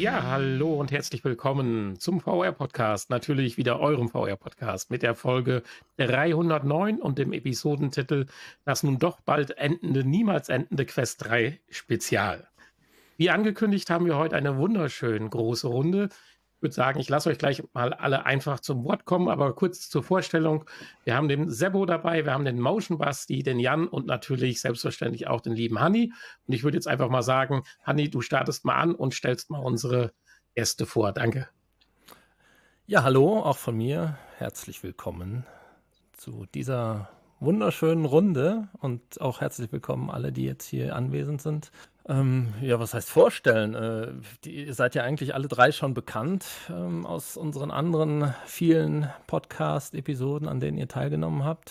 Ja, hallo und herzlich willkommen zum VR-Podcast. Natürlich wieder eurem VR-Podcast mit der Folge 309 und dem Episodentitel Das nun doch bald endende, niemals endende Quest 3 Spezial. Wie angekündigt haben wir heute eine wunderschön große Runde. Ich würde sagen, ich lasse euch gleich mal alle einfach zum Wort kommen, aber kurz zur Vorstellung. Wir haben den Sebo dabei, wir haben den Motion Basti, den Jan und natürlich selbstverständlich auch den lieben Hanni. Und ich würde jetzt einfach mal sagen, Hanni, du startest mal an und stellst mal unsere Gäste vor. Danke. Ja, hallo, auch von mir. Herzlich willkommen zu dieser wunderschönen Runde und auch herzlich willkommen alle, die jetzt hier anwesend sind. Ja, was heißt vorstellen? Ihr seid ja eigentlich alle drei schon bekannt aus unseren anderen vielen Podcast-Episoden, an denen ihr teilgenommen habt.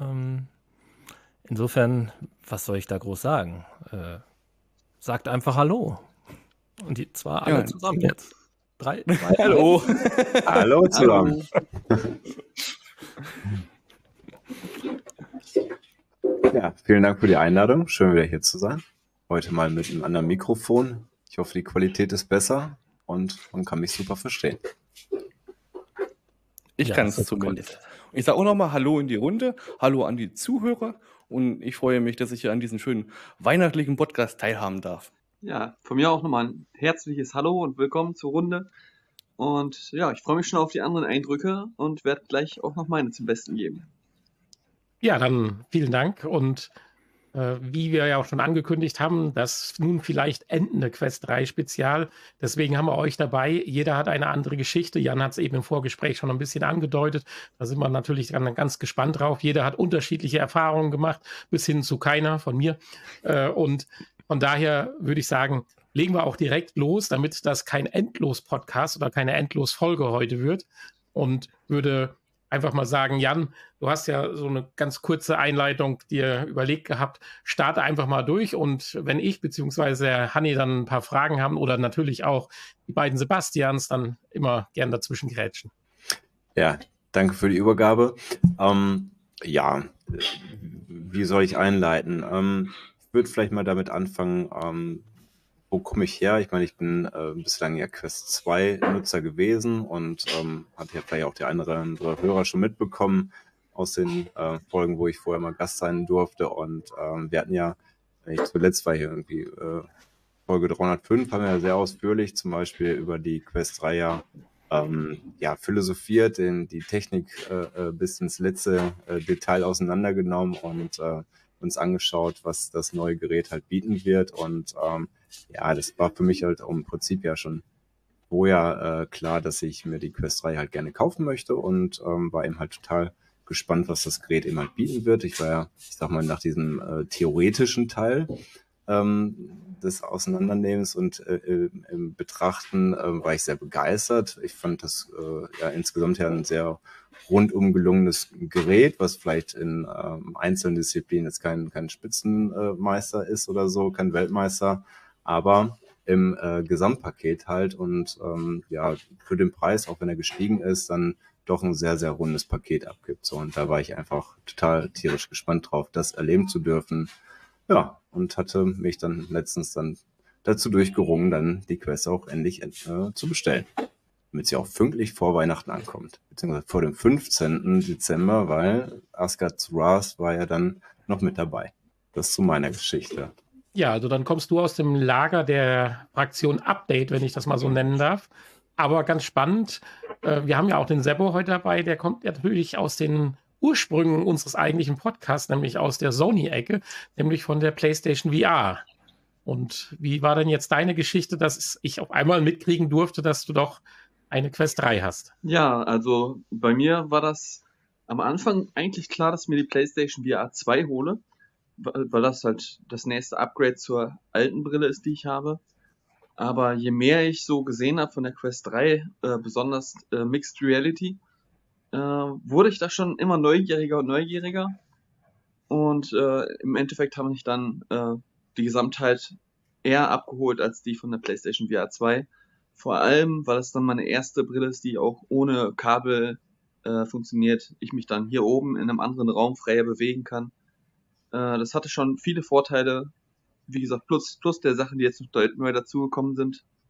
Insofern, was soll ich da groß sagen? Sagt einfach Hallo. Und zwar alle zusammen jetzt. Drei, Hallo. Hallo zusammen. Ja, vielen Dank für die Einladung. Schön wieder hier zu sein. Heute mal mit einem anderen Mikrofon. Ich hoffe, die Qualität ist besser und man kann mich super verstehen. Ich kann es zumindest. Ich sage auch nochmal Hallo in die Runde, Hallo an die Zuhörer und ich freue mich, dass ich hier an diesem schönen weihnachtlichen Podcast teilhaben darf. Ja, von mir auch nochmal ein herzliches Hallo und willkommen zur Runde. Und ja, ich freue mich schon auf die anderen Eindrücke und werde gleich auch noch meine zum Besten geben. Ja, dann vielen Dank und wie wir ja auch schon angekündigt haben, das nun vielleicht endende Quest 3 Spezial. Deswegen haben wir euch dabei. Jeder hat eine andere Geschichte. Jan hat es eben im Vorgespräch schon ein bisschen angedeutet. Da sind wir natürlich ganz gespannt drauf. Jeder hat unterschiedliche Erfahrungen gemacht, bis hin zu keiner von mir. Und von daher würde ich sagen, legen wir auch direkt los, damit das kein Endlos-Podcast oder keine Endlos-Folge heute wird. Und würde einfach mal sagen, Jan, du hast ja so eine ganz kurze Einleitung dir überlegt gehabt. Starte einfach mal durch und wenn ich bzw. Hanni dann ein paar Fragen haben oder natürlich auch die beiden Sebastians, dann immer gern dazwischen grätschen. Ja, danke für die Übergabe. Ja, wie soll ich einleiten? Ich würde vielleicht mal damit anfangen, wo komme ich her? Ich meine, ich bin bislang ja Quest 2 Nutzer gewesen und hatte ja vielleicht auch die eine oder andere Hörer schon mitbekommen aus den Folgen, wo ich vorher mal Gast sein durfte. Und wir hatten ja, zuletzt war hier irgendwie Folge 305, haben wir ja sehr ausführlich zum Beispiel über die Quest 3 ja philosophiert, die Technik bis ins letzte Detail auseinandergenommen und uns angeschaut, was das neue Gerät halt bieten wird. Und ja, das war für mich halt im Prinzip ja schon vorher klar, dass ich mir die Quest 3 halt gerne kaufen möchte und war eben halt total gespannt, was das Gerät eben halt bieten wird. Ich war ja, ich sag mal, nach diesem theoretischen Teil des Auseinandernehmens und im Betrachten war ich sehr begeistert. Ich fand das ja insgesamt ja ein sehr rundum gelungenes Gerät, was vielleicht in einzelnen Disziplinen jetzt kein Spitzenmeister ist oder so, kein Weltmeister, aber im Gesamtpaket halt und ja, für den Preis, auch wenn er gestiegen ist, dann doch ein sehr, sehr rundes Paket abgibt. So, und da war ich einfach total tierisch gespannt drauf, das erleben zu dürfen. Ja, und hatte mich dann letztens dann dazu durchgerungen, dann die Quest auch endlich zu bestellen, damit sie auch pünktlich vor Weihnachten ankommt, beziehungsweise vor dem 15. Dezember, weil Asgard's Wrath war ja dann noch mit dabei. Das zu meiner Geschichte. Ja, also dann kommst du aus dem Lager der Fraktion Update, wenn ich das mal so nennen darf. Aber ganz spannend, wir haben ja auch den Sebo heute dabei, der kommt natürlich aus den Ursprüngen unseres eigentlichen Podcasts, nämlich aus der Sony-Ecke, nämlich von der PlayStation VR. Und wie war denn jetzt deine Geschichte, dass ich auf einmal mitkriegen durfte, dass du doch eine Quest 3 hast? Ja, also bei mir war das am Anfang eigentlich klar, dass ich mir die PlayStation VR 2 hole, weil das halt das nächste Upgrade zur alten Brille ist, die ich habe. Aber je mehr ich so gesehen habe von der Quest 3, besonders Mixed Reality, wurde ich da schon immer neugieriger und neugieriger. Und im Endeffekt habe ich dann die Gesamtheit eher abgeholt als die von der PlayStation VR 2. Vor allem, weil es dann meine erste Brille ist, die auch ohne Kabel funktioniert. Ich mich dann hier oben in einem anderen Raum freier bewegen kann. Das hatte schon viele Vorteile. Wie gesagt, plus der Sachen, die jetzt noch neu dazugekommen sind.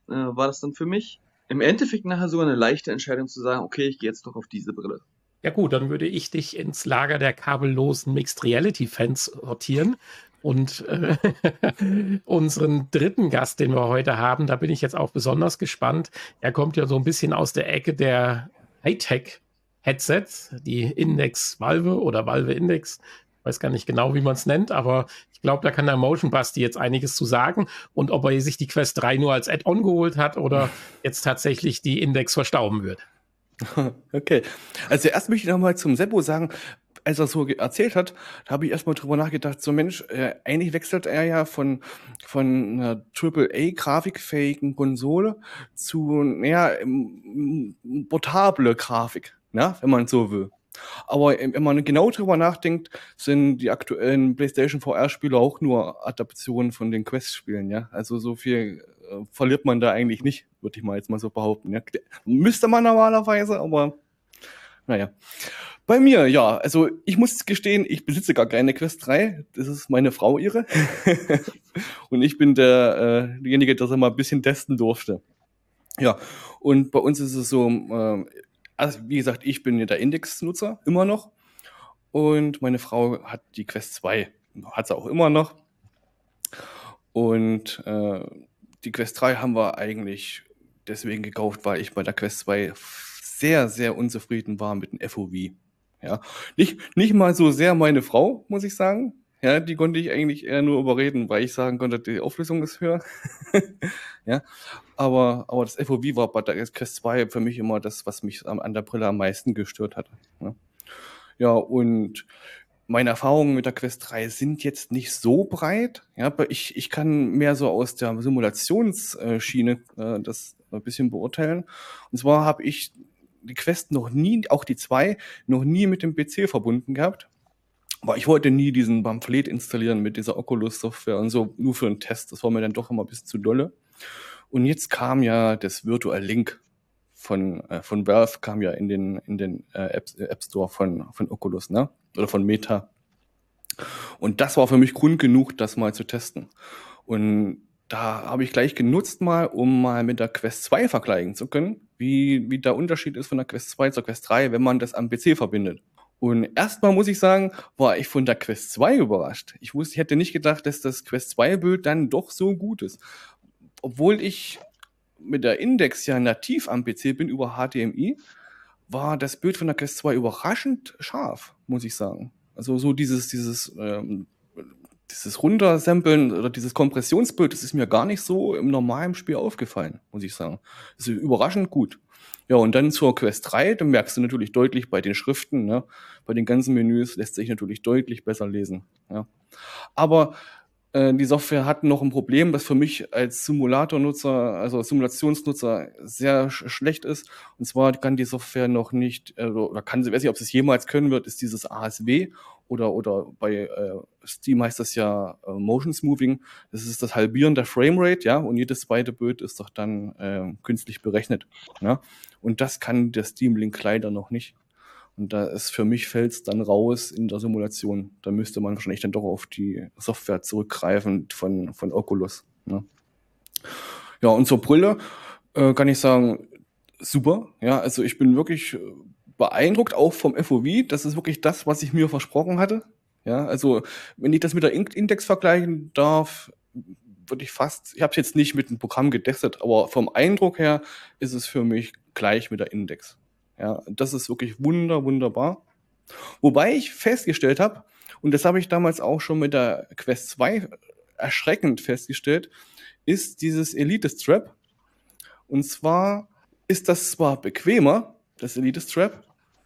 war das dann für mich im Endeffekt nachher sogar eine leichte Entscheidung zu sagen, okay, ich gehe jetzt doch auf diese Brille. Ja gut, dann würde ich dich ins Lager der kabellosen Mixed Reality Fans sortieren und unseren dritten Gast, den wir heute haben, da bin ich jetzt auch besonders gespannt. Er kommt ja so ein bisschen aus der Ecke der Hightech-Headsets, die Index Valve oder Valve Index. Ich weiß gar nicht genau, wie man es nennt, aber ich glaube, da kann der Motion Basti jetzt einiges zu sagen. Und ob er sich die Quest 3 nur als Add-on geholt hat oder jetzt tatsächlich die Index verstauben wird. Okay. Also erst möchte ich noch mal zum Seppo sagen, als er so erzählt hat, da habe ich erst mal drüber nachgedacht, so Mensch, eigentlich wechselt er ja von einer AAA-grafikfähigen Konsole zu, naja, portable Grafik, ne, wenn man so will. Aber wenn man genau drüber nachdenkt, sind die aktuellen PlayStation VR-Spiele auch nur Adaptionen von den Quest-Spielen, ja. Also so viel verliert man da eigentlich nicht, würde ich mal jetzt mal so behaupten. Ja. Müsste man normalerweise, aber naja. Bei mir, ja, also ich muss gestehen, ich besitze gar keine Quest 3. Das ist meine Frau ihre. Und ich bin derjenige, der sie mal ein bisschen testen durfte. Ja, und bei uns ist es so, also wie gesagt, ich bin der Index-Nutzer, immer noch. Und meine Frau hat die Quest 2, hat sie auch immer noch. Und die Quest 3 haben wir eigentlich deswegen gekauft, weil ich bei der Quest 2 sehr, sehr unzufrieden war mit dem FOV. Ja, nicht mal so sehr meine Frau, muss ich sagen. Ja, die konnte ich eigentlich eher nur überreden, weil ich sagen konnte, die Auflösung ist höher. Ja, aber das FOV war bei der Quest 2 für mich immer das, was mich an der Brille am meisten gestört hat. Ja, und meine Erfahrungen mit der Quest 3 sind jetzt nicht so breit. Ja, aber ich kann mehr so aus der Simulationsschiene das ein bisschen beurteilen. Und zwar habe ich die Quest noch nie, auch die 2, noch nie mit dem PC verbunden gehabt. Aber ich wollte nie diesen Pamphlet installieren mit dieser Oculus-Software und so, nur für einen Test. Das war mir dann doch immer ein bisschen zu dolle. Und jetzt kam ja das Virtual Link von Valve, kam ja in den App Store von Oculus, ne? Oder von Meta. Und das war für mich Grund genug, das mal zu testen. Und da habe ich gleich genutzt mal, um mal mit der Quest 2 vergleichen zu können, wie der Unterschied ist von der Quest 2 zur Quest 3, wenn man das am PC verbindet. Und erstmal muss ich sagen, war ich von der Quest 2 überrascht. Ich hätte nicht gedacht, dass das Quest 2-Bild dann doch so gut ist. Obwohl ich mit der Index ja nativ am PC bin über HDMI, war das Bild von der Quest 2 überraschend scharf, muss ich sagen. Also so dieses Runtersamplen oder dieses Kompressionsbild, das ist mir gar nicht so im normalen Spiel aufgefallen, muss ich sagen. Das ist überraschend gut. Ja, und dann zur Quest 3, da merkst du natürlich deutlich bei den Schriften, ne? Bei den ganzen Menüs lässt sich natürlich deutlich besser lesen. Ja. Aber die Software hat noch ein Problem, das für mich als Simulatornutzer, also Simulationsnutzer, sehr schlecht ist. Und zwar kann die Software noch nicht, oder kann sie, weiß nicht, ob sie es jemals können wird, ist dieses ASW oder bei Steam heißt das ja Motion Smoothing. Das ist das Halbieren der Framerate, ja, und jedes zweite Bild ist doch dann künstlich berechnet. Ja? Und das kann der Steam Link leider noch nicht. Und da ist für mich fällt es dann raus in der Simulation. Da müsste man wahrscheinlich dann doch auf die Software zurückgreifen von Oculus. Ne? Ja, und zur Brille kann ich sagen, super. Ja, also ich bin wirklich beeindruckt, auch vom FOV. Das ist wirklich das, was ich mir versprochen hatte. Ja, also wenn ich das mit der Index vergleichen darf, würde ich fast, ich habe es jetzt nicht mit dem Programm getestet, aber vom Eindruck her ist es für mich gleich mit der Index. Ja, das ist wirklich wunderbar. Wobei ich festgestellt habe, und das habe ich damals auch schon mit der Quest 2 erschreckend festgestellt, ist dieses Elite Strap. Und zwar ist das zwar bequemer, das Elite Strap,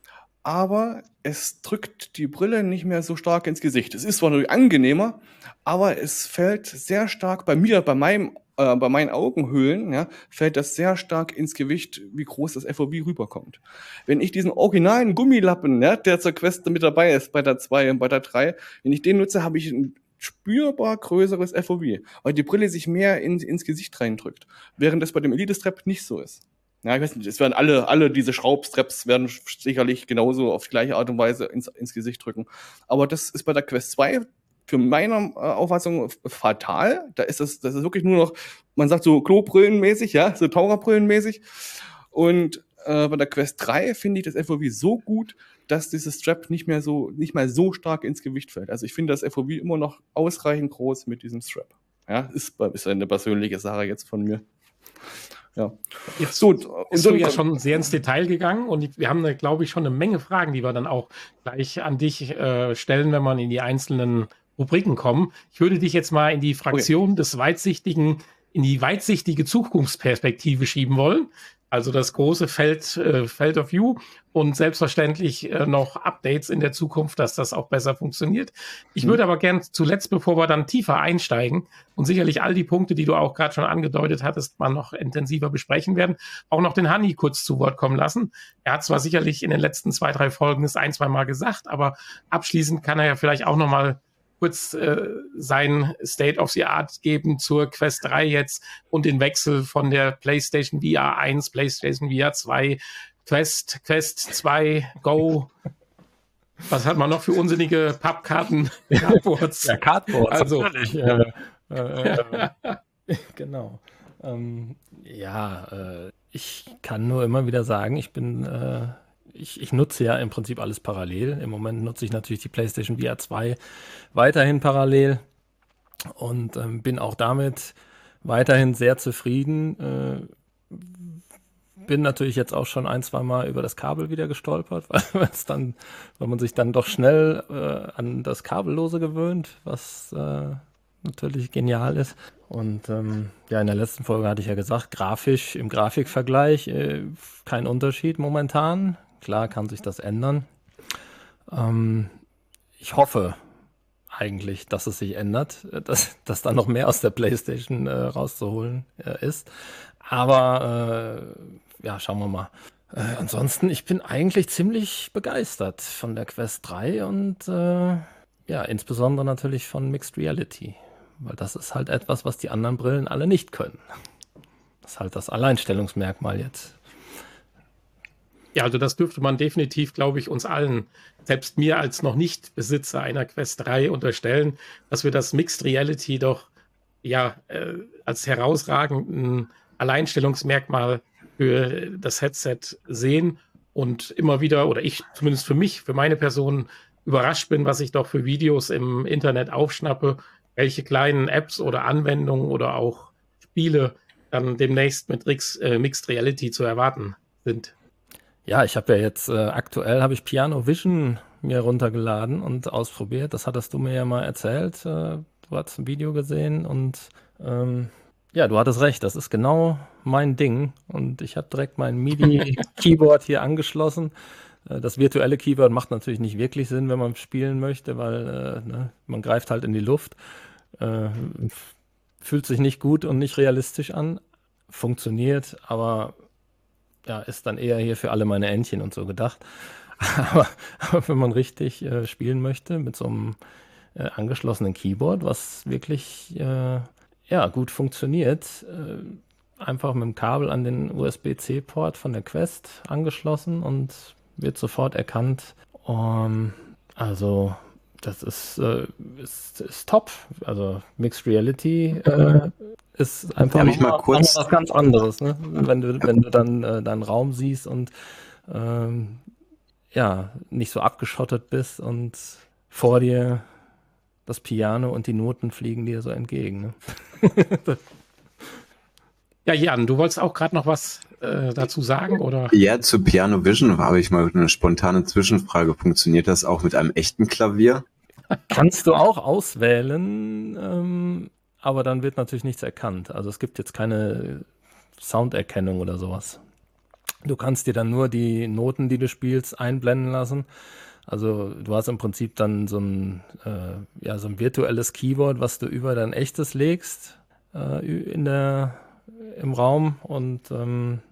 aber es drückt die Brille nicht mehr so stark ins Gesicht. Es ist zwar natürlich angenehmer, aber es fällt sehr stark bei meinen Augenhöhlen, ja, fällt das sehr stark ins Gewicht, wie groß das FOV rüberkommt. Wenn ich diesen originalen Gummilappen, ja, der zur Quest mit dabei ist, bei der 2 und bei der 3, wenn ich den nutze, habe ich ein spürbar größeres FOV, weil die Brille sich mehr ins Gesicht reindrückt, während das bei dem Elite Strap nicht so ist. Ja, ich weiß nicht, es werden alle diese Schraubstraps werden sicherlich genauso auf die gleiche Art und Weise ins Gesicht drücken. Aber das ist bei der Quest 2 für meine Auffassung fatal. Da ist das ist wirklich nur noch man sagt so Klobrillenmäßig, ja, so Taucherbrillenmäßig. Und bei der Quest 3 finde ich das FOV so gut, dass dieses Strap nicht mal so stark ins Gewicht fällt. Also ich finde das FOV immer noch ausreichend groß mit diesem Strap. Ja, ist eine persönliche Sache jetzt von mir. Ja. Jetzt So, bist du ja schon sehr ins Detail gegangen und wir haben, glaube ich, schon eine Menge Fragen, die wir dann auch gleich an dich stellen, wenn wir in die einzelnen Rubriken kommen. Ich würde dich jetzt mal in die Fraktion des Weitsichtigen, in die weitsichtige Zukunftsperspektive schieben wollen. Also das große Feld of View und selbstverständlich noch Updates in der Zukunft, dass das auch besser funktioniert. Ich würde aber gern zuletzt, bevor wir dann tiefer einsteigen und sicherlich all die Punkte, die du auch gerade schon angedeutet hattest, mal noch intensiver besprechen werden, auch noch den Hanni kurz zu Wort kommen lassen. Er hat zwar sicherlich in den letzten 2, 3 Folgen es 1, 2 Mal gesagt, aber abschließend kann er ja vielleicht auch noch mal kurz sein State of the Art geben zur Quest 3 jetzt und den Wechsel von der PlayStation VR 1, PlayStation VR 2, Quest 2, Go. Was hat man noch für unsinnige Pappkarten? Cardboards. Ja, Cardboards, also, natürlich. Genau. Ich kann nur immer wieder sagen, ich nutze ja im Prinzip alles parallel. Im Moment nutze ich natürlich die PlayStation VR 2 weiterhin parallel und bin auch damit weiterhin sehr zufrieden. Bin natürlich jetzt auch schon 1, 2 Mal über das Kabel wieder gestolpert, weil man sich dann doch schnell an das Kabellose gewöhnt, was natürlich genial ist. Und in der letzten Folge hatte ich ja gesagt, grafisch, im Grafikvergleich kein Unterschied momentan. Klar kann sich das ändern. Ich hoffe eigentlich, dass es sich ändert, dass da noch mehr aus der PlayStation rauszuholen ist. Aber schauen wir mal. Ansonsten, ich bin eigentlich ziemlich begeistert von der Quest 3 und insbesondere natürlich von Mixed Reality. Weil das ist halt etwas, was die anderen Brillen alle nicht können. Das ist halt das Alleinstellungsmerkmal jetzt. Ja, also das dürfte man definitiv, glaube ich, uns allen, selbst mir als noch nicht Besitzer einer Quest 3 unterstellen, dass wir das Mixed Reality doch als herausragenden Alleinstellungsmerkmal für das Headset sehen und immer wieder, oder ich zumindest für meine Person, überrascht bin, was ich doch für Videos im Internet aufschnappe, welche kleinen Apps oder Anwendungen oder auch Spiele dann demnächst mit Mixed Reality zu erwarten sind. Ja, ich habe ja jetzt aktuell habe ich Piano Vision mir runtergeladen und ausprobiert. Das hattest du mir ja mal erzählt. Du hast ein Video gesehen und du hattest recht. Das ist genau mein Ding. Und ich habe direkt mein MIDI-Keyboard hier angeschlossen. Das virtuelle Keyboard macht natürlich nicht wirklich Sinn, wenn man spielen möchte, weil man greift halt in die Luft. Fühlt sich nicht gut und nicht realistisch an. Funktioniert, aber ist dann eher hier für alle meine Entchen und so gedacht. Aber wenn man richtig spielen möchte mit so einem angeschlossenen Keyboard, was wirklich gut funktioniert, einfach mit dem Kabel an den USB-C-Port von der Quest angeschlossen und wird sofort erkannt. Also das ist top. Also Mixed Reality ist einfach was ganz anderes, ne? Wenn du dann deinen Raum siehst und nicht so abgeschottet bist und vor dir das Piano und die Noten fliegen dir so entgegen. Ne? Ja, Jan, du wolltest auch gerade noch was dazu sagen, oder? Ja, zu Piano Vision habe ich mal eine spontane Zwischenfrage. Funktioniert das auch mit einem echten Klavier? Kannst du auch auswählen, aber dann wird natürlich nichts erkannt. Also es gibt jetzt keine Sounderkennung oder sowas. Du kannst dir dann nur die Noten, die du spielst, einblenden lassen. Also du hast im Prinzip dann so ein virtuelles Keyboard, was du über dein echtes legst im Raum und dann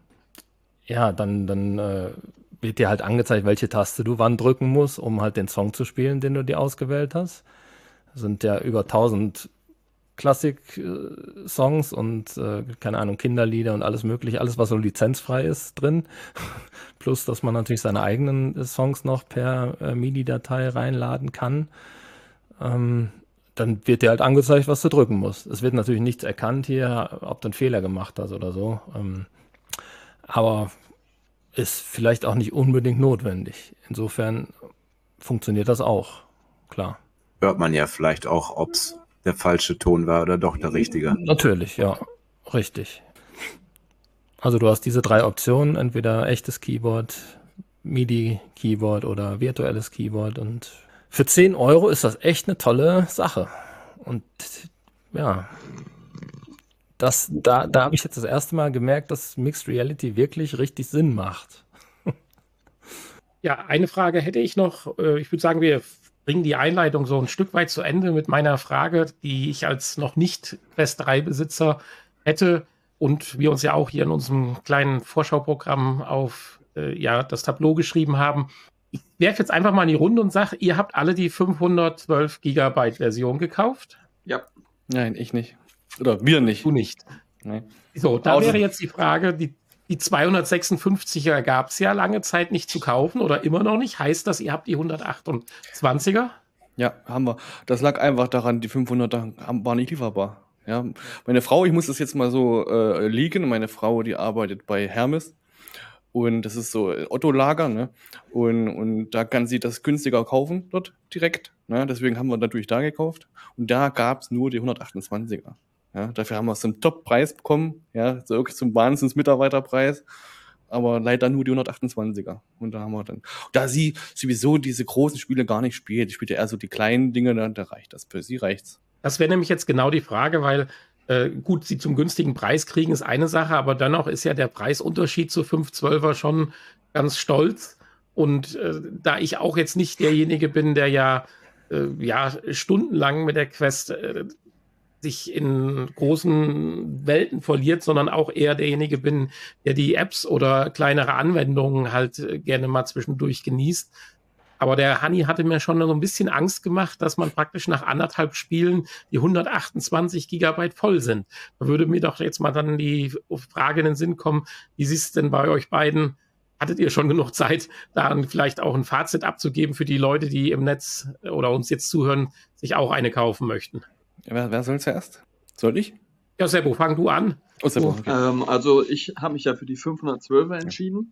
wird dir halt angezeigt, welche Taste du wann drücken musst, um halt den Song zu spielen, den du dir ausgewählt hast. Das sind ja über 1000 Klassik-Songs und keine Ahnung, Kinderlieder und alles mögliche, alles, was so lizenzfrei ist, drin. Plus, dass man natürlich seine eigenen Songs noch per MIDI-Datei reinladen kann. dann wird dir halt angezeigt, was du drücken musst. Es wird natürlich nichts erkannt hier, ob du einen Fehler gemacht hast oder so. Aber ist vielleicht auch nicht unbedingt notwendig. Insofern funktioniert das auch, klar. Hört man ja vielleicht auch, ob es der falsche Ton war oder doch der richtige. Natürlich, ja, richtig. Also du hast diese 3 Optionen, entweder echtes Keyboard, MIDI-Keyboard oder virtuelles Keyboard, und für 10 € ist das echt eine tolle Sache. Und ja, da habe ich jetzt das erste Mal gemerkt, dass Mixed Reality wirklich richtig Sinn macht. Ja, eine Frage hätte ich noch. Ich würde sagen, wir bringen die Einleitung so ein Stück weit zu Ende mit meiner Frage, die ich als noch nicht Quest 3 Besitzer hätte und wir uns ja auch hier in unserem kleinen Vorschauprogramm auf das Tableau geschrieben haben. Ich werfe jetzt einfach mal in die Runde und sage, ihr habt alle die 512 GB Version gekauft? Ja. Nein, ich nicht. Oder wir nicht. Du nicht. Nee. So, da Außer- wäre jetzt die Frage, die 256er gab es ja lange Zeit nicht zu kaufen oder immer noch nicht. Heißt das, ihr habt die 128er? Ja, haben wir. Das lag einfach daran, die 500er waren nicht lieferbar. Ja, meine Frau, ich muss das jetzt mal so liegen. Meine Frau, die arbeitet bei Hermes. Und das ist so Otto-Lager, ne? Und da kann sie das günstiger kaufen dort direkt. Ne? Deswegen haben wir natürlich da gekauft. Und da gab es nur die 128er. Ja? Dafür haben wir so einen Top-Preis bekommen. Ja, so wirklich zum Wahnsinns-Mitarbeiterpreis. Aber leider nur die 128er. Und da haben wir dann. Da sie sowieso diese großen Spiele gar nicht spielt, die spielt ja eher so die kleinen Dinge, da reicht das. Für sie reicht's. Das wäre nämlich jetzt genau die Frage, weil gut, sie zum günstigen Preis kriegen, ist eine Sache, aber dennoch ist ja der Preisunterschied zu 512er schon ganz stolz. Und da ich auch jetzt nicht derjenige bin, der ja stundenlang mit der Quest sich in großen Welten verliert, sondern auch eher derjenige bin, der die Apps oder kleinere Anwendungen halt gerne mal zwischendurch genießt. Aber der Hanni hatte mir schon so ein bisschen Angst gemacht, dass man praktisch nach 1,5 Spielen die 128 GB voll sind. Da würde mir doch jetzt mal dann die Frage in den Sinn kommen, wie ist es denn bei euch beiden? Hattet ihr schon genug Zeit, da vielleicht auch ein Fazit abzugeben für die Leute, die im Netz oder uns jetzt zuhören, sich auch eine kaufen möchten? Wer soll zuerst? Soll ich? Ja, Seppo, fang du an. Oh, Seppo, okay. Also ich habe mich ja für die 512er entschieden,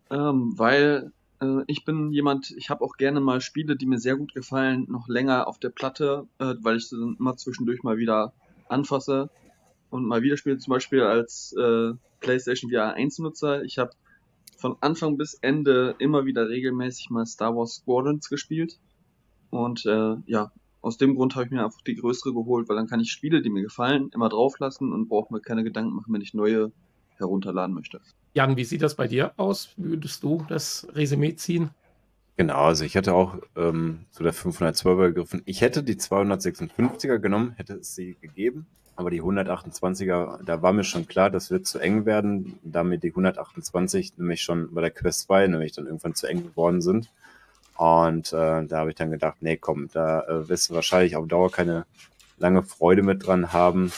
weil ich bin jemand, ich habe auch gerne mal Spiele, die mir sehr gut gefallen, noch länger auf der Platte, weil ich sie dann immer zwischendurch mal wieder anfasse und mal wieder spiele. Zum Beispiel als PlayStation VR 1-Nutzer. Ich habe von Anfang bis Ende immer wieder regelmäßig mal Star Wars Squadrons gespielt. Und aus dem Grund habe ich mir einfach die größere geholt, weil dann kann ich Spiele, die mir gefallen, immer drauflassen und brauche mir keine Gedanken machen, wenn ich neue herunterladen möchte. Jan, wie sieht das bei dir aus? Würdest du das Resümee ziehen? Genau, also ich hatte auch zu der 512er gegriffen. Ich hätte die 256er genommen, hätte es sie gegeben. Aber die 128er, da war mir schon klar, das wird zu eng werden, da mir die 128 nämlich schon bei der Quest 2 nämlich dann irgendwann zu eng geworden sind. Und da habe ich dann gedacht, nee, komm, da wirst du wahrscheinlich auf Dauer keine lange Freude mit dran haben.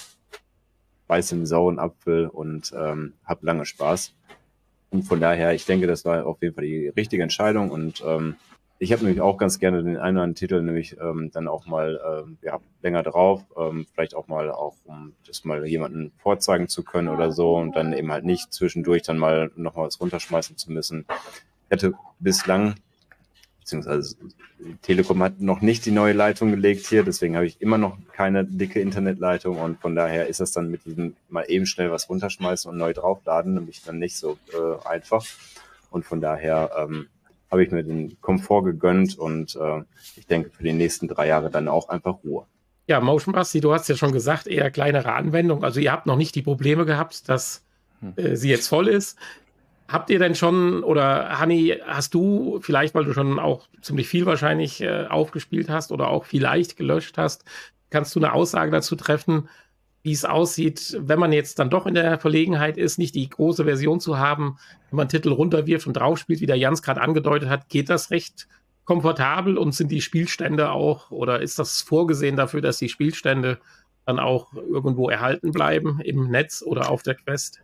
Beiß in den sauren Apfel und hab lange Spaß. Und von daher, ich denke, das war auf jeden Fall die richtige Entscheidung. Und ich habe nämlich auch ganz gerne den einen oder anderen Titel nämlich dann auch mal länger drauf. Vielleicht auch mal, um das mal jemanden vorzeigen zu können oder so. Und dann eben halt nicht zwischendurch dann mal nochmal was runterschmeißen zu müssen. Ich hatte bislang, beziehungsweise die Telekom hat noch nicht die neue Leitung gelegt hier, deswegen habe ich immer noch keine dicke Internetleitung und von daher ist das dann mit diesem mal eben schnell was runterschmeißen und neu draufladen nämlich dann nicht so einfach und von daher habe ich mir den Komfort gegönnt und ich denke für die nächsten 3 Jahre dann auch einfach Ruhe. Ja, Motion Basti, du hast ja schon gesagt, eher kleinere Anwendung, also ihr habt noch nicht die Probleme gehabt, dass sie jetzt voll ist. Habt ihr denn schon, oder Hanni, hast du vielleicht, weil du schon auch ziemlich viel wahrscheinlich aufgespielt hast oder auch vielleicht gelöscht hast, kannst du eine Aussage dazu treffen, wie es aussieht, wenn man jetzt dann doch in der Verlegenheit ist, nicht die große Version zu haben, wenn man Titel runterwirft und drauf spielt, wie der Jans gerade angedeutet hat, geht das recht komfortabel und sind die Spielstände auch, oder ist das vorgesehen dafür, dass die Spielstände dann auch irgendwo erhalten bleiben im Netz oder auf der Quest?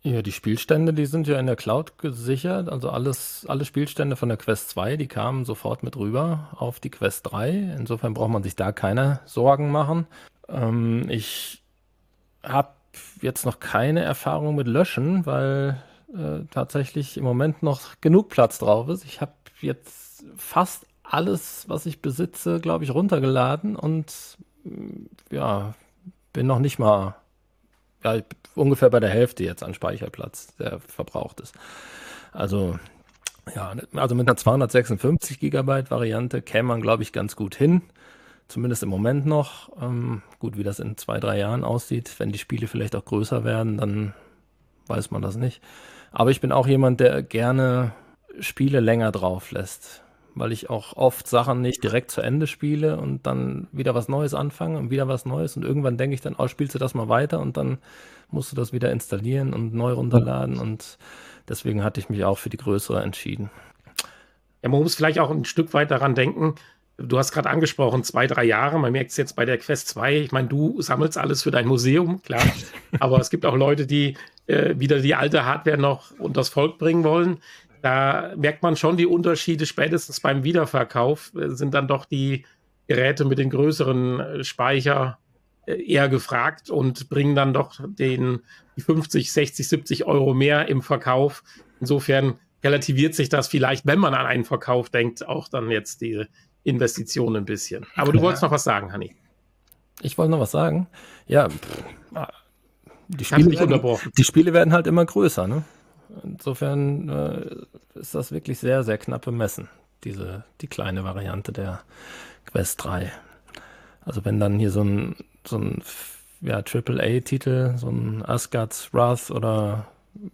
Ja, die Spielstände, die sind ja in der Cloud gesichert. Also alle Spielstände von der Quest 2, die kamen sofort mit rüber auf die Quest 3. Insofern braucht man sich da keine Sorgen machen. Ich habe jetzt noch keine Erfahrung mit Löschen, weil tatsächlich im Moment noch genug Platz drauf ist. Ich habe jetzt fast alles, was ich besitze, glaube ich, runtergeladen und ja, bin noch nicht mal, ja, ungefähr bei der Hälfte jetzt an Speicherplatz, der verbraucht ist. Also, ja, also mit einer 256 Gigabyte Variante käme man, glaube ich, ganz gut hin. Zumindest im Moment noch. Gut, wie das in 2-3 Jahren aussieht. Wenn die Spiele vielleicht auch größer werden, dann weiß man das nicht. Aber ich bin auch jemand, der gerne Spiele länger drauf lässt, weil ich auch oft Sachen nicht direkt zu Ende spiele und dann wieder was Neues anfange und wieder was Neues und irgendwann denke ich dann, oh, spielst du das mal weiter und dann musst du das wieder installieren und neu runterladen und deswegen hatte ich mich auch für die größere entschieden. Ja, man muss vielleicht auch ein Stück weit daran denken, du hast gerade angesprochen, 2-3 Jahre, man merkt es jetzt bei der Quest 2, ich meine, du sammelst alles für dein Museum, klar, aber es gibt auch Leute, die wieder die alte Hardware noch unters Volk bringen wollen. Da merkt man schon die Unterschiede, spätestens beim Wiederverkauf sind dann doch die Geräte mit den größeren Speicher eher gefragt und bringen dann doch die 50, 60, 70 Euro mehr im Verkauf. Insofern relativiert sich das vielleicht, wenn man an einen Verkauf denkt, auch dann jetzt die Investition ein bisschen. Aber du wolltest noch was sagen, Hanni. Ich wollte noch was sagen. Ja, die Spiele werden halt immer größer, ne? Insofern ist das wirklich sehr, sehr knapp bemessen, die kleine Variante der Quest 3. Also wenn dann hier so ein ja, AAA-Titel, so ein Asgard's Wrath oder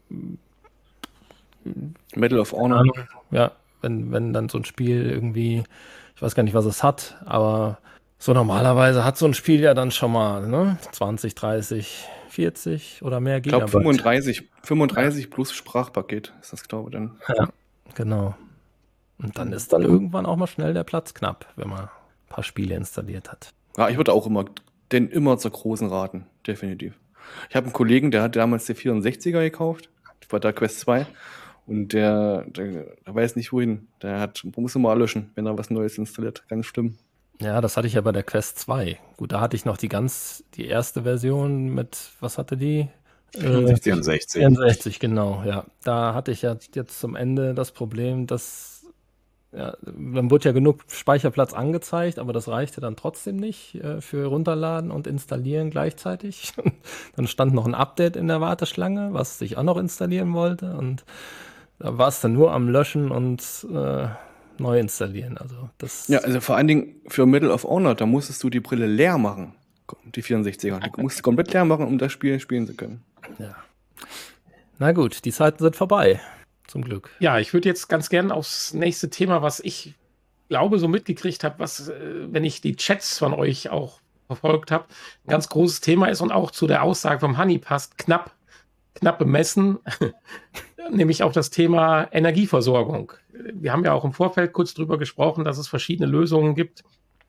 Medal of Honor. Ja, wenn dann so ein Spiel irgendwie, ich weiß gar nicht, was es hat, aber so normalerweise hat so ein Spiel ja dann schon mal 20, 30, 40 oder mehr Gigabyte. Ich glaube 35 plus Sprachpaket ist das, glaube ich, dann. Ja, genau. Und dann ist dann irgendwann auch mal schnell der Platz knapp, wenn man ein paar Spiele installiert hat. Ja, ich würde auch immer zur großen raten, definitiv. Ich habe einen Kollegen, der hat damals die 64er gekauft, bei der Quest 2. Und der weiß nicht wohin. Muss immer löschen, wenn er was Neues installiert. Ganz schlimm. Ja, das hatte ich ja bei der Quest 2. Gut, da hatte ich noch die erste Version mit, was hatte die? 64. 64, genau, ja. Da hatte ich ja jetzt zum Ende das Problem, dass dann wurde ja genug Speicherplatz angezeigt, aber das reichte dann trotzdem nicht für Runterladen und Installieren gleichzeitig. Dann stand noch ein Update in der Warteschlange, was ich auch noch installieren wollte und da war es dann nur am Löschen und neu installieren. Also vor allen Dingen für Medal of Honor, da musstest du die Brille leer machen, die 64er. Du musst komplett leer machen, um das Spiel spielen zu können. Ja. Na gut, die Zeiten sind vorbei, zum Glück. Ja, ich würde jetzt ganz gerne aufs nächste Thema, was ich glaube so mitgekriegt habe, was, wenn ich die Chats von euch auch verfolgt habe, ein ganz großes Thema ist und auch zu der Aussage vom Hanni passt, knapp bemessen, nämlich auch das Thema Energieversorgung. Wir haben ja auch im Vorfeld kurz drüber gesprochen, dass es verschiedene Lösungen gibt.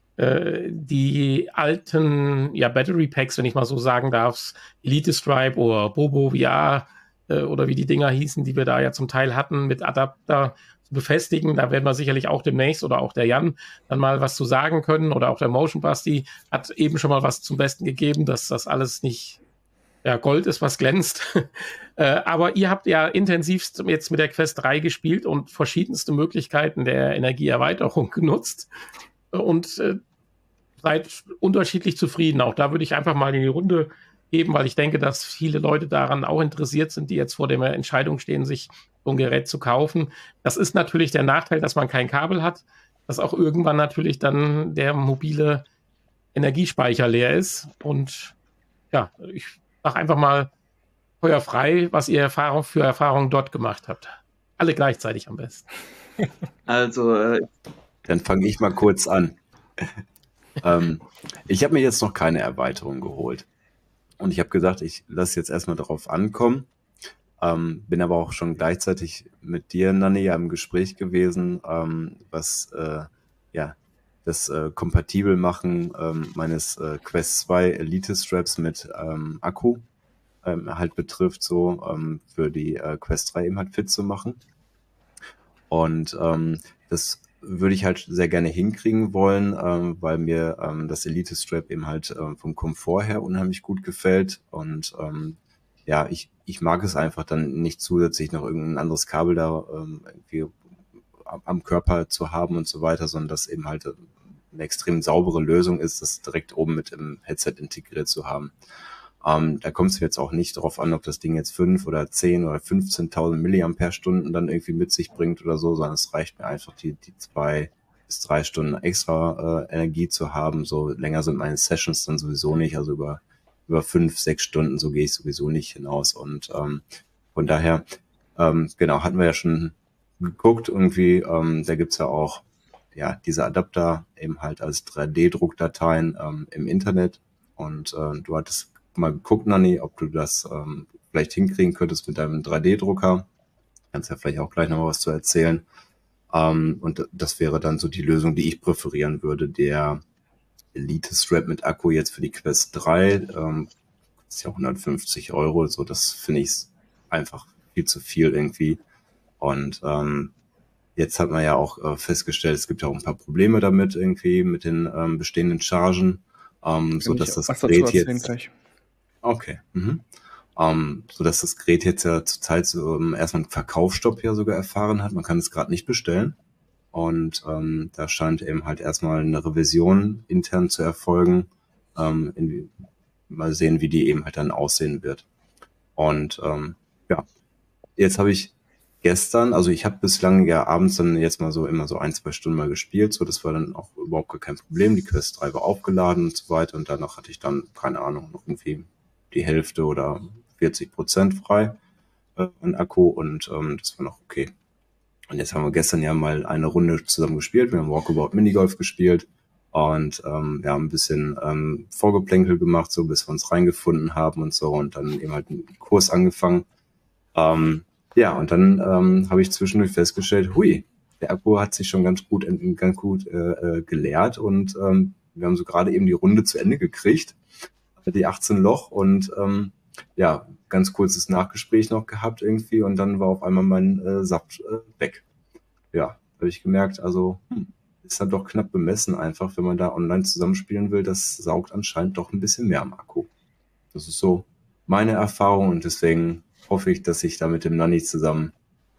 Die alten Battery Packs, wenn ich mal so sagen darf, Elite Stripe oder Bobo VR oder wie die Dinger hießen, die wir da ja zum Teil hatten, mit Adapter zu befestigen. Da werden wir sicherlich auch demnächst oder auch der Jan dann mal was zu sagen können oder auch der Motion Basti hat eben schon mal was zum Besten gegeben, dass das alles nicht Gold ist, was glänzt. Aber ihr habt ja intensivst jetzt mit der Quest 3 gespielt und verschiedenste Möglichkeiten der Energieerweiterung genutzt und seid unterschiedlich zufrieden. Auch da würde ich einfach mal in die Runde geben, weil ich denke, dass viele Leute daran auch interessiert sind, die jetzt vor der Entscheidung stehen, sich so ein Gerät zu kaufen. Das ist natürlich der Nachteil, dass man kein Kabel hat, dass auch irgendwann natürlich dann der mobile Energiespeicher leer ist. Und ja, ich sag einfach mal Feuer frei, was ihr für Erfahrungen dort gemacht habt. Alle gleichzeitig am besten. Also, Dann fange ich mal kurz an. Ich habe mir jetzt noch keine Erweiterung geholt. Und ich habe gesagt, ich lasse jetzt erstmal darauf ankommen. Bin aber auch schon gleichzeitig mit dir, Nanni, ja im Gespräch gewesen, was das kompatibel machen meines Quest 2 Elite Straps mit Akku halt betrifft, so für die Quest 3 eben halt fit zu machen. Und das würde ich halt sehr gerne hinkriegen wollen, weil mir das Elite-Strap eben halt vom Komfort her unheimlich gut gefällt. Und ja, ich mag es einfach dann nicht zusätzlich noch irgendein anderes Kabel da irgendwie am Körper zu haben und so weiter, sondern dass eben halt eine extrem saubere Lösung ist, das direkt oben mit im Headset integriert zu haben. Da kommt es jetzt auch nicht darauf an, ob das Ding jetzt 5 oder 10 oder 15.000 Milliampere-Stunden dann irgendwie mit sich bringt oder so, sondern es reicht mir einfach, die 2 bis 3 Stunden extra Energie zu haben. So länger sind meine Sessions dann sowieso nicht, also über 5, 6 Stunden, so gehe ich sowieso nicht hinaus. Und von daher, genau, hatten wir ja schon geguckt, irgendwie, da gibt's ja auch diese Adapter eben halt als 3D-Druckdateien im Internet. Und du hattest mal geguckt, Nanni, ob du das vielleicht hinkriegen könntest mit deinem 3D-Drucker. Kannst ja vielleicht auch gleich noch mal was zu erzählen. Und das wäre dann so die Lösung, die ich präferieren würde. Der Elite-Strap mit Akku jetzt für die Quest 3 ist ja 150 Euro. So, das finde ich einfach viel zu viel irgendwie. Und jetzt hat man ja auch festgestellt, es gibt ja auch ein paar Probleme damit irgendwie mit den bestehenden Chargen, so dass das Gerät jetzt gleich. Okay. So dass das Gerät jetzt ja zurzeit so erstmal einen Verkaufsstopp ja sogar erfahren hat. Man kann es gerade nicht bestellen. Und da scheint eben halt erstmal eine Revision intern zu erfolgen. Mal sehen, wie die eben halt dann aussehen wird. Und ja, jetzt habe ich gestern, also ich habe bislang ja abends dann jetzt mal so immer so 1, 2 Stunden mal gespielt, so das war dann auch überhaupt gar kein Problem. Die Quest 3 war aufgeladen und so weiter und danach hatte ich dann, keine Ahnung, noch irgendwie die Hälfte oder 40% frei an Akku und das war noch okay. Und jetzt haben wir gestern ja mal eine Runde zusammen gespielt. Wir haben Walkabout Minigolf gespielt und wir haben ein bisschen Vorgeplänkel gemacht, so bis wir uns reingefunden haben und so und dann eben halt einen Kurs angefangen. Ja, und dann habe ich zwischendurch festgestellt, hui, der Akku hat sich schon ganz gut geleert und wir haben so gerade eben die Runde zu Ende gekriegt, die 18 Loch und ja, ganz kurzes Nachgespräch noch gehabt irgendwie und dann war auf einmal mein Saft weg. Ja, habe ich gemerkt, also ist dann doch knapp bemessen einfach, wenn man da online zusammenspielen will, das saugt anscheinend doch ein bisschen mehr am Akku. Das ist so meine Erfahrung und deswegen hoffe ich, dass ich da mit dem Nanni zusammen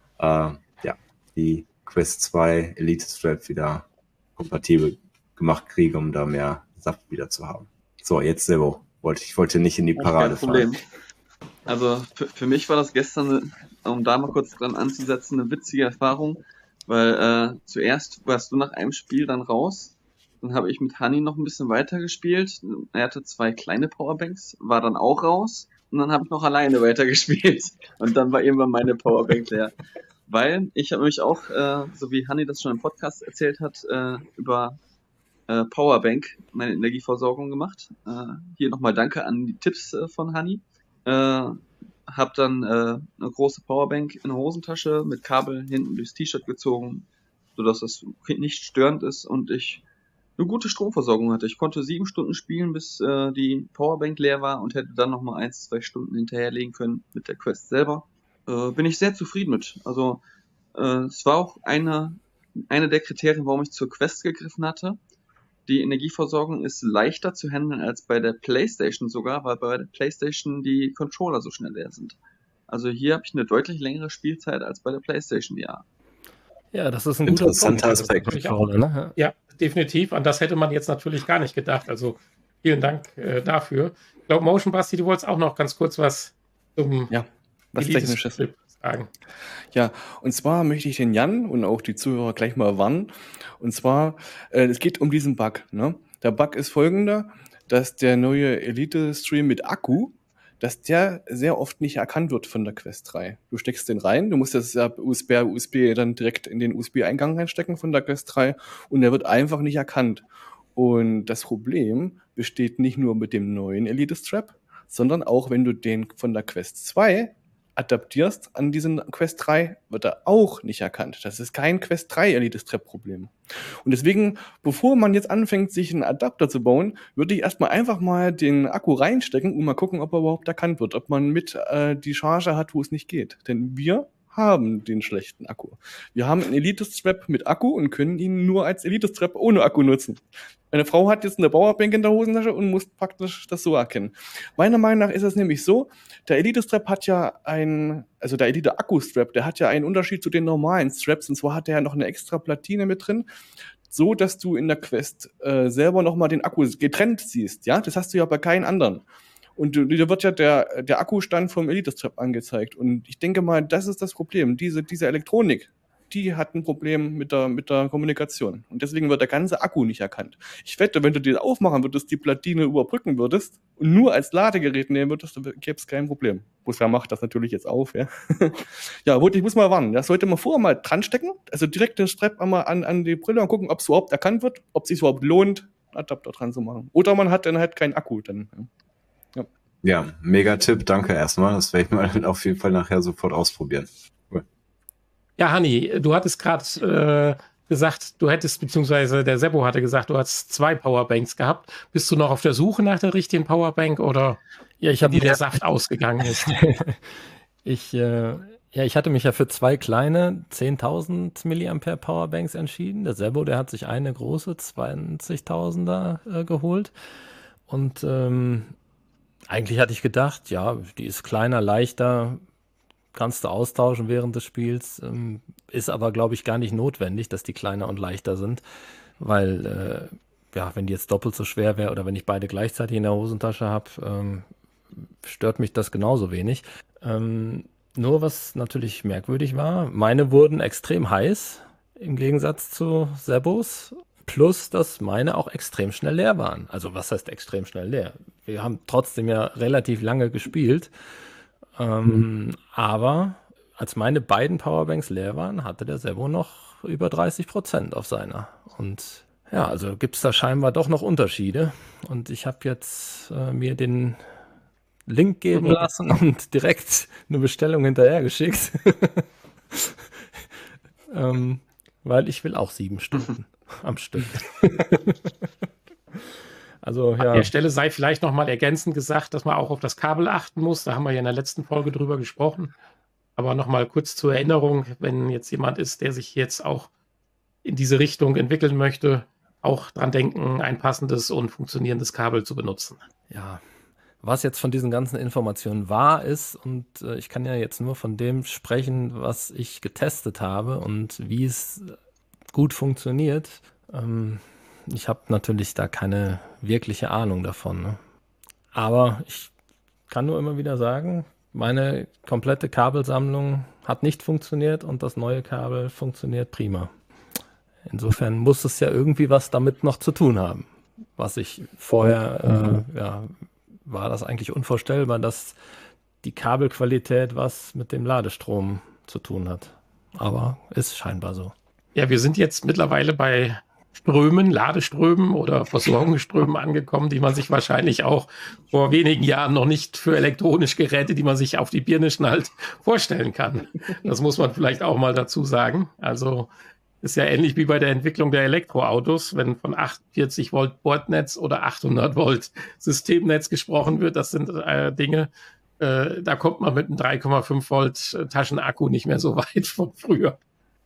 die Quest 2 Elite Strap wieder kompatibel gemacht kriege, um da mehr Saft wieder zu haben. So, jetzt Sebo. Ich wollte nicht in die Parade Kein Problem. fallen. Also für mich war das gestern, um da mal kurz dran anzusetzen, eine witzige Erfahrung, weil zuerst warst du nach einem Spiel dann raus, dann habe ich mit Hani noch ein bisschen weiter gespielt, er hatte 2 kleine Powerbanks, war dann auch raus und dann habe ich noch alleine weitergespielt und dann war irgendwann meine Powerbank leer. Weil ich habe mich auch, so wie Hani das schon im Podcast erzählt hat, über Powerbank meine Energieversorgung gemacht. Hier nochmal danke an die Tipps von Hani. Hab dann eine große Powerbank in der Hosentasche mit Kabel hinten durchs T-Shirt gezogen, sodass das nicht störend ist und ich eine gute Stromversorgung hatte. Ich konnte 7 Stunden spielen, bis die Powerbank leer war und hätte dann nochmal 1, 2 Stunden hinterherlegen können mit der Quest selber. Bin ich sehr zufrieden mit. Also es war auch eine der Kriterien, warum ich zur Quest gegriffen hatte. Die Energieversorgung ist leichter zu handeln als bei der PlayStation sogar, weil bei der PlayStation die Controller so schnell leer sind. Also hier habe ich eine deutlich längere Spielzeit als bei der PlayStation VR. Ja, das ist ein guter Interessanter Punkt. Aspekt. Controller, ne? Ja, definitiv. An das hätte man jetzt natürlich gar nicht gedacht. Also vielen Dank dafür. Ich glaube, Motion Basti, du wolltest auch noch ganz kurz was zum Was Technisches sagen. Ja, und zwar möchte ich den Jan und auch die Zuhörer gleich mal warnen. Und zwar, es geht um diesen Bug. Ne? Der Bug ist folgender, dass der neue Elite-Stream mit Akku, dass der sehr oft nicht erkannt wird von der Quest 3. Du steckst den rein, du musst das ja USB dann direkt in den USB-Eingang reinstecken von der Quest 3 und der wird einfach nicht erkannt. Und das Problem besteht nicht nur mit dem neuen Elite-Strap, sondern auch, wenn du den von der Quest 2 adaptierst an diesen Quest 3, wird er auch nicht erkannt. Das ist kein Quest 3 Elite-Strap-Problem. Und deswegen, bevor man jetzt anfängt, sich einen Adapter zu bauen, würde ich erstmal einfach mal den Akku reinstecken und mal gucken, ob er überhaupt erkannt wird, ob man mit die Charge hat, wo es nicht geht. Denn wir haben den schlechten Akku. Wir haben einen Elite-Strap mit Akku und können ihn nur als Elite-Strap ohne Akku nutzen. Meine Frau hat jetzt eine Powerbank in der Hosentasche und muss praktisch das so erkennen. Meiner Meinung nach ist es nämlich so, der Elite-Strap hat ja also der Elite-Akku-Strap, der hat ja einen Unterschied zu den normalen Straps, und zwar hat der ja noch eine extra Platine mit drin, so dass du in der Quest selber nochmal den Akku getrennt siehst. Ja, das hast du ja bei keinen anderen. Und da wird ja der Akkustand vom Elite-Strap angezeigt. Und ich denke mal, das ist das Problem. Diese Elektronik, die hat ein Problem mit der Kommunikation. Und deswegen wird der ganze Akku nicht erkannt. Ich wette, wenn du die aufmachen würdest, die Platine überbrücken würdest und nur als Ladegerät nehmen würdest, dann gäbe es kein Problem. Busfer macht das natürlich jetzt auf, ja. Ja, ich muss mal warnen. Das sollte man vorher mal dran stecken. Also direkt den Strap einmal an die Brille und gucken, ob es überhaupt erkannt wird, ob es sich überhaupt lohnt, einen Adapter dran zu machen. Oder man hat dann halt keinen Akku. Dann, ja. Ja, mega Tipp, danke erstmal. Das werde ich mal auf jeden Fall nachher sofort ausprobieren. Cool. Ja, Hanni, du hattest gerade gesagt, beziehungsweise der Seppo hatte gesagt, du hast 2 Powerbanks gehabt. Bist du noch auf der Suche nach der richtigen Powerbank oder Ja, ich habe der Saft ausgegangen ist? Ich hatte mich ja für 2 kleine 10.000 mAh Powerbanks entschieden. Der Seppo, der hat sich eine große 20.000er geholt. Und eigentlich hatte ich gedacht, ja, die ist kleiner, leichter, kannst du austauschen während des Spiels, ist aber, glaube ich, gar nicht notwendig, dass die kleiner und leichter sind, weil, wenn die jetzt doppelt so schwer wäre oder wenn ich beide gleichzeitig in der Hosentasche habe, stört mich das genauso wenig. Nur was natürlich merkwürdig war, meine wurden extrem heiß, im Gegensatz zu Seppos. Plus, dass meine auch extrem schnell leer waren. Also was heißt extrem schnell leer? Wir haben trotzdem ja relativ lange gespielt. Aber als meine beiden Powerbanks leer waren, hatte der Seppo noch über 30% auf seiner. Und ja, also gibt es da scheinbar doch noch Unterschiede. Und ich habe jetzt mir den Link geben lassen und direkt eine Bestellung hinterhergeschickt. Weil ich will auch 7 Stunden am Stück. Also, ja. An der Stelle sei vielleicht nochmal ergänzend gesagt, dass man auch auf das Kabel achten muss. Da haben wir ja in der letzten Folge drüber gesprochen. Aber nochmal kurz zur Erinnerung, wenn jetzt jemand ist, der sich jetzt auch in diese Richtung entwickeln möchte, auch dran denken, ein passendes und funktionierendes Kabel zu benutzen. Ja, was jetzt von diesen ganzen Informationen wahr ist, und ich kann ja jetzt nur von dem sprechen, was ich getestet habe und wie es gut funktioniert. Ich habe natürlich da keine wirkliche Ahnung davon. Ne? Aber ich kann nur immer wieder sagen, meine komplette Kabelsammlung hat nicht funktioniert und das neue Kabel funktioniert prima. Insofern muss es ja irgendwie was damit noch zu tun haben. Was ich vorher, war das eigentlich unvorstellbar, dass die Kabelqualität was mit dem Ladestrom zu tun hat. Aber ist scheinbar so. Ja, wir sind jetzt mittlerweile bei Strömen, Ladeströmen oder Versorgungsströmen angekommen, die man sich wahrscheinlich auch vor wenigen Jahren noch nicht für elektronische Geräte, die man sich auf die Birne schnallt, vorstellen kann. Das muss man vielleicht auch mal dazu sagen. Also ist ja ähnlich wie bei der Entwicklung der Elektroautos, wenn von 48 Volt Bordnetz oder 800 Volt Systemnetz gesprochen wird. Das sind Dinge, da kommt man mit einem 3,5 Volt Taschenakku nicht mehr so weit von früher.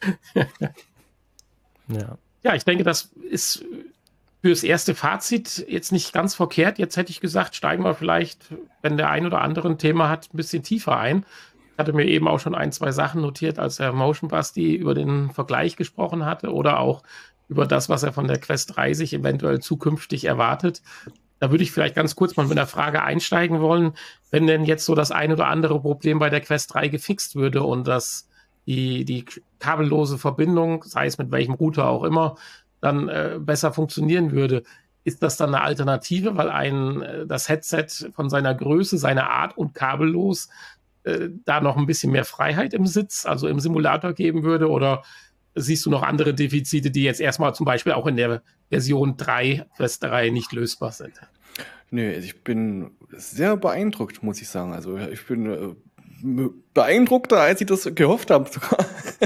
Ja, ich denke, das ist fürs erste Fazit jetzt nicht ganz verkehrt. Jetzt hätte ich gesagt, steigen wir vielleicht, wenn der ein oder andere ein Thema hat, ein bisschen tiefer ein. Ich hatte mir eben auch schon 1, 2 Sachen notiert, als Herr Motion Basti über den Vergleich gesprochen hatte oder auch über das, was er von der Quest 3 sich eventuell zukünftig erwartet. Da würde ich vielleicht ganz kurz mal mit einer Frage einsteigen wollen, wenn denn jetzt so das ein oder andere Problem bei der Quest 3 gefixt würde und dass die kabellose Verbindung, sei es mit welchem Router auch immer, dann besser funktionieren würde. Ist das dann eine Alternative, weil das Headset von seiner Größe, seiner Art und kabellos da noch ein bisschen mehr Freiheit im Sitz, also im Simulator geben würde? Oder siehst du noch andere Defizite, die jetzt erstmal zum Beispiel auch in der Version 3, Quest 3 nicht lösbar sind? Nee, ich bin sehr beeindruckt, muss ich sagen. Also ich bin beeindruckter, als ich das gehofft habe sogar.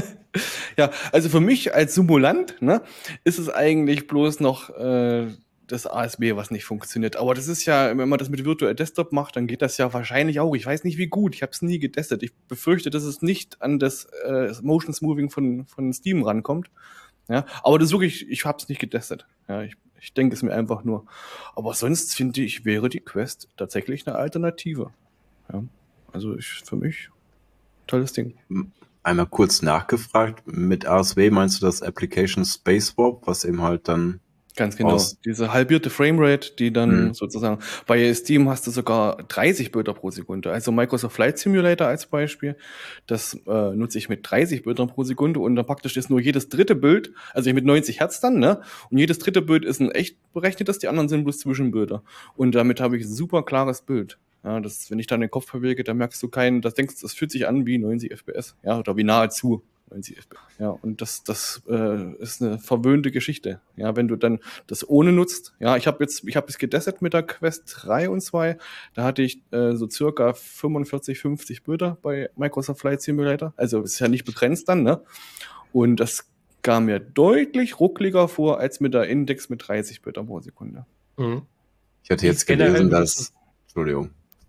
Ja, also für mich als Simulant, ne, ist es eigentlich bloß noch das ASB, was nicht funktioniert. Aber das ist ja, wenn man das mit Virtual Desktop macht, dann geht das ja wahrscheinlich auch. Ich weiß nicht, wie gut. Ich habe es nie getestet. Ich befürchte, dass es nicht an das Motion Smoothing von Steam rankommt. Ja, aber das wirklich, ich habe es nicht getestet. Ja, ich denke es mir einfach nur. Aber sonst finde ich, wäre die Quest tatsächlich eine Alternative. Ja, also für mich tolles Ding. Einmal kurz nachgefragt, mit ASW meinst du das Application Spacewap, was eben halt dann Ganz genau. Diese halbierte Framerate, die dann sozusagen, bei Steam hast du sogar 30 Bilder pro Sekunde. Also Microsoft Flight Simulator als Beispiel, das nutze ich mit 30 Bildern pro Sekunde und dann praktisch ist nur jedes dritte Bild, also mit 90 Hertz dann, ne? Und jedes dritte Bild ist ein echt berechnetes, die anderen sind bloß Zwischenbilder. Und damit habe ich ein super klares Bild. Ja, das, wenn ich dann den Kopf bewege, dann merkst du das denkst, das fühlt sich an wie 90 FPS, ja, oder wie nahezu 90 FPS. Ja, und das ist eine verwöhnte Geschichte. Ja, wenn du dann das ohne nutzt. Ja, ich habe es getestet mit der Quest 3 und 2. Da hatte ich so circa 45, 50 Bilder bei Microsoft Flight Simulator. Also ist ja nicht begrenzt dann, ne? Und das kam mir deutlich ruckliger vor als mit der Index mit 30 Bilder pro Sekunde. Mhm. Ich hatte jetzt gelesen, dass... Entschuldigung.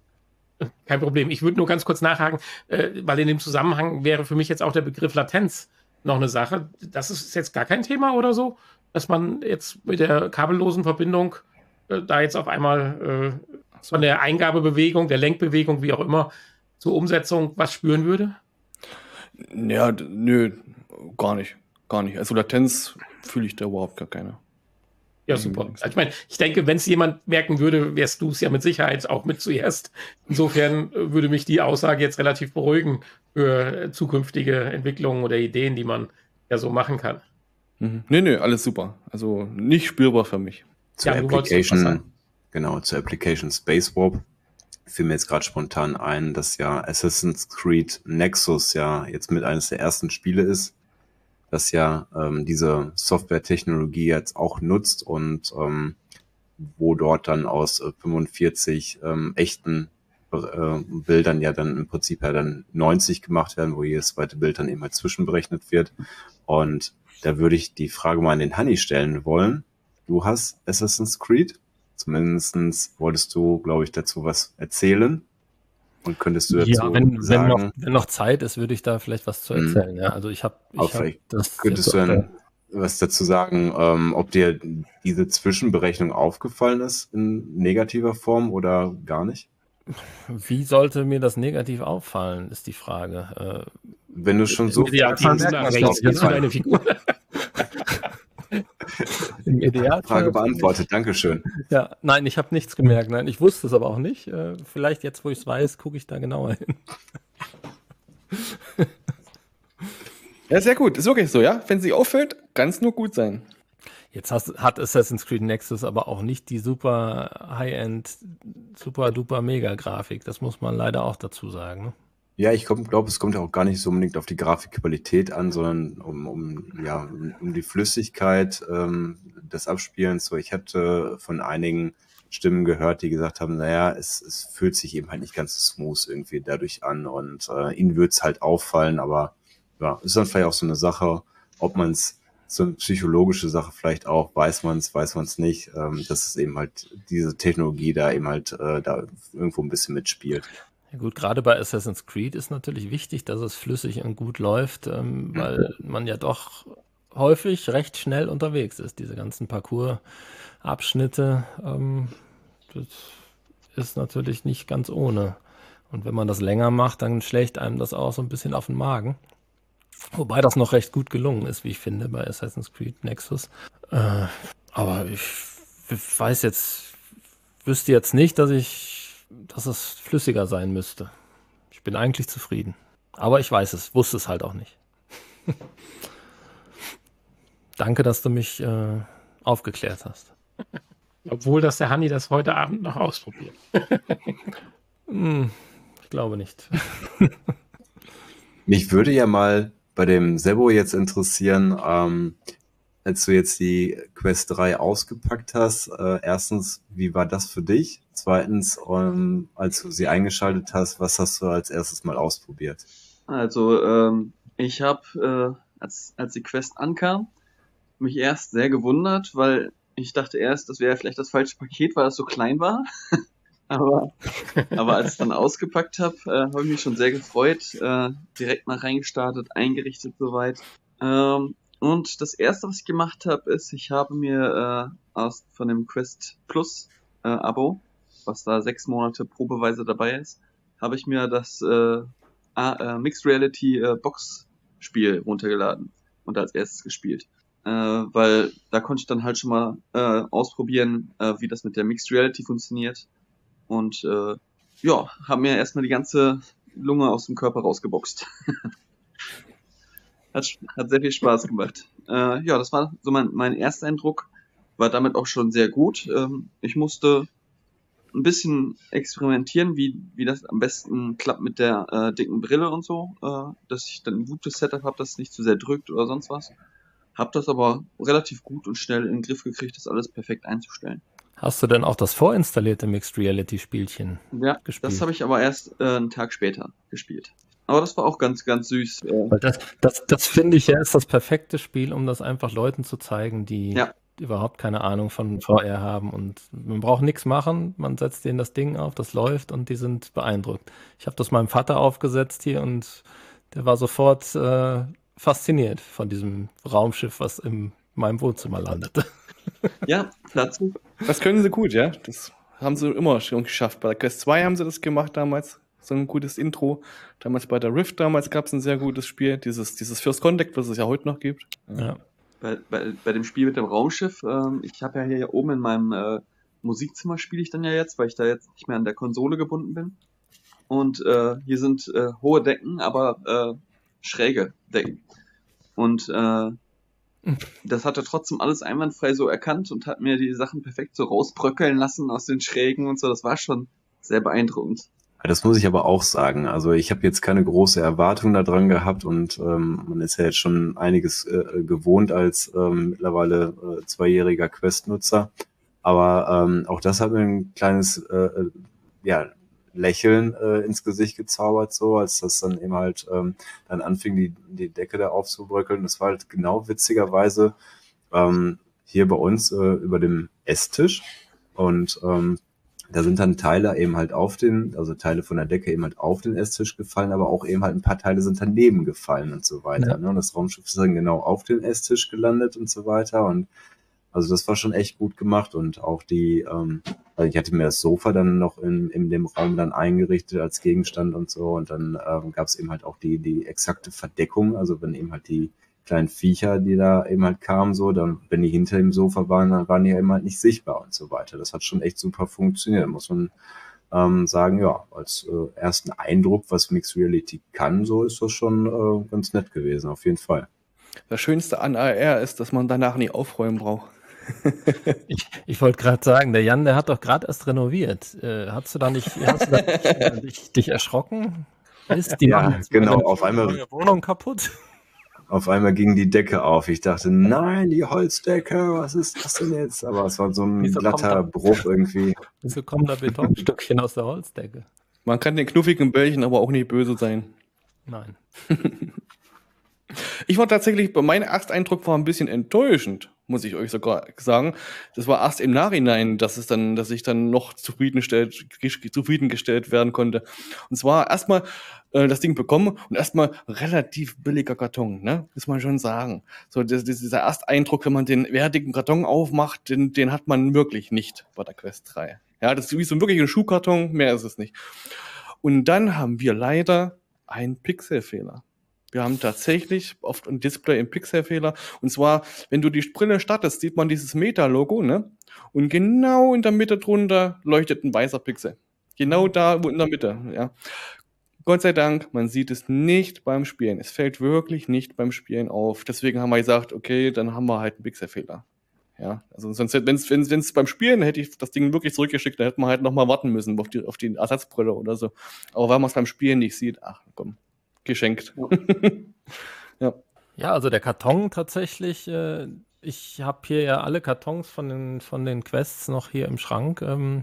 Kein Problem. Ich würde nur ganz kurz nachhaken, weil in dem Zusammenhang wäre für mich jetzt auch der Begriff Latenz noch eine Sache. Das ist jetzt gar kein Thema oder so, dass man jetzt mit der kabellosen Verbindung da jetzt auf einmal von der Eingabebewegung, der Lenkbewegung, wie auch immer, zur Umsetzung was spüren würde? Ja, nö, gar nicht. Also Latenz fühle ich da überhaupt gar keine. Ja, super. Also ich meine, ich denke, wenn es jemand merken würde, wärst du es ja mit Sicherheit auch mit zuerst. Insofern würde mich die Aussage jetzt relativ beruhigen für zukünftige Entwicklungen oder Ideen, die man ja so machen kann. Nee, alles super. Also nicht spürbar für mich. Zur Application Spacewap fiel mir jetzt gerade spontan ein, dass ja Assassin's Creed Nexus ja jetzt mit eines der ersten Spiele ist, das ja diese Softwaretechnologie jetzt auch nutzt und wo dort dann aus 45 echten Bildern ja dann im Prinzip ja dann 90 gemacht werden, wo jedes zweite Bild dann eben halt zwischenberechnet wird. Und da würde ich die Frage mal an den Hanni stellen wollen. Du hast Assassin's Creed, zumindest wolltest du, glaube ich, dazu was erzählen. Und könntest du dazu sagen... Wenn noch Zeit ist, würde ich da vielleicht was zu erzählen. Ja, also könntest du dann was dazu sagen, ob dir diese Zwischenberechnung aufgefallen ist in negativer Form oder gar nicht? Wie sollte mir das negativ auffallen, ist die Frage. Wenn du schon so... deine Figur. Im Idealfall. Frage beantwortet, Dankeschön. Ja, nein, ich habe nichts gemerkt. Nein, ich wusste es aber auch nicht. Vielleicht jetzt, wo ich es weiß, gucke ich da genauer hin. Ja, sehr gut. Ist wirklich so, ja? Wenn sie auffällt, kann es nur gut sein. Jetzt hat Assassin's Creed Nexus aber auch nicht die super High-End, super duper Mega-Grafik. Das muss man leider auch dazu sagen. Ne? Ja, ich glaube, es kommt ja auch gar nicht so unbedingt auf die Grafikqualität an, sondern um die Flüssigkeit des Abspielens. So, ich hatte von einigen Stimmen gehört, die gesagt haben, naja, es fühlt sich eben halt nicht ganz so smooth irgendwie dadurch an und ihnen wird es halt auffallen, aber ja, ist dann vielleicht auch so eine Sache, ob man es, so eine psychologische Sache vielleicht auch, weiß man es nicht, dass es eben halt diese Technologie da eben halt da irgendwo ein bisschen mitspielt. Ja gut, gerade bei Assassin's Creed ist natürlich wichtig, dass es flüssig und gut läuft, weil man ja doch häufig recht schnell unterwegs ist. Diese ganzen Parcours-Abschnitte, das ist natürlich nicht ganz ohne. Und wenn man das länger macht, dann schlägt einem das auch so ein bisschen auf den Magen. Wobei das noch recht gut gelungen ist, wie ich finde, bei Assassin's Creed Nexus. Aber ich wüsste jetzt nicht, dass es flüssiger sein müsste. Ich bin eigentlich zufrieden. Aber ich wusste es halt auch nicht. Danke, dass du mich aufgeklärt hast. Obwohl, dass der Hanni das heute Abend noch ausprobiert. Ich glaube nicht. Mich würde ja mal bei dem Sebo jetzt interessieren, als du jetzt die Quest 3 ausgepackt hast, erstens, wie war das für dich? Zweitens, als du sie eingeschaltet hast, was hast du als erstes mal ausprobiert? Also, ich habe, als die Quest ankam, mich erst sehr gewundert, weil ich dachte erst, das wäre vielleicht das falsche Paket, weil das so klein war. Aber als ich dann ausgepackt habe, habe ich mich schon sehr gefreut, direkt mal reingestartet, eingerichtet soweit. Und das erste, was ich gemacht habe, ist, ich habe mir von dem Quest Plus Abo, was da 6 Monate probeweise dabei ist, habe ich mir das Mixed Reality Box Spiel runtergeladen und als erstes gespielt. Weil da konnte ich dann halt schon mal ausprobieren, wie das mit der Mixed Reality funktioniert. Und ja, haben mir erstmal die ganze Lunge aus dem Körper rausgeboxt. Hat sehr viel Spaß gemacht. Ja, das war so mein erster Eindruck. War damit auch schon sehr gut. Ich musste ein bisschen experimentieren, wie das am besten klappt mit der dicken Brille und so. Dass ich dann ein gutes Setup habe, das es nicht zu sehr drückt oder sonst was. Hab das aber relativ gut und schnell in den Griff gekriegt, das alles perfekt einzustellen. Hast du denn auch das vorinstallierte Mixed Reality Spielchen Ja, gespielt? das habe ich aber erst einen Tag später gespielt. Aber das war auch ganz, ganz süß. Weil das finde ich ja ist das perfekte Spiel, um das einfach Leuten zu zeigen, die Ja. überhaupt keine Ahnung von VR haben. Und man braucht nichts machen, man setzt denen das Ding auf, das läuft und die sind beeindruckt. Ich habe das meinem Vater aufgesetzt hier und der war sofort fasziniert von diesem Raumschiff, was in meinem Wohnzimmer landete. Ja, dazu. Das können sie gut, ja. Das haben sie immer schon geschafft. Bei der Quest 2 haben sie das gemacht damals. So ein gutes Intro. Damals bei der Rift damals gab es ein sehr gutes Spiel. Dieses First Contact, was es ja heute noch gibt. Ja. Bei dem Spiel mit dem Raumschiff, ich habe ja hier oben in meinem Musikzimmer spiele ich dann ja jetzt, weil ich da jetzt nicht mehr an der Konsole gebunden bin. Und hier sind hohe Decken, aber schräge Decken. Und das hat er trotzdem alles einwandfrei so erkannt und hat mir die Sachen perfekt so rausbröckeln lassen aus den Schrägen und so. Das war schon sehr beeindruckend. Das muss ich aber auch sagen. Also ich habe jetzt keine große Erwartung daran gehabt und man ist ja jetzt schon einiges gewohnt als mittlerweile 2-jähriger Quest-Nutzer. Aber auch das hat mir ein kleines Lächeln ins Gesicht gezaubert, so als das dann eben halt dann anfing, die Decke da aufzubröckeln. Das war halt genau witzigerweise hier bei uns über dem Esstisch und da sind dann Teile eben halt also Teile von der Decke eben halt auf den Esstisch gefallen, aber auch eben halt ein paar Teile sind daneben gefallen und so weiter. Ja. Ne? Und das Raumschiff ist dann genau auf den Esstisch gelandet und so weiter. Und also das war schon echt gut gemacht und auch also ich hatte mir das Sofa dann noch in dem Raum dann eingerichtet als Gegenstand und so und dann gab es eben halt auch die exakte Verdeckung, also wenn eben halt die kleinen Viecher, die da eben halt kamen, so, dann, wenn die hinter dem Sofa waren, dann waren die ja eben halt nicht sichtbar und so weiter. Das hat schon echt super funktioniert, muss man sagen, ja, als ersten Eindruck, was Mixed Reality kann, so ist das schon ganz nett gewesen, auf jeden Fall. Das Schönste an AR ist, dass man danach nicht aufräumen braucht. Ich wollte gerade sagen, der Jan, der hat doch gerade erst renoviert. Hast du da nicht dich erschrocken? Die Ja, machen jetzt genau, meine auf einmal- neue Wohnung kaputt. Auf einmal ging die Decke auf. Ich dachte, nein, die Holzdecke, was ist das denn jetzt? Aber es war so ein Wieso kommt glatter da- Bruch irgendwie. Wieso kommen da Betonstückchen aus der Holzdecke? Man kann den knuffigen Bällchen aber auch nicht böse sein. Nein. Ich war tatsächlich, mein Ersteindruck war ein bisschen enttäuschend, muss ich euch sogar sagen. Das war erst im Nachhinein, dass ich dann noch zufriedengestellt werden konnte. Und zwar erstmal das Ding bekommen und erstmal relativ billiger Karton, ne? Muss man schon sagen. So, dieser Ersteindruck, wenn man den wertigen Karton aufmacht, den hat man wirklich nicht bei der Quest 3. Ja, das ist wie so wirklich ein Schuhkarton, mehr ist es nicht. Und dann haben wir leider einen Pixelfehler. Wir haben tatsächlich oft ein Display im Pixelfehler. Und zwar, wenn du die Brille startest, sieht man dieses Meta-Logo, ne? Und genau in der Mitte drunter leuchtet ein weißer Pixel. Genau da in der Mitte, ja. Gott sei Dank, man sieht es nicht beim Spielen. Es fällt wirklich nicht beim Spielen auf. Deswegen haben wir gesagt, okay, dann haben wir halt einen Pixelfehler. Ja, also sonst, wenn es beim Spielen, hätte ich das Ding wirklich zurückgeschickt, dann hätte man halt nochmal warten müssen auf die Ersatzbrille oder so. Aber weil man es beim Spielen nicht sieht, ach komm, geschenkt. Ja. Ja, also der Karton tatsächlich, Ich habe hier ja alle Kartons von den Quests noch hier im Schrank.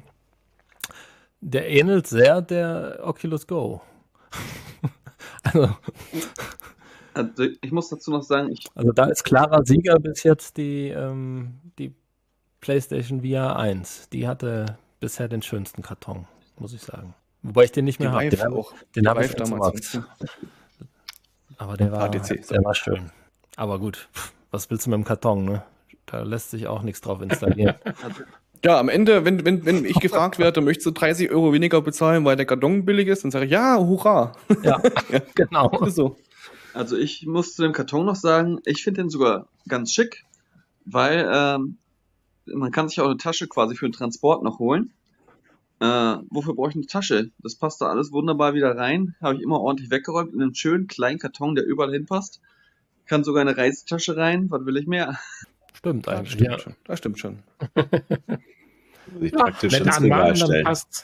Der ähnelt sehr der Oculus Go. Also, Also ich muss dazu noch sagen, also da ist klarer Sieger bis jetzt die PlayStation VR 1. Die hatte bisher den schönsten Karton, muss ich sagen. Wobei ich den nicht mehr habe. Den habe ich damals. Aber der war schön. Aber gut, was willst du mit dem Karton, ne? Da lässt sich auch nichts drauf installieren. Ja, am Ende, wenn ich gefragt werde, möchtest du 30 Euro weniger bezahlen, weil der Karton billig ist, dann sage ich, ja, hurra. Ja, genau. Ist so. Also ich muss zu dem Karton noch sagen, ich finde den sogar ganz schick, weil man kann sich auch eine Tasche quasi für den Transport noch holen. Wofür brauche ich eine Tasche? Das passt da alles wunderbar wieder rein. Habe ich immer ordentlich weggeräumt in einem schönen kleinen Karton, der überall hinpasst. Kann sogar eine Reisetasche rein. Was will ich mehr? Stimmt Das eigentlich. stimmt Ja. schon. Das stimmt schon. Sich praktisch Nett ins Regal anmalen, dann stellen. passt.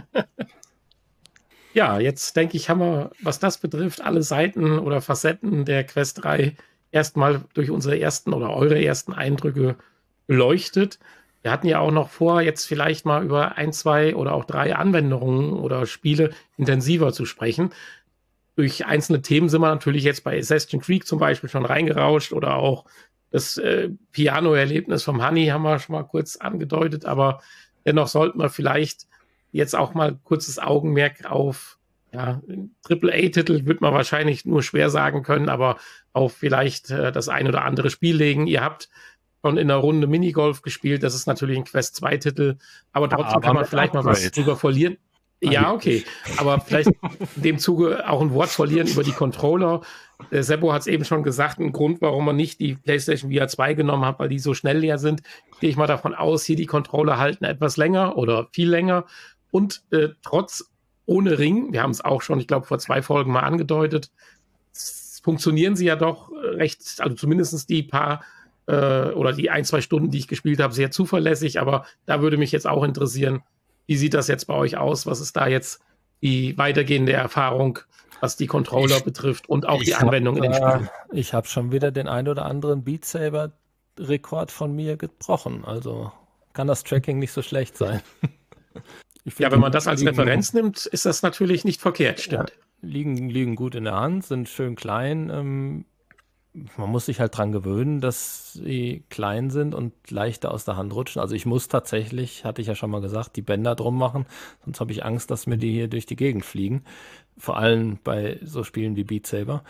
Ja, jetzt denke ich, haben wir, was das betrifft, alle Seiten oder Facetten der Quest 3 erstmal durch unsere ersten oder eure ersten Eindrücke beleuchtet. Wir hatten ja auch noch vor, jetzt vielleicht mal über 1, 2 oder auch 3 Anwendungen oder Spiele intensiver zu sprechen. Durch einzelne Themen sind wir natürlich jetzt bei Assassin's Creed zum Beispiel schon reingerauscht oder auch das Piano-Erlebnis vom Honey haben wir schon mal kurz angedeutet, aber dennoch sollten wir vielleicht jetzt auch mal kurzes Augenmerk auf AAA-Titel, wird man wahrscheinlich nur schwer sagen können, aber auf vielleicht das ein oder andere Spiel legen. Ihr habt schon in der Runde Minigolf gespielt, das ist natürlich ein Quest 2-Titel, aber trotzdem kann man vielleicht mal was drüber verlieren. Ja, okay, aber vielleicht in dem Zuge auch ein Wort verlieren über die Controller. Der Seppo hat es eben schon gesagt, ein Grund, warum man nicht die PlayStation VR 2 genommen hat, weil die so schnell leer sind. Gehe ich mal davon aus, hier die Controller halten etwas länger oder viel länger und trotz ohne Ring, wir haben es auch schon, ich glaube, vor 2 Folgen mal angedeutet, funktionieren sie ja doch recht, also zumindest die paar oder die 1, 2 Stunden, die ich gespielt habe, sehr zuverlässig, aber da würde mich jetzt auch interessieren, wie sieht das jetzt bei euch aus? Was ist da jetzt die weitergehende Erfahrung, was die Controller betrifft und auch die Anwendung in den Spielen? Ich habe schon wieder den ein oder anderen Beat Saber Rekord von mir gebrochen. Also kann das Tracking nicht so schlecht sein. Ja, wenn man das als Referenz nimmt, ist das natürlich nicht verkehrt, stimmt. Ja, liegen gut in der Hand, sind schön klein. Man muss sich halt dran gewöhnen, dass sie klein sind und leichter aus der Hand rutschen. Also ich muss tatsächlich, hatte ich ja schon mal gesagt, die Bänder drum machen, sonst habe ich Angst, dass mir die hier durch die Gegend fliegen. Vor allem bei so Spielen wie Beat Saber.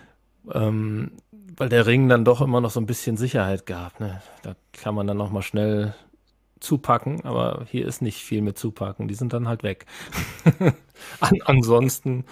Weil der Ring dann doch immer noch so ein bisschen Sicherheit gab. Ne? Da kann man dann noch mal schnell zupacken, aber hier ist nicht viel mit zupacken. Die sind dann halt weg. Ansonsten,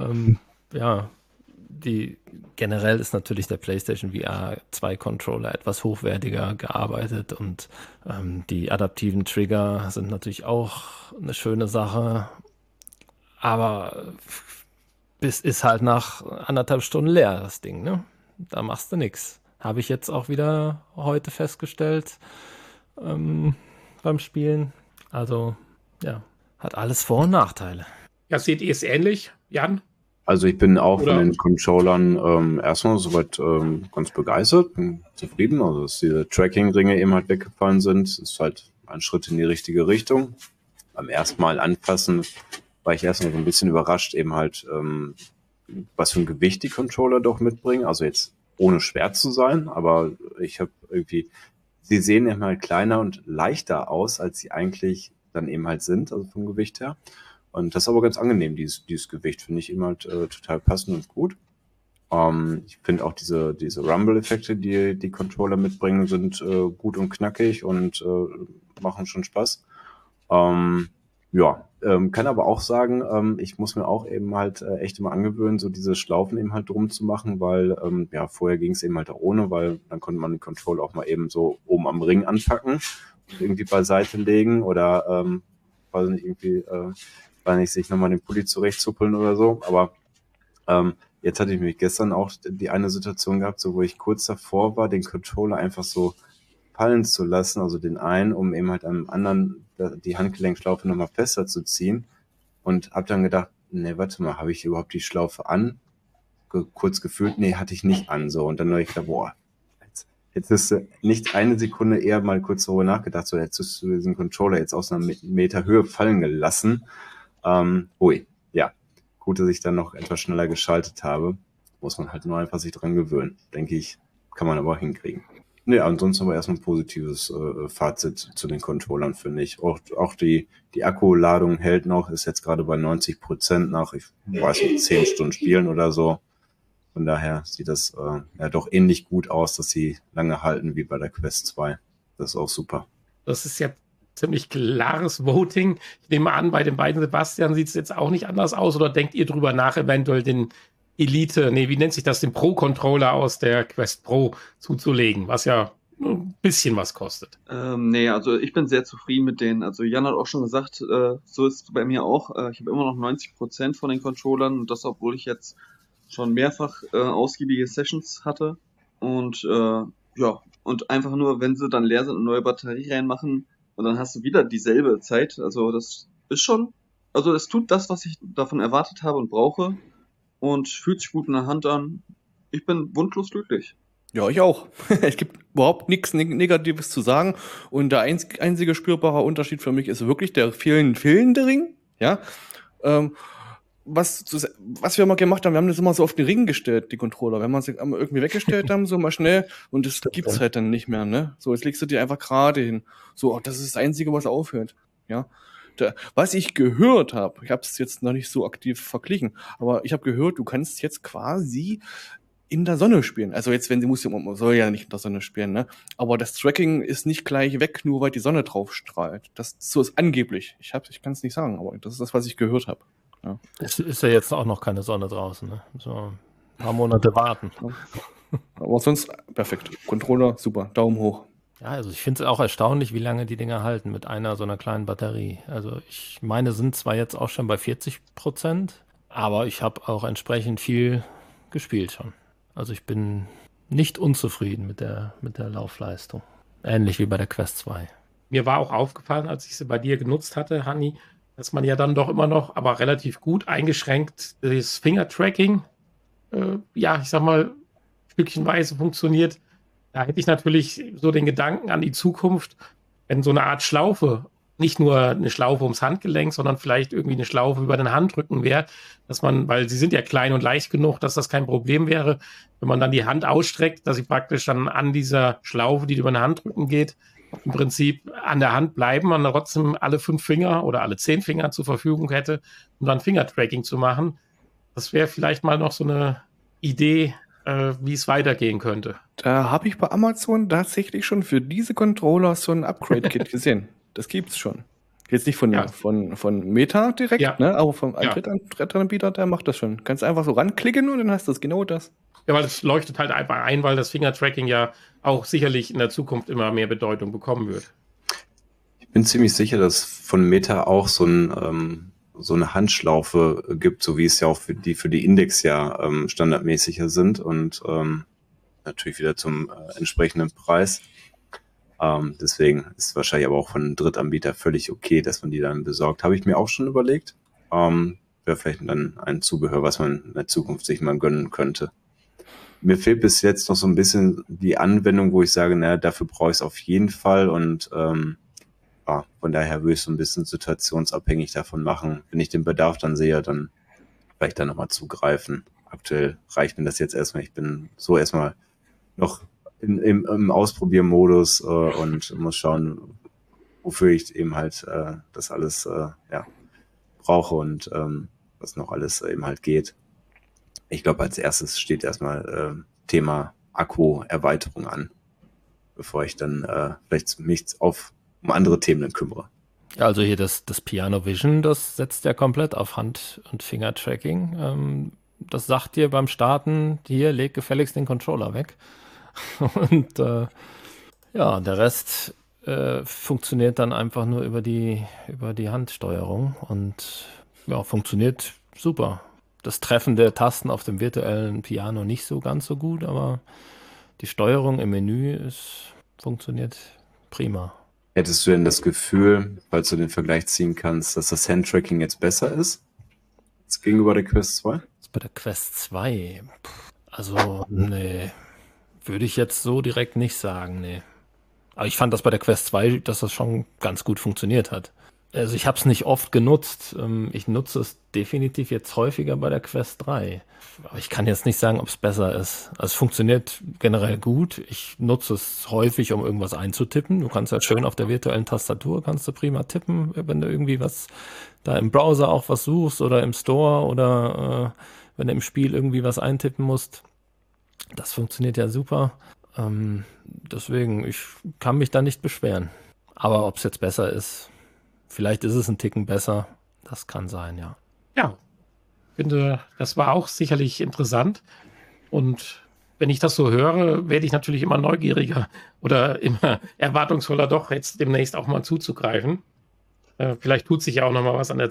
generell ist natürlich der PlayStation VR 2 Controller etwas hochwertiger gearbeitet und die adaptiven Trigger sind natürlich auch eine schöne Sache, aber es ist halt nach 1,5 Stunden leer, das Ding, ne? Da machst du nichts. Habe ich jetzt auch wieder heute festgestellt beim Spielen. Also, ja, hat alles Vor- und Nachteile. Ja, seht ihr es ähnlich, Jan? Also ich bin auch von den Controllern erstmal soweit ganz begeistert, bin zufrieden. Also dass diese Tracking-Ringe eben halt weggefallen sind, ist halt ein Schritt in die richtige Richtung. Beim ersten Mal anfassen war ich erstmal so ein bisschen überrascht, eben halt was für ein Gewicht die Controller doch mitbringen. Also jetzt ohne schwer zu sein, aber ich habe irgendwie, sie sehen eben halt kleiner und leichter aus, als sie eigentlich dann eben halt sind, also vom Gewicht her. Und das ist aber ganz angenehm, dieses Gewicht, finde ich eben halt total passend und gut. Ich finde auch diese Rumble-Effekte, die Controller mitbringen, sind gut und knackig und machen schon Spaß. Kann aber auch sagen, ich muss mir auch eben halt echt immer angewöhnen, so diese Schlaufen eben halt drum zu machen, weil vorher ging es eben halt auch ohne, weil dann konnte man den Controller auch mal eben so oben am Ring anpacken und irgendwie beiseite legen oder weiß nicht, irgendwie sich nochmal den Pulli zurechtzuppeln oder so, aber jetzt hatte ich mich gestern auch die eine Situation gehabt, so wo ich kurz davor war, den Controller einfach so fallen zu lassen, also den einen, um eben halt am anderen die Handgelenkschlaufe nochmal fester zu ziehen und habe dann gedacht, ne, warte mal, habe ich überhaupt die Schlaufe an? Kurz gefühlt, nee, hatte ich nicht an, so, und dann habe ich gedacht, boah, hättest du nicht eine Sekunde eher mal kurz darüber nachgedacht, so hättest du diesen Controller jetzt aus einer Meter Höhe fallen gelassen. Ui, ja. Gut, dass ich dann noch etwas schneller geschaltet habe. Muss man halt nur einfach sich dran gewöhnen. Denke ich, kann man aber auch hinkriegen. Nee, ansonsten aber erstmal ein positives Fazit zu den Controllern, finde ich. Auch die Akkuladung hält noch, ist jetzt gerade bei 90% nach, ich weiß nicht, 10 Stunden Spielen oder so. Von daher sieht das ja doch ähnlich gut aus, dass sie lange halten wie bei der Quest 2. Das ist auch super. Das ist ja ziemlich klares Voting. Ich nehme an, bei den beiden Sebastian sieht es jetzt auch nicht anders aus. Oder denkt ihr drüber nach, eventuell den wie nennt sich das, den Pro-Controller aus der Quest Pro zuzulegen, was ja ein bisschen was kostet? Nee, also ich bin sehr zufrieden mit denen. Also Jan hat auch schon gesagt, so ist es bei mir auch. Ich habe immer noch 90% von den Controllern und das, obwohl ich jetzt schon mehrfach ausgiebige Sessions hatte. Und und einfach nur, wenn sie dann leer sind, eine neue Batterie reinmachen und dann hast du wieder dieselbe Zeit. Also das ist schon, also es tut das, was ich davon erwartet habe und brauche und fühlt sich gut in der Hand an. Ich bin wunschlos glücklich. Ja, ich auch. Es gibt überhaupt nichts Negatives zu sagen. Und der einzige spürbare Unterschied für mich ist wirklich der fehlende Ring. Ja. Was wir mal gemacht haben, wir haben das immer so auf den Ring gestellt, die Controller. Wenn wir sie irgendwie weggestellt haben, so mal schnell, und das gibt's halt dann nicht mehr, ne? So, jetzt legst du die einfach gerade hin. So, das ist das Einzige, was aufhört. Ja. Was ich gehört habe, ich habe es jetzt noch nicht so aktiv verglichen, aber ich habe gehört, du kannst jetzt quasi in der Sonne spielen. Also jetzt, man soll ja nicht in der Sonne spielen, ne? Aber das Tracking ist nicht gleich weg, nur weil die Sonne drauf strahlt. So ist angeblich. Ich kann es nicht sagen, aber das ist das, was ich gehört habe. Ja. Es ist ja jetzt auch noch keine Sonne draußen, ne? So ein paar Monate warten. Aber sonst perfekt. Controller, super. Daumen hoch. Ja, also ich finde es auch erstaunlich, wie lange die Dinger halten mit einer so einer kleinen Batterie. Also ich meine, sind zwar jetzt auch schon bei 40%, aber ich habe auch entsprechend viel gespielt schon. Also ich bin nicht unzufrieden mit der Laufleistung. Ähnlich wie bei der Quest 2. Mir war auch aufgefallen, als ich sie bei dir genutzt hatte, Hanni, dass man ja dann doch immer noch, aber relativ gut eingeschränkt, das Finger-Tracking, ich sag mal, stückchenweise funktioniert. Da hätte ich natürlich so den Gedanken an die Zukunft, wenn so eine Art Schlaufe, nicht nur eine Schlaufe ums Handgelenk, sondern vielleicht irgendwie eine Schlaufe über den Handrücken wäre, dass man, weil sie sind ja klein und leicht genug, dass das kein Problem wäre, wenn man dann die Hand ausstreckt, dass sie praktisch dann an dieser Schlaufe, die über den Handrücken geht, im Prinzip an der Hand bleiben und trotzdem alle 5 Finger oder alle 10 Finger zur Verfügung hätte, um dann Fingertracking zu machen. Das wäre vielleicht mal noch so eine Idee, wie es weitergehen könnte. Da habe ich bei Amazon tatsächlich schon für diese Controller so ein Upgrade-Kit gesehen. Das gibt's schon. Jetzt nicht von Meta direkt, ne? Aber vom Drittanbieter, der macht das schon. Kannst einfach so ranklicken und dann hast du genau das. Ja, weil es leuchtet halt einfach ein, weil das Fingertracking ja auch sicherlich in der Zukunft immer mehr Bedeutung bekommen wird. Ich bin ziemlich sicher, dass von Meta auch so eine Handschlaufe gibt, so wie es ja auch für die Index ja standardmäßiger sind und natürlich wieder zum entsprechenden Preis. Deswegen ist es wahrscheinlich aber auch von einem Drittanbieter völlig okay, dass man die dann besorgt. Habe ich mir auch schon überlegt. Wäre vielleicht dann ein Zubehör, was man in der Zukunft sich mal gönnen könnte. Mir fehlt bis jetzt noch so ein bisschen die Anwendung, wo ich sage, naja, dafür brauche ich es auf jeden Fall und von daher würde ich so ein bisschen situationsabhängig davon machen. Wenn ich den Bedarf dann sehe, dann vielleicht dann nochmal zugreifen. Aktuell reicht mir das jetzt erstmal. Ich bin so erstmal noch im Ausprobiermodus und muss schauen, wofür ich eben halt das alles brauche und was noch alles eben halt geht. Ich glaube, als erstes steht erstmal Thema Akku-Erweiterung an, bevor ich dann vielleicht mich um andere Themen kümmere. Ja, also hier das Piano Vision, das setzt ja komplett auf Hand- und Finger-Tracking. Das sagt dir beim Starten, hier, leg gefälligst den Controller weg. Und der Rest funktioniert dann einfach nur über die Handsteuerung und ja, funktioniert super. Das Treffen der Tasten auf dem virtuellen Piano nicht so ganz so gut, aber die Steuerung im Menü funktioniert prima. Hättest du denn das Gefühl, falls du den Vergleich ziehen kannst, dass das Handtracking jetzt besser ist als gegenüber der Quest 2? Bei der Quest 2? Also, nee, Würde ich jetzt so direkt nicht sagen, nee. Aber ich fand das bei der Quest 2, dass das schon ganz gut funktioniert hat. Also ich habe es nicht oft genutzt. Ich nutze es definitiv jetzt häufiger bei der Quest 3. Aber ich kann jetzt nicht sagen, ob es besser ist. Also es funktioniert generell gut. Ich nutze es häufig, um irgendwas einzutippen. Du kannst ja schön auf der virtuellen Tastatur, kannst du prima tippen, wenn du irgendwie was da im Browser auch was suchst oder im Store oder wenn du im Spiel irgendwie was eintippen musst. Das funktioniert ja super. Deswegen, ich kann mich da nicht beschweren. Aber ob es jetzt besser ist, vielleicht ist es ein Ticken besser. Das kann sein, ja. Ja, ich finde, das war auch sicherlich interessant. Und wenn ich das so höre, werde ich natürlich immer neugieriger oder immer erwartungsvoller, doch jetzt demnächst auch mal zuzugreifen. Vielleicht tut sich ja auch noch mal was an der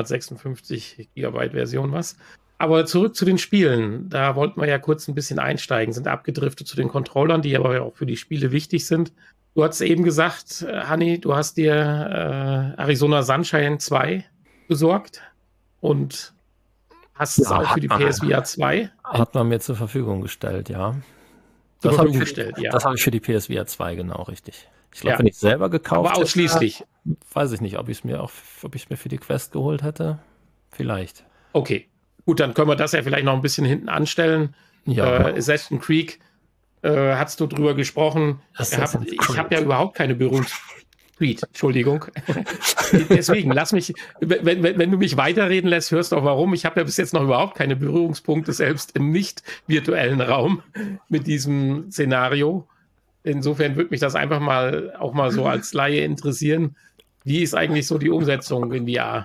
256 GB Version was. Aber zurück zu den Spielen. Da wollten wir ja kurz ein bisschen einsteigen, sind abgedriftet zu den Controllern, die aber auch für die Spiele wichtig sind. Du hast eben gesagt, Hanni, du hast dir Arizona Sunshine 2 besorgt und hast es auch für die PSVR 2 Hat man mir zur Verfügung gestellt, ja. zur Das habe Verfügung ich, gestellt. Ja, das habe ich für die PSVR 2, genau, richtig. Ich glaube, Ja. wenn ich selber gekauft aber ausschließlich. hätte, weiß ich nicht, ob ich es mir für die Quest geholt hätte. Vielleicht. Okay, gut, dann können wir das ja vielleicht noch ein bisschen hinten anstellen. Ja. Assassin's Creed, hast du drüber gesprochen. Assassin's Ich Creed. habe ja überhaupt keine Entschuldigung. Deswegen, lass mich, wenn du mich weiterreden lässt, hörst du auch warum. Ich habe ja bis jetzt noch überhaupt keine Berührungspunkte, selbst im nicht virtuellen Raum mit diesem Szenario. Insofern würde mich das einfach mal auch mal so als Laie interessieren. Wie ist eigentlich so die Umsetzung in VR?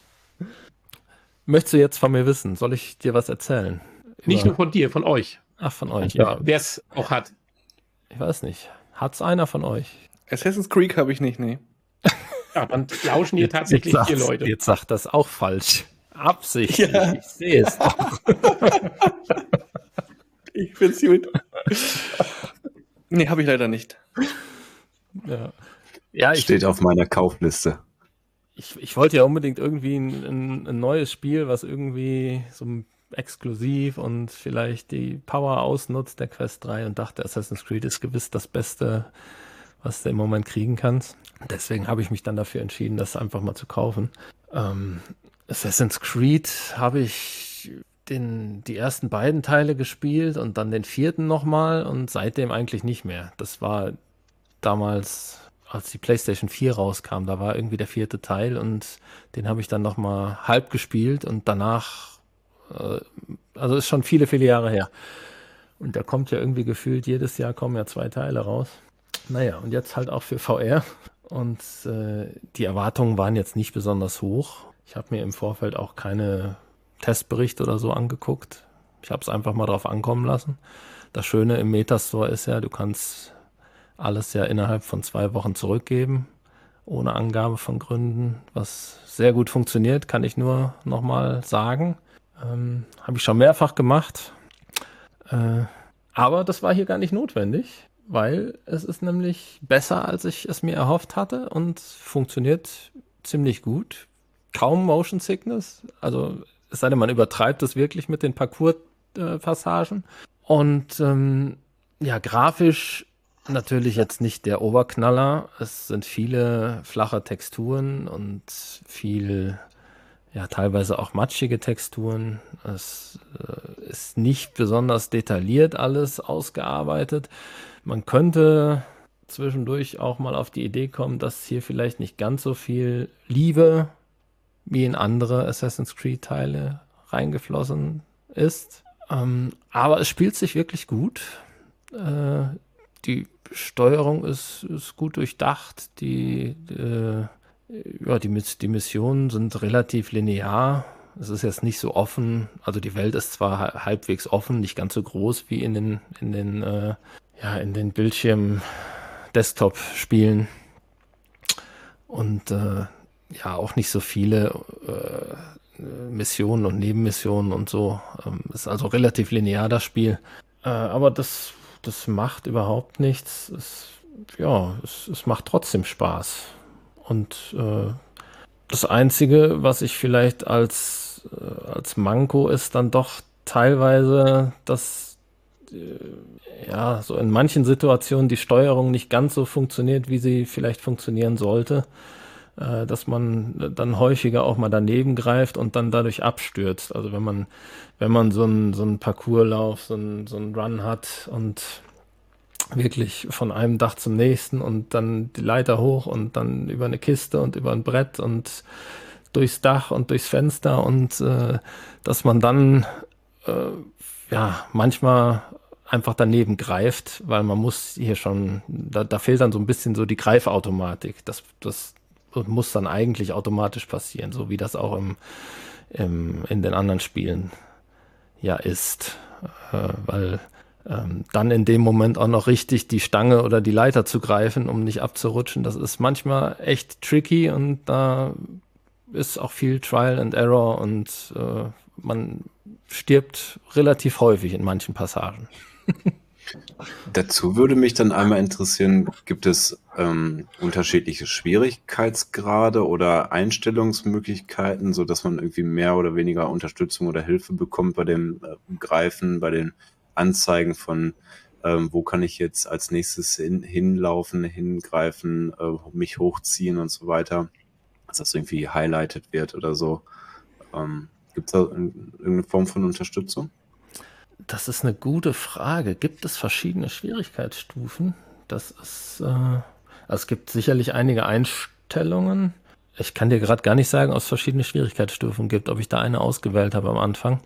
Möchtest du jetzt von mir wissen? Soll ich dir was erzählen? Nicht nur von dir, von euch. Ach, von euch, ja. Wer es auch hat. Ich weiß nicht. Hat's einer von euch? Assassin's Creed habe ich nicht, nee. Ja, dann lauschen hier tatsächlich 4 Leute. Jetzt sagt das auch falsch. Absichtlich. Ja. Ich sehe es doch. Ich find's gut. Nee, habe ich leider nicht. Ja, ja Steht auf meiner Kaufliste. ich wollte ja unbedingt irgendwie ein neues Spiel, was irgendwie so exklusiv und vielleicht die Power ausnutzt der Quest 3 und dachte, Assassin's Creed ist gewiss das Beste, was du im Moment kriegen kannst. Deswegen habe ich mich dann dafür entschieden, das einfach mal zu kaufen. Assassin's Creed habe ich die ersten beiden Teile gespielt und dann den 4. nochmal und seitdem eigentlich nicht mehr. Das war damals, als die PlayStation 4 rauskam, da war irgendwie der 4. Teil und den habe ich dann nochmal halb gespielt und danach, also ist schon viele, viele Jahre her. Und da kommt ja irgendwie gefühlt, jedes Jahr kommen ja 2 Teile raus. Naja, und jetzt halt auch für VR. Und die Erwartungen waren jetzt nicht besonders hoch. Ich habe mir im Vorfeld auch keine Testberichte oder so angeguckt. Ich habe es einfach mal drauf ankommen lassen. Das Schöne im Metastore ist ja, du kannst alles ja innerhalb von 2 Wochen zurückgeben, ohne Angabe von Gründen, was sehr gut funktioniert, kann ich nur nochmal sagen. Habe ich schon mehrfach gemacht. Aber das war hier gar nicht notwendig, weil es ist nämlich besser, als ich es mir erhofft hatte und funktioniert ziemlich gut. Kaum Motion Sickness, also es sei denn, man übertreibt es wirklich mit den Parcours-Passagen. Und ja, grafisch natürlich jetzt nicht der Oberknaller. Es sind viele flache Texturen und viel, ja, teilweise auch matschige Texturen. Es ist nicht besonders detailliert alles ausgearbeitet. Man könnte zwischendurch auch mal auf die Idee kommen, dass hier vielleicht nicht ganz so viel Liebe wie in andere Assassin's Creed-Teile reingeflossen ist. Aber es spielt sich wirklich gut. Die Steuerung ist gut durchdacht. Die Missionen sind relativ linear. Es ist jetzt nicht so offen. Also die Welt ist zwar halbwegs offen, nicht ganz so groß wie in den Bildschirm-Desktop-Spielen. Und ja, auch nicht so viele Missionen und Nebenmissionen und so. Ist also relativ linear, das Spiel. Aber das macht überhaupt nichts. Es macht trotzdem Spaß. Und das Einzige, was ich vielleicht als Manko ist, dann doch teilweise, dass ja, so in manchen Situationen die Steuerung nicht ganz so funktioniert, wie sie vielleicht funktionieren sollte, dass man dann häufiger auch mal daneben greift und dann dadurch abstürzt. Also wenn man so einen Parcourslauf, so einen Run hat und wirklich von einem Dach zum nächsten und dann die Leiter hoch und dann über eine Kiste und über ein Brett und durchs Dach und durchs Fenster und dass man dann ja manchmal einfach daneben greift, weil man muss hier schon, da fehlt dann so ein bisschen so die Greifautomatik. Das muss dann eigentlich automatisch passieren, so wie das auch in den anderen Spielen ja ist. Weil dann in dem Moment auch noch richtig die Stange oder die Leiter zu greifen, um nicht abzurutschen, das ist manchmal echt tricky und da ist auch viel Trial and Error und man stirbt relativ häufig in manchen Passagen. Dazu würde mich dann einmal interessieren, gibt es unterschiedliche Schwierigkeitsgrade oder Einstellungsmöglichkeiten, sodass man irgendwie mehr oder weniger Unterstützung oder Hilfe bekommt bei dem Greifen, bei den Anzeigen von wo kann ich jetzt als nächstes hinlaufen, hingreifen, mich hochziehen und so weiter, dass das irgendwie highlighted wird oder so. Gibt es da irgendeine Form von Unterstützung? Das ist eine gute Frage. Gibt es verschiedene Schwierigkeitsstufen? Also es gibt sicherlich einige Einstellungen. Ich kann dir gerade gar nicht sagen, ob es verschiedene Schwierigkeitsstufen gibt, ob ich da eine ausgewählt habe am Anfang.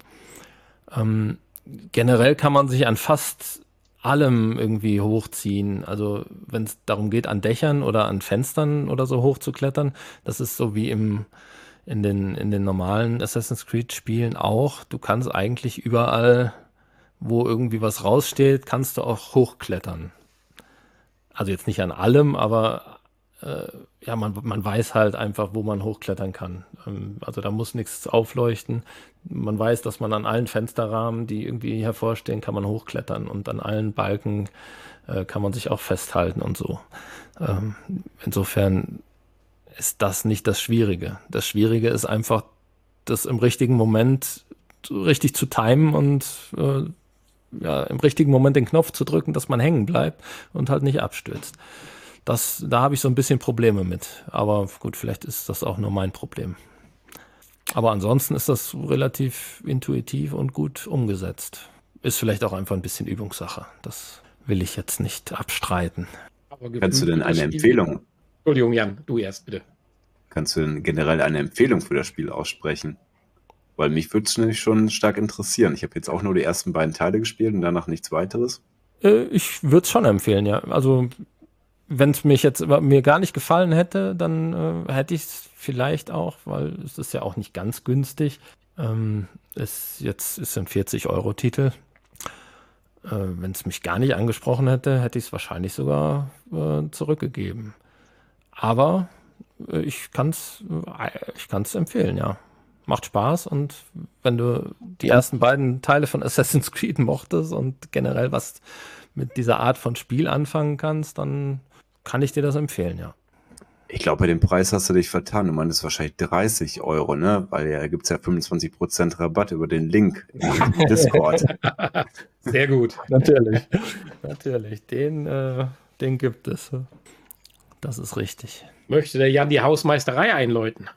Generell kann man sich an fast allem irgendwie hochziehen. Also wenn es darum geht, an Dächern oder an Fenstern oder so hochzuklettern, das ist so wie in den normalen Assassin's Creed Spielen auch. Du kannst eigentlich überall, wo irgendwie was raussteht, kannst du auch hochklettern. Also jetzt nicht an allem, aber ja, man weiß halt einfach, wo man hochklettern kann. Also da muss nichts aufleuchten. Man weiß, dass man an allen Fensterrahmen, die irgendwie hervorstehen, kann man hochklettern und an allen Balken kann man sich auch festhalten und so. Insofern ist das nicht das Schwierige. Das Schwierige ist einfach, das im richtigen Moment richtig zu timen und ja, im richtigen Moment den Knopf zu drücken, dass man hängen bleibt und halt nicht abstürzt. Da habe ich so ein bisschen Probleme mit. Aber gut, vielleicht ist das auch nur mein Problem. Aber ansonsten ist das relativ intuitiv und gut umgesetzt. Ist vielleicht auch einfach ein bisschen Übungssache. Das will ich jetzt nicht abstreiten. Kannst du denn eine Empfehlung? Entschuldigung, Jan, du erst bitte. Kannst du denn generell eine Empfehlung für das Spiel aussprechen? Weil mich würde es nämlich schon stark interessieren. Ich habe jetzt auch nur die ersten beiden Teile gespielt und danach nichts weiteres. Ich würde es schon empfehlen, ja. Also wenn es mir gar nicht gefallen hätte, dann hätte ich es vielleicht auch, weil es ist ja auch nicht ganz günstig. Ist ein 40-Euro-Titel. Wenn es mich gar nicht angesprochen hätte, hätte ich es wahrscheinlich sogar zurückgegeben. Aber ich kann es empfehlen, ja. Macht Spaß und wenn du die ersten beiden Teile von Assassin's Creed mochtest und generell was mit dieser Art von Spiel anfangen kannst, dann kann ich dir das empfehlen, ja. Ich glaube, bei dem Preis hast du dich vertan. Du meinst wahrscheinlich 30 Euro, ne? Weil da gibt es ja 25% Rabatt über den Link im Discord. Sehr gut. Natürlich. Den gibt es. Das ist richtig. Möchte der Jan die Hausmeisterei einläuten?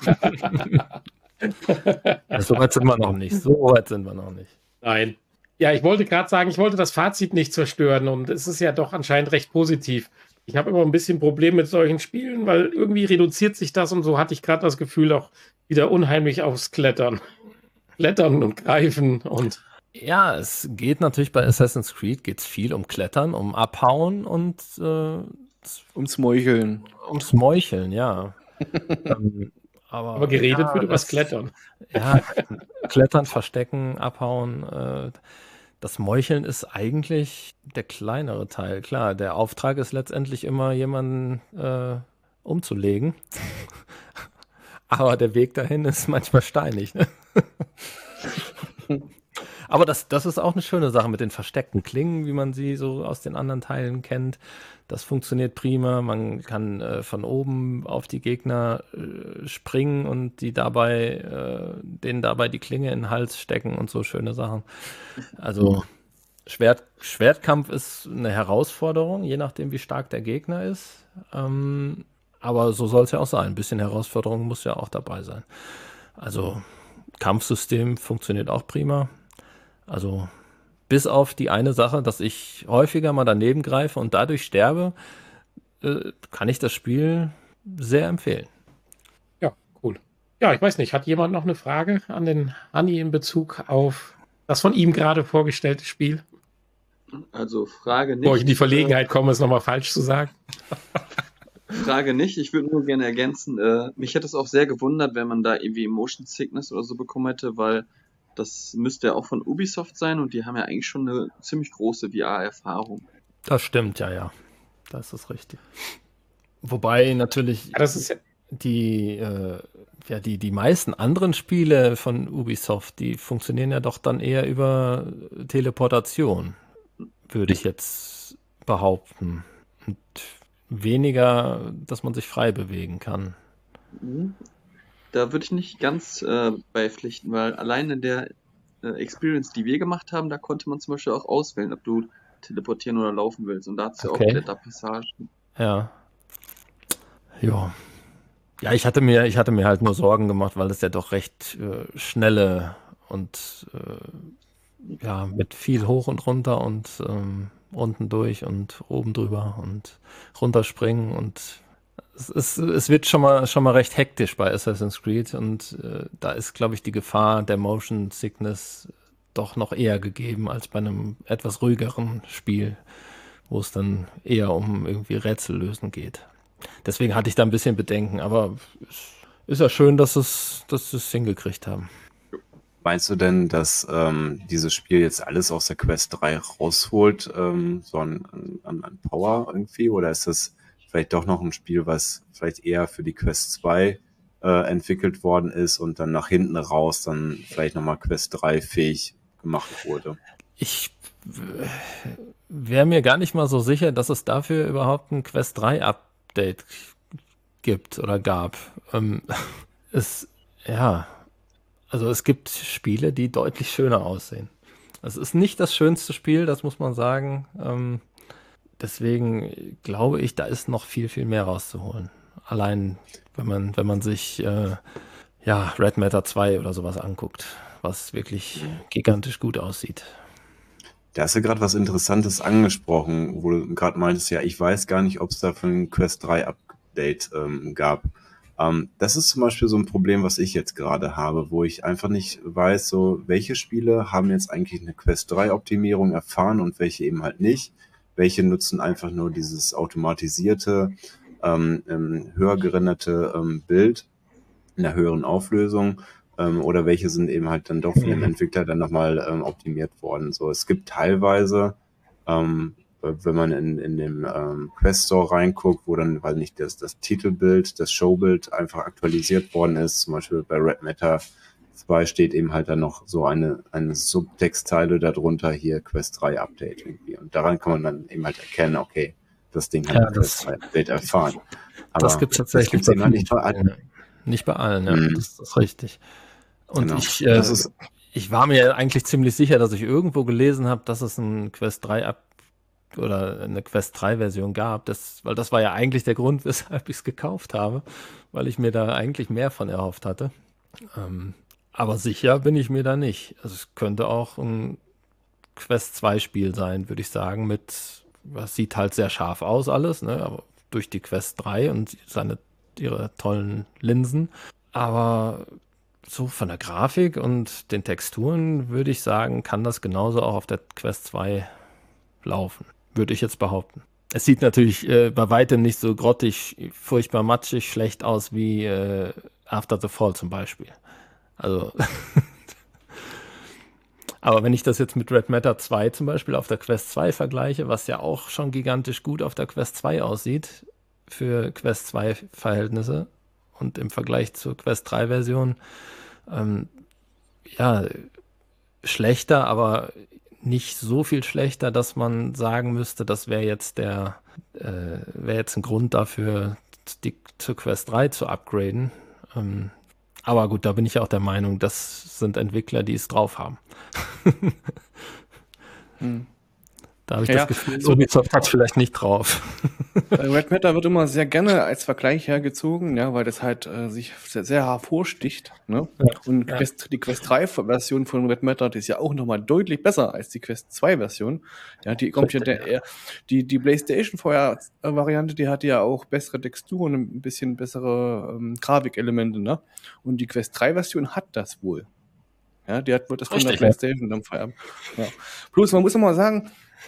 So weit sind wir noch nicht. Nein. Ja, ich wollte gerade sagen, ich wollte das Fazit nicht zerstören und es ist ja doch anscheinend recht positiv. Ich habe immer ein bisschen Problem mit solchen Spielen, weil irgendwie reduziert sich das und so hatte ich gerade das Gefühl auch wieder unheimlich aufs Klettern. Klettern und Greifen und... Ja, es geht natürlich bei Assassin's Creed geht's viel um Klettern, um Abhauen und ums Meucheln. Ums Meucheln, ja. Aber geredet wird über das Klettern. Ja, Klettern, Verstecken, Abhauen. Das Meucheln ist eigentlich der kleinere Teil. Klar, der Auftrag ist letztendlich immer, jemanden umzulegen. Aber der Weg dahin ist manchmal steinig. Ne? Aber das ist auch eine schöne Sache mit den versteckten Klingen, wie man sie so aus den anderen Teilen kennt. Das funktioniert prima. Man kann von oben auf die Gegner springen und denen dabei die Klinge in den Hals stecken und so schöne Sachen. Also Schwertkampf ist eine Herausforderung, je nachdem, wie stark der Gegner ist. Aber so soll es ja auch sein. Ein bisschen Herausforderung muss ja auch dabei sein. Also Kampfsystem funktioniert auch prima. Also bis auf die eine Sache, dass ich häufiger mal daneben greife und dadurch sterbe, kann ich das Spiel sehr empfehlen. Ja, cool. Ja, ich weiß nicht, hat jemand noch eine Frage an den Hanni in Bezug auf das von ihm gerade vorgestellte Spiel? Also Frage Bevor ich in die nicht. Verlegenheit komme, es nochmal falsch zu sagen. Frage nicht. Ich würde nur gerne ergänzen, mich hätte es auch sehr gewundert, wenn man da irgendwie Motion Sickness oder so bekommen hätte, weil das müsste ja auch von Ubisoft sein und die haben ja eigentlich schon eine ziemlich große VR-Erfahrung. Das stimmt, ja. Das ist richtig. Wobei natürlich Ja, das ist ja, die meisten anderen Spiele von Ubisoft, die funktionieren ja doch dann eher über Teleportation, würde ich jetzt behaupten. Und weniger, dass man sich frei bewegen kann. Da würde ich nicht ganz beipflichten, weil allein in der Experience, die wir gemacht haben, da konnte man zum Beispiel auch auswählen, ob du teleportieren oder laufen willst. Und da hat es ja auch Okay. Kletterpassagen. Ja. Ja. Ja, ich hatte mir halt nur Sorgen gemacht, weil es ja doch recht schnelle und mit viel hoch und runter und unten durch und oben drüber und runterspringen und es wird schon mal recht hektisch bei Assassin's Creed und da ist, glaube ich, die Gefahr der Motion Sickness doch noch eher gegeben als bei einem etwas ruhigeren Spiel, wo es dann eher um irgendwie Rätsel lösen geht. Deswegen hatte ich da ein bisschen Bedenken, aber es ist ja schön, dass es hingekriegt haben. Meinst du denn, dass dieses Spiel jetzt alles aus der Quest 3 rausholt, so an Power irgendwie? Oder ist das vielleicht doch noch ein Spiel, was vielleicht eher für die Quest 2 entwickelt worden ist und dann nach hinten raus dann vielleicht nochmal Quest 3 fähig gemacht wurde? Ich wäre mir gar nicht mal so sicher, dass es dafür überhaupt ein Quest 3 Update gibt oder gab. Also es gibt Spiele, die deutlich schöner aussehen. Es ist nicht das schönste Spiel, das muss man sagen. Deswegen glaube ich, da ist noch viel, viel mehr rauszuholen. Allein, wenn man sich Red Matter 2 oder sowas anguckt, was wirklich gigantisch gut aussieht. Da hast du gerade was Interessantes angesprochen, wo du gerade meintest, ja, ich weiß gar nicht, ob es da für ein Quest 3 Update gab. Das ist zum Beispiel so ein Problem, was ich jetzt gerade habe, wo ich einfach nicht weiß, so welche Spiele haben jetzt eigentlich eine Quest 3 Optimierung erfahren und welche eben halt nicht. Welche nutzen einfach nur dieses automatisierte, höher gerenderte Bild in einer höheren Auflösung. Oder welche sind eben halt dann doch von dem Entwickler dann nochmal optimiert worden. So, es gibt teilweise, wenn man in dem Quest Store reinguckt, wo dann, weil nicht das Titelbild, das Showbild einfach aktualisiert worden ist, zum Beispiel bei Red Matter 2 steht eben halt dann noch so eine Subtextzeile darunter, hier Quest 3 Update irgendwie. Und daran kann man dann eben halt erkennen, okay, das Ding hat ein Quest 3 Update erfahren. Aber das gibt es tatsächlich. Das gibt's eben halt nicht bei allen. Nicht bei allen, ja, das ist richtig. Und Genau. ich war mir eigentlich ziemlich sicher, dass ich irgendwo gelesen habe, dass es ein Quest 3 oder eine Quest 3 Version gab, weil das war ja eigentlich der Grund, weshalb ich es gekauft habe, weil ich mir da eigentlich mehr von erhofft hatte. Aber sicher bin ich mir da nicht. Also es könnte auch ein Quest 2 Spiel sein, würde ich sagen, was sieht halt sehr scharf aus alles, ne, aber durch die Quest 3 und ihre tollen Linsen. Aber so von der Grafik und den Texturen würde ich sagen, kann das genauso auch auf der Quest 2 laufen. Würde ich jetzt behaupten. Es sieht natürlich bei weitem nicht so grottig, furchtbar matschig, schlecht aus wie After the Fall zum Beispiel. Also, aber wenn ich das jetzt mit Red Matter 2 zum Beispiel auf der Quest 2 vergleiche, was ja auch schon gigantisch gut auf der Quest 2 aussieht, für Quest 2 Verhältnisse und im Vergleich zur Quest 3 Version, schlechter, aber nicht so viel schlechter, dass man sagen müsste, das wäre jetzt ein Grund dafür, zur Quest 3 zu upgraden. Aber gut, da bin ich auch der Meinung, das sind Entwickler, die es drauf haben. Da habe ich Ja, das Gefühl, so Ubisoft hat vielleicht nicht drauf. Red Matter wird immer sehr gerne als Vergleich hergezogen, ja, weil das halt sich sehr, sehr hervorsticht. Ne? Und Ja. die Quest 3-Version von Red Matter, die ist ja auch nochmal deutlich besser als die Quest 2-Version. Ja, die kommt die PlayStation Variante, die hatte ja auch bessere Texturen und ein bisschen bessere Grafikelemente, ne? Und die Quest 3-Version hat das wohl. Ja, wird das von der Richtig, ja. PlayStation dann vererbt. Ja. Plus, man muss immer sagen,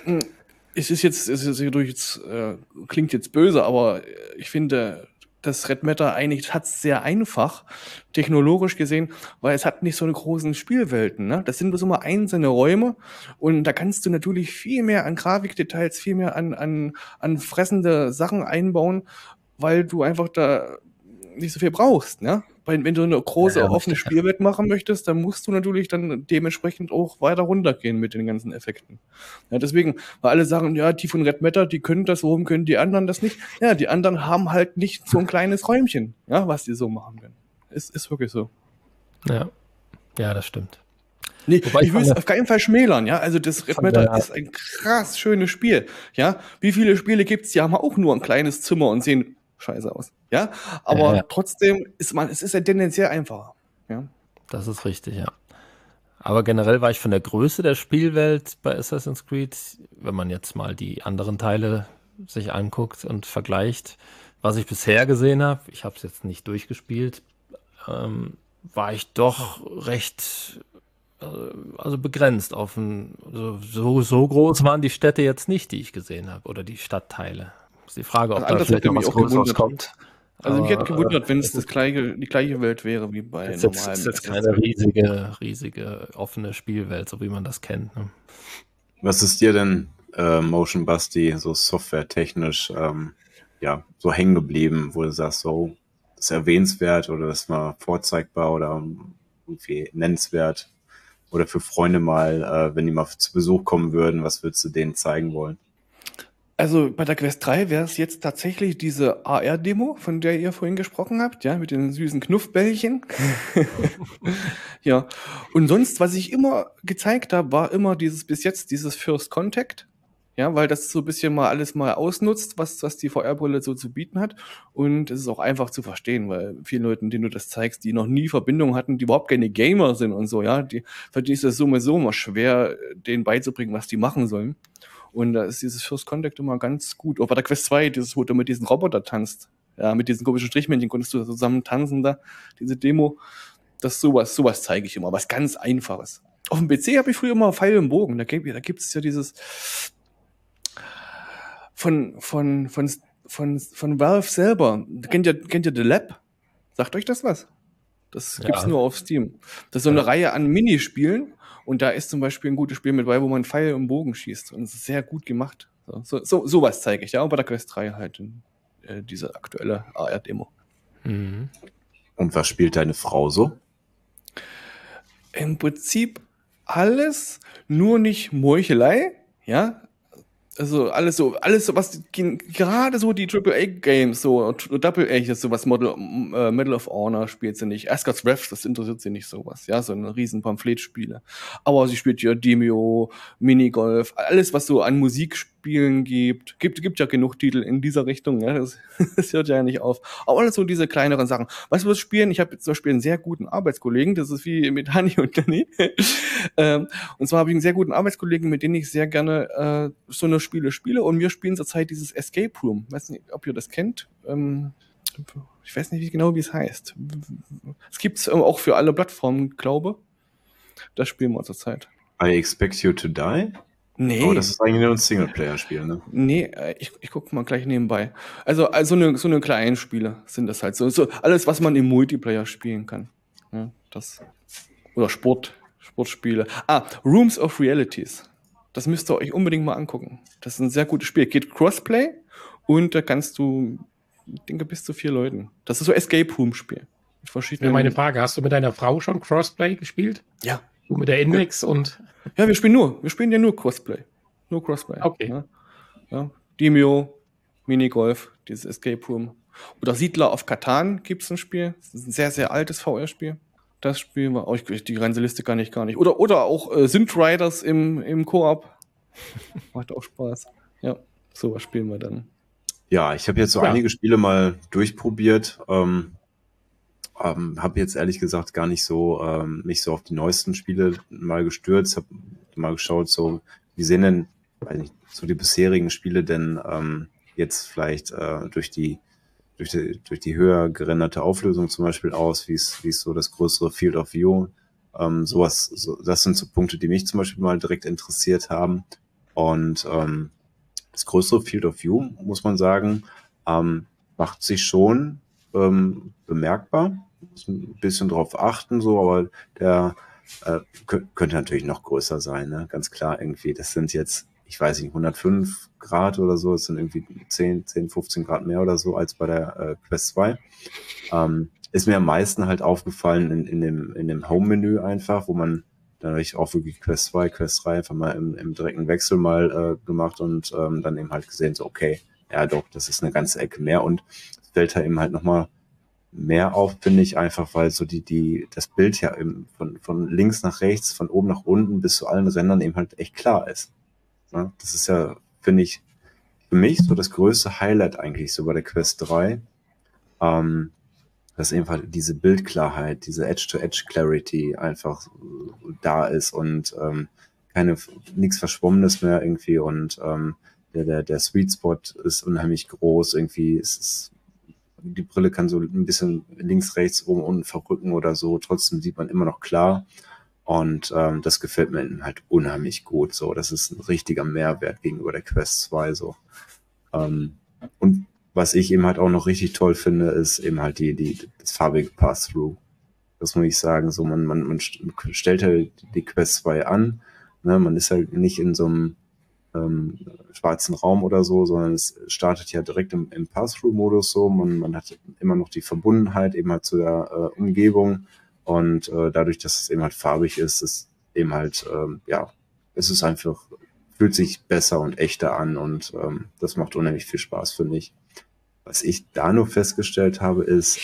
klingt jetzt böse, aber ich finde, das Red Matter eigentlich hat es sehr einfach, technologisch gesehen, weil es hat nicht so eine großen Spielwelten. Ne? Das sind bloß immer einzelne Räume und da kannst du natürlich viel mehr an Grafikdetails, viel mehr an fressende Sachen einbauen, weil du einfach da nicht so viel brauchst, ne? Wenn du eine große offene Spielwelt machen möchtest, dann musst du natürlich dann dementsprechend auch weiter runtergehen mit den ganzen Effekten. Ja, deswegen, weil alle sagen, ja, die von Red Matter, die können das, warum können die anderen das nicht? Ja, die anderen haben halt nicht so ein kleines Räumchen, ja, was die so machen können. Ist wirklich so. Ja, das stimmt. Nee, ich will es auf keinen Fall schmälern, ja. Also das Red Matter ist ein krass schönes Spiel, ja. Wie viele Spiele gibt's, die haben auch nur ein kleines Zimmer und sehen scheiße aus, ja. Aber trotzdem es ist ja tendenziell einfacher, ja. Das ist richtig, ja. Aber generell war ich von der Größe der Spielwelt bei Assassin's Creed, wenn man jetzt mal die anderen Teile sich anguckt und vergleicht, was ich bisher gesehen habe, ich habe es jetzt nicht durchgespielt, war ich doch recht begrenzt auf so groß waren die Städte jetzt nicht, die ich gesehen habe, oder die Stadtteile. Ist die Frage, ob da vielleicht noch was Größeres kommt. Also mich hätte gewundert, wenn es die gleiche Welt wäre wie bei normalen. Das ist jetzt keine riesige offene Spielwelt, so wie man das kennt. Ne? Was ist dir denn, Motion Basti, so softwaretechnisch so hängen geblieben, wo du sagst, so, das ist erwähnenswert oder das war vorzeigbar oder irgendwie nennenswert? Oder für Freunde mal, wenn die mal zu Besuch kommen würden, was würdest du denen zeigen wollen? Also bei der Quest 3 wäre es jetzt tatsächlich diese AR-Demo, von der ihr vorhin gesprochen habt, ja, mit den süßen Knuffbällchen. Ja, und sonst, was ich immer gezeigt habe, war immer dieses First Contact, ja, weil das so ein bisschen alles mal ausnutzt, was die VR-Brille so zu bieten hat. Und es ist auch einfach zu verstehen, weil vielen Leuten, denen du das zeigst, die noch nie Verbindung hatten, die überhaupt keine Gamer sind und so, ja, für die ist es sowieso immer schwer, denen beizubringen, was die machen sollen. Und da ist dieses First Contact immer ganz gut. Auch bei der Quest 2, wo du mit diesen Roboter tanzt. Ja, mit diesen komischen Strichmännchen konntest du zusammen tanzen da. Diese Demo. Sowas zeige ich immer. Was ganz Einfaches. Auf dem PC habe ich früher immer Pfeil und Bogen. Da gibt es ja dieses von Valve selber. Kennt ihr The Lab? Sagt euch das was? Das gibt's nur auf Steam. Das ist so eine Reihe an Minispielen. Und da ist zum Beispiel ein gutes Spiel mit bei, wo man Pfeil und Bogen schießt. Und es ist sehr gut gemacht. Sowas zeige ich, ja. Und bei der Quest 3 halt diese aktuelle AR-Demo. Mhm. Und was spielt deine Frau so? Im Prinzip alles, nur nicht Meuchelei, ja. Also alles so, was gerade so die AAA-Games, so Double-A, sowas Medal of Honor spielt sie nicht. Asgard's Wrath, das interessiert sie nicht sowas, ja, so eine riesen Pamphletspiele. Aber sie spielt ja Demeo, Minigolf, alles, was so an Musikspielen gibt ja genug Titel in dieser Richtung, ja, das hört ja nicht auf. Aber alles so diese kleineren Sachen. Weißt du, was spielen? Ich habe zum Beispiel einen sehr guten Arbeitskollegen, das ist wie mit Hani und Danny. Und zwar habe ich einen sehr guten Arbeitskollegen, mit dem ich sehr gerne so eine Spiele spiele, und wir spielen zurzeit dieses Escape Room. Ich weiß nicht, ob ihr das kennt. Ich weiß nicht wie es heißt. Es gibt es auch für alle Plattformen, glaube. Das spielen wir zurzeit. I Expect You to Die? Nee. Oh, das ist eigentlich nur ein Singleplayer-Spiel, ne? Nee, ich gucke mal gleich nebenbei. Also so eine kleinen Spiele sind das halt. So alles, was man im Multiplayer spielen kann. Ja, oder Sportspiele. Rooms of Realities. Das müsst ihr euch unbedingt mal angucken. Das ist ein sehr gutes Spiel. Geht Crossplay und da kannst du, ich denke, bis zu 4 Leuten. Das ist so Escape Room Spiel. Meine Frage, hast du mit deiner Frau schon Crossplay gespielt? Ja. Du mit der Index und... Ja, wir spielen ja nur Crossplay. Nur Crossplay. Okay. Ja. Demeo, Minigolf, dieses Escape Room. Oder Siedler auf Katan gibt es ein Spiel. Das ist ein sehr, sehr altes VR-Spiel. Das spielen wir auch. Die ganze Liste kann ich gar nicht. Oder auch Synth Riders im Koop. Macht auch Spaß. Ja, sowas spielen wir dann. Ja, ich habe jetzt so Ja. einige Spiele mal durchprobiert. Habe jetzt ehrlich gesagt gar nicht so mich so auf die neuesten Spiele mal gestürzt. Habe mal geschaut, so wie sehen denn, weiß nicht, so die bisherigen Spiele denn jetzt vielleicht durch die höher gerenderte Auflösung zum Beispiel aus, wie ist so das größere Field of View. Das sind so Punkte, die mich zum Beispiel mal direkt interessiert haben. Und das größere Field of View, muss man sagen, macht sich schon bemerkbar. Muss ein bisschen drauf achten, so, aber der könnte natürlich noch größer sein, ne? Ganz klar irgendwie. Das sind jetzt, ich weiß nicht, 105 Grad oder so. Das sind irgendwie 10, 15 Grad mehr oder so als bei der Quest 2. Ist mir am meisten halt aufgefallen in dem Home-Menü einfach, wo man dann habe ich auch wirklich Quest 2, Quest 3 einfach mal im direkten Wechsel mal gemacht und dann eben halt gesehen, so okay, ja doch, das ist eine ganze Ecke mehr und es fällt da eben halt nochmal mehr auf, finde ich, einfach, weil so das Bild ja von links nach rechts, von oben nach unten bis zu allen Rändern eben halt echt klar ist. Ne? Das ist ja, finde ich, für mich so das größte Highlight eigentlich so bei der Quest 3. Dass eben halt diese Bildklarheit, diese Edge-to-Edge-Clarity einfach da ist und nichts Verschwommenes mehr irgendwie und der Sweet Spot ist unheimlich groß, irgendwie die Brille kann so ein bisschen links, rechts, oben, unten verrücken oder so, trotzdem sieht man immer noch klar und das gefällt mir halt unheimlich gut, so, das ist ein richtiger Mehrwert gegenüber der Quest 2, so. Und was ich eben halt auch noch richtig toll finde, ist eben halt das farbige Pass-Through. Das muss ich sagen, so man stellt halt die Quest 2 an, ne? Man ist halt nicht in so einem schwarzen Raum oder so, sondern es startet ja direkt im Pass-Through-Modus so. Man hat immer noch die Verbundenheit eben halt zu der Umgebung und dadurch, dass es eben halt farbig ist eben halt, es ist einfach, fühlt sich besser und echter an und das macht unheimlich viel Spaß, finde ich. Was ich da nur festgestellt habe, ist,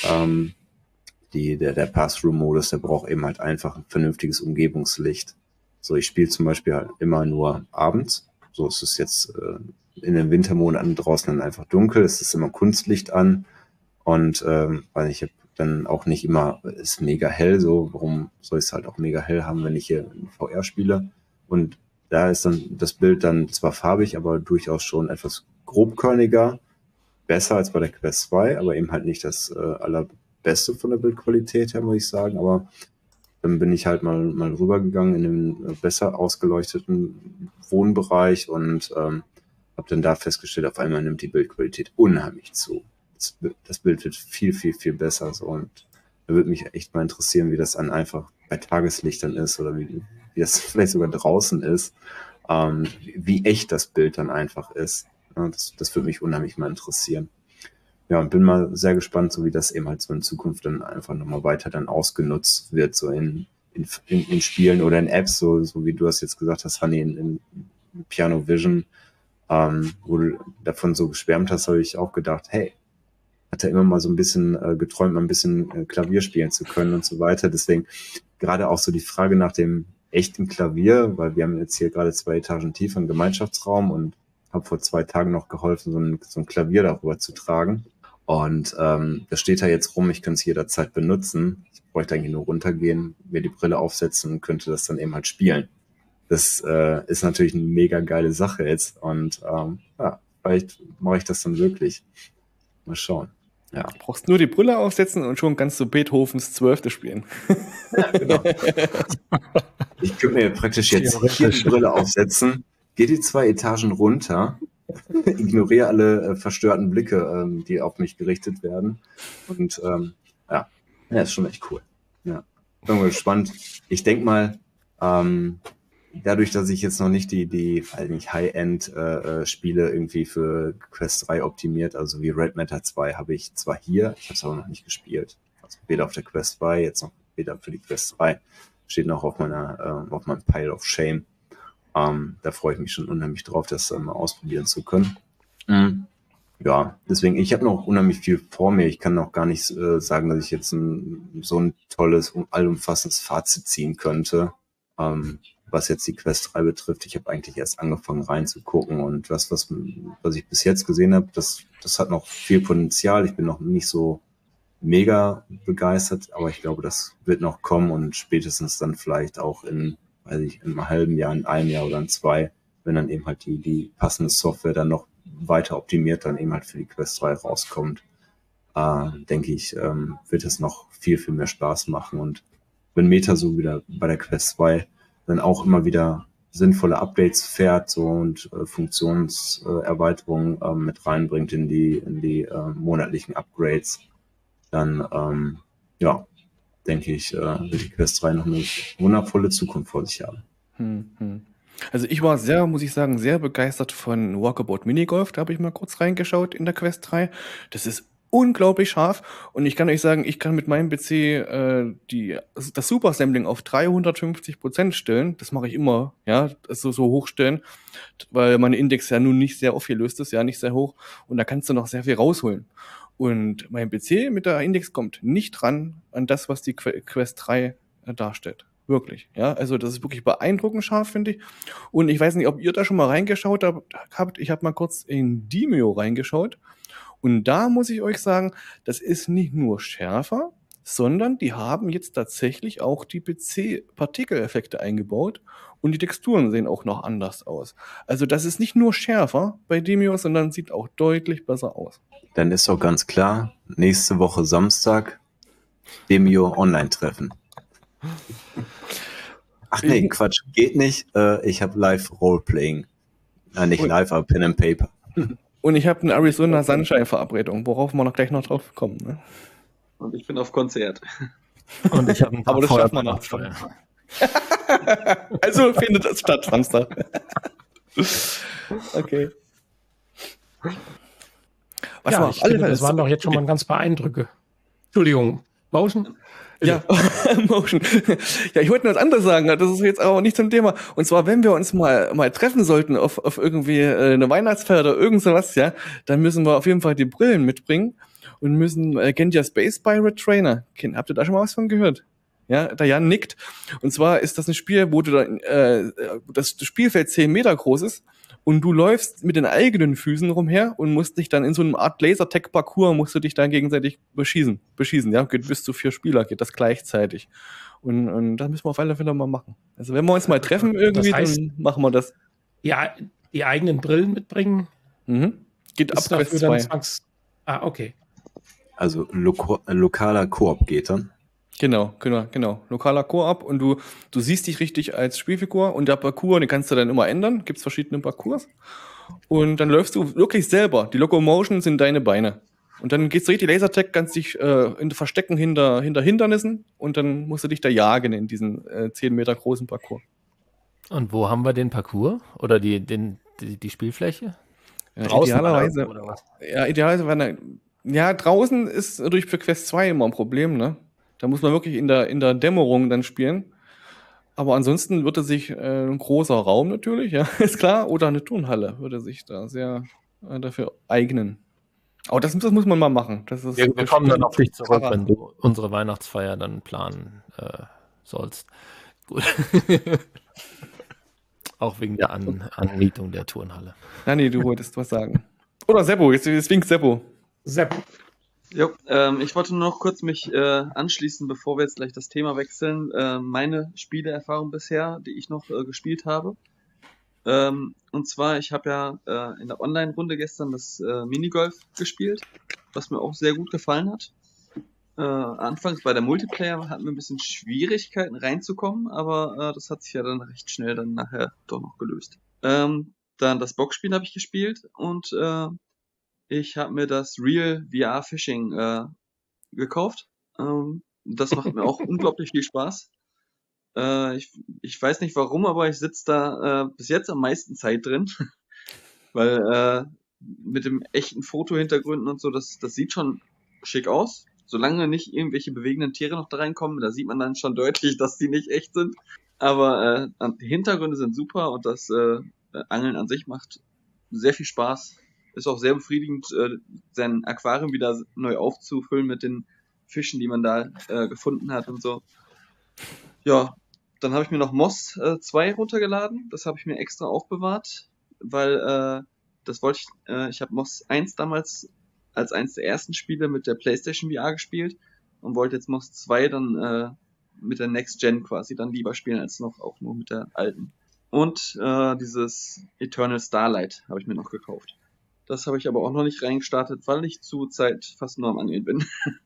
der Pass-Through-Modus, der braucht eben halt einfach ein vernünftiges Umgebungslicht. So, ich spiele zum Beispiel halt immer nur abends. So ist es jetzt in den Wintermonaten draußen dann einfach dunkel. Es ist immer Kunstlicht an und weil ich habe dann auch nicht immer, ist mega hell, so, warum soll ich es halt auch mega hell haben, wenn ich hier in VR spiele? Und da ist dann das Bild dann zwar farbig, aber durchaus schon etwas grobkörniger, besser als bei der Quest 2, aber eben halt nicht das allerbeste von der Bildqualität her, muss ich sagen. Aber dann bin ich halt mal rübergegangen in den besser ausgeleuchteten Wohnbereich und habe dann da festgestellt, auf einmal nimmt die Bildqualität unheimlich zu. Das Bild wird viel, viel, viel besser. So. Und da würde mich echt mal interessieren, wie das dann einfach bei Tageslichtern ist oder wie das vielleicht sogar draußen ist, wie echt das Bild dann einfach ist. Ja, das würde mich unheimlich mal interessieren. Ja, und bin mal sehr gespannt, so wie das eben halt so in Zukunft dann einfach nochmal weiter dann ausgenutzt wird, so in Spielen oder in Apps, so wie du das jetzt gesagt hast, Hanni, in Piano Vision, wo du davon so geschwärmt hast, habe ich auch gedacht, hey, hat er immer mal so ein bisschen geträumt, mal ein bisschen Klavier spielen zu können und so weiter. Deswegen gerade auch so die Frage nach dem echten Klavier, weil wir haben jetzt hier gerade 2 Etagen tiefer einen Gemeinschaftsraum und habe vor 2 Tagen noch geholfen, so ein Klavier darüber zu tragen. Und das steht da jetzt rum, ich kann es jederzeit benutzen. Ich bräuchte eigentlich nur runtergehen, mir die Brille aufsetzen und könnte das dann eben halt spielen. Das ist natürlich eine mega geile Sache jetzt. Und vielleicht mache ich das dann wirklich. Mal schauen. Ja. Du brauchst nur die Brille aufsetzen und schon kannst du Beethovens 12. spielen. Ja, genau. Ich könnte mir praktisch jetzt hier die Brille aufsetzen, gehe die 2 Etagen runter, ignoriere alle verstörten Blicke, die auf mich gerichtet werden. Und ja, ist schon echt cool. Ja, bin mal gespannt. Ich denke mal, dadurch, dass ich jetzt noch nicht die High-End Spiele irgendwie für Quest 3 optimiert, also wie Red Matter 2 habe ich zwar hier, ich habe es aber noch nicht gespielt. Also weder auf der Quest 2, jetzt noch weder für die Quest 3. Steht noch auf meinem Pile of Shame. Da freue ich mich schon unheimlich drauf, das mal ausprobieren zu können. Ja, deswegen, ich habe noch unheimlich viel vor mir. Ich kann noch gar nicht sagen, dass ich jetzt so ein tolles, allumfassendes Fazit ziehen könnte. was jetzt die Quest 3 betrifft. Ich habe eigentlich erst angefangen reinzugucken und was ich bis jetzt gesehen habe, das hat noch viel Potenzial. Ich bin noch nicht so mega begeistert, aber ich glaube, das wird noch kommen und spätestens dann vielleicht auch in einem halben Jahr, in einem Jahr oder in 2, wenn dann eben halt die passende Software dann noch weiter optimiert dann eben halt für die Quest 3 rauskommt, denke ich, wird es noch viel, viel mehr Spaß machen. Und wenn Meta so wieder bei der Quest 2 dann auch immer wieder sinnvolle Updates fährt so und Funktionserweiterungen mit reinbringt in die monatlichen Upgrades, dann denke ich, wird die Quest 3 noch eine wundervolle Zukunft vor sich haben. Also ich war muss ich sagen, sehr begeistert von Walkabout Minigolf. Da habe ich mal kurz reingeschaut in der Quest 3. Das ist unglaublich scharf und ich kann euch sagen, ich kann mit meinem PC das Super Sampling auf 350% stellen. Das mache ich immer, ja, also so hochstellen, weil mein Index ja nun nicht sehr aufgelöst ist, ja, nicht sehr hoch und da kannst du noch sehr viel rausholen. Und mein PC mit der Index kommt nicht ran an das, was die Quest 3 darstellt. Wirklich, ja, also das ist wirklich beeindruckend scharf, finde ich. Und ich weiß nicht, ob ihr da schon mal reingeschaut habt. Ich habe mal kurz in Demeo reingeschaut. Und da muss ich euch sagen, das ist nicht nur schärfer, sondern die haben jetzt tatsächlich auch die PC-Partikeleffekte eingebaut und die Texturen sehen auch noch anders aus. Also das ist nicht nur schärfer bei Demeo, sondern sieht auch deutlich besser aus. Dann ist doch ganz klar, nächste Woche Samstag Demeo Online-Treffen. Ach nee, Quatsch, geht nicht. Ich habe Live-Roleplaying. Nicht live, aber Pen and Paper. Und ich habe eine Arizona Sunshine-Verabredung, worauf wir noch gleich noch drauf kommen. Ne? Und ich bin auf Konzert. Und ich habe ein paar Aber das schafft man noch. Also findet das statt, Samstag. Okay. Was ja, ich finde, das waren doch jetzt schon mal ganz paar Eindrücke. Entschuldigung, Motion? Ja, Motion. Ja, ich wollte noch was anderes sagen, das ist jetzt aber nicht zum Thema. Und zwar, wenn wir uns mal treffen sollten auf irgendwie eine Weihnachtsfeier oder irgend sowas, ja, dann müssen wir auf jeden Fall die Brillen mitbringen und kennt ihr Space Pirate Trainer? Habt ihr da schon mal was von gehört? Ja, der Jan nickt. Und zwar ist das ein Spiel, wo du dann, das Spielfeld 10 Meter groß ist und du läufst mit den eigenen Füßen rumher und musst dich dann in so einem Art Lasertag-Parcours musst du dich dann gegenseitig beschießen, ja, geht bis zu 4 Spieler, geht das gleichzeitig. Und das müssen wir auf alle Fälle mal machen. Also wenn wir uns mal treffen irgendwie, das heißt, dann machen wir das. Ja, die eigenen Brillen mitbringen. Geht ab Quest 2. Okay. Also lokaler Koop geht dann. Genau. Lokaler Koop und du siehst dich richtig als Spielfigur und der Parcours, den kannst du dann immer ändern. Gibt's verschiedene Parcours. Und dann läufst du wirklich selber. Die Locomotion sind deine Beine. Und dann geht's richtig Lasertag, kannst dich verstecken hinter Hindernissen und dann musst du dich da jagen in diesen 10 Meter großen Parcours. Und wo haben wir den Parcours? Oder die Spielfläche? Ja, idealerweise. Oder was? Ja, idealerweise. Ja, draußen ist natürlich für Quest 2 immer ein Problem, ne? Da muss man wirklich in der Dämmerung dann spielen. Aber ansonsten würde sich ein großer Raum natürlich, ja, ist klar, oder eine Turnhalle würde sich da sehr dafür eignen. Aber das muss man mal machen. Wir kommen dann auf dich zurück, wenn du unsere Weihnachtsfeier dann planen sollst. Gut. Auch wegen der Anmietung der Turnhalle. Nee, du wolltest was sagen. Oder Seppo, jetzt winkt Seppo. Seppo. Jo, ich wollte nur noch kurz mich anschließen, bevor wir jetzt gleich das Thema wechseln. Meine Spieleerfahrung bisher, die ich noch gespielt habe. Und zwar, ich habe ja in der Online-Runde gestern das Minigolf gespielt, was mir auch sehr gut gefallen hat. Anfangs bei der Multiplayer hatten wir ein bisschen Schwierigkeiten reinzukommen, aber das hat sich ja dann recht schnell dann nachher doch noch gelöst. Dann das Boxspiel habe ich gespielt und ich habe mir das Real VR Fishing gekauft. Das macht mir auch unglaublich viel Spaß. Ich weiß nicht warum, aber ich sitze da bis jetzt am meisten Zeit drin. Weil mit dem echten Fotohintergründen und so, das sieht schon schick aus. Solange nicht irgendwelche bewegenden Tiere noch da reinkommen, da sieht man dann schon deutlich, dass die nicht echt sind. Aber die Hintergründe sind super und das Angeln an sich macht sehr viel Spaß. Ist auch sehr befriedigend, sein Aquarium wieder neu aufzufüllen mit den Fischen, die man da gefunden hat und so. Ja, Dann habe ich mir noch Moss 2 runtergeladen. Das habe ich mir extra aufbewahrt, weil das wollte ich habe Moss 1 damals als eines der ersten Spiele mit der PlayStation VR gespielt und wollte jetzt Moss 2 dann mit der Next Gen quasi dann lieber spielen als noch auch nur mit der alten. Und dieses Eternal Starlight habe ich mir noch gekauft. Das habe ich aber auch noch nicht reingestartet, weil ich zurzeit fast nur am Angeln bin.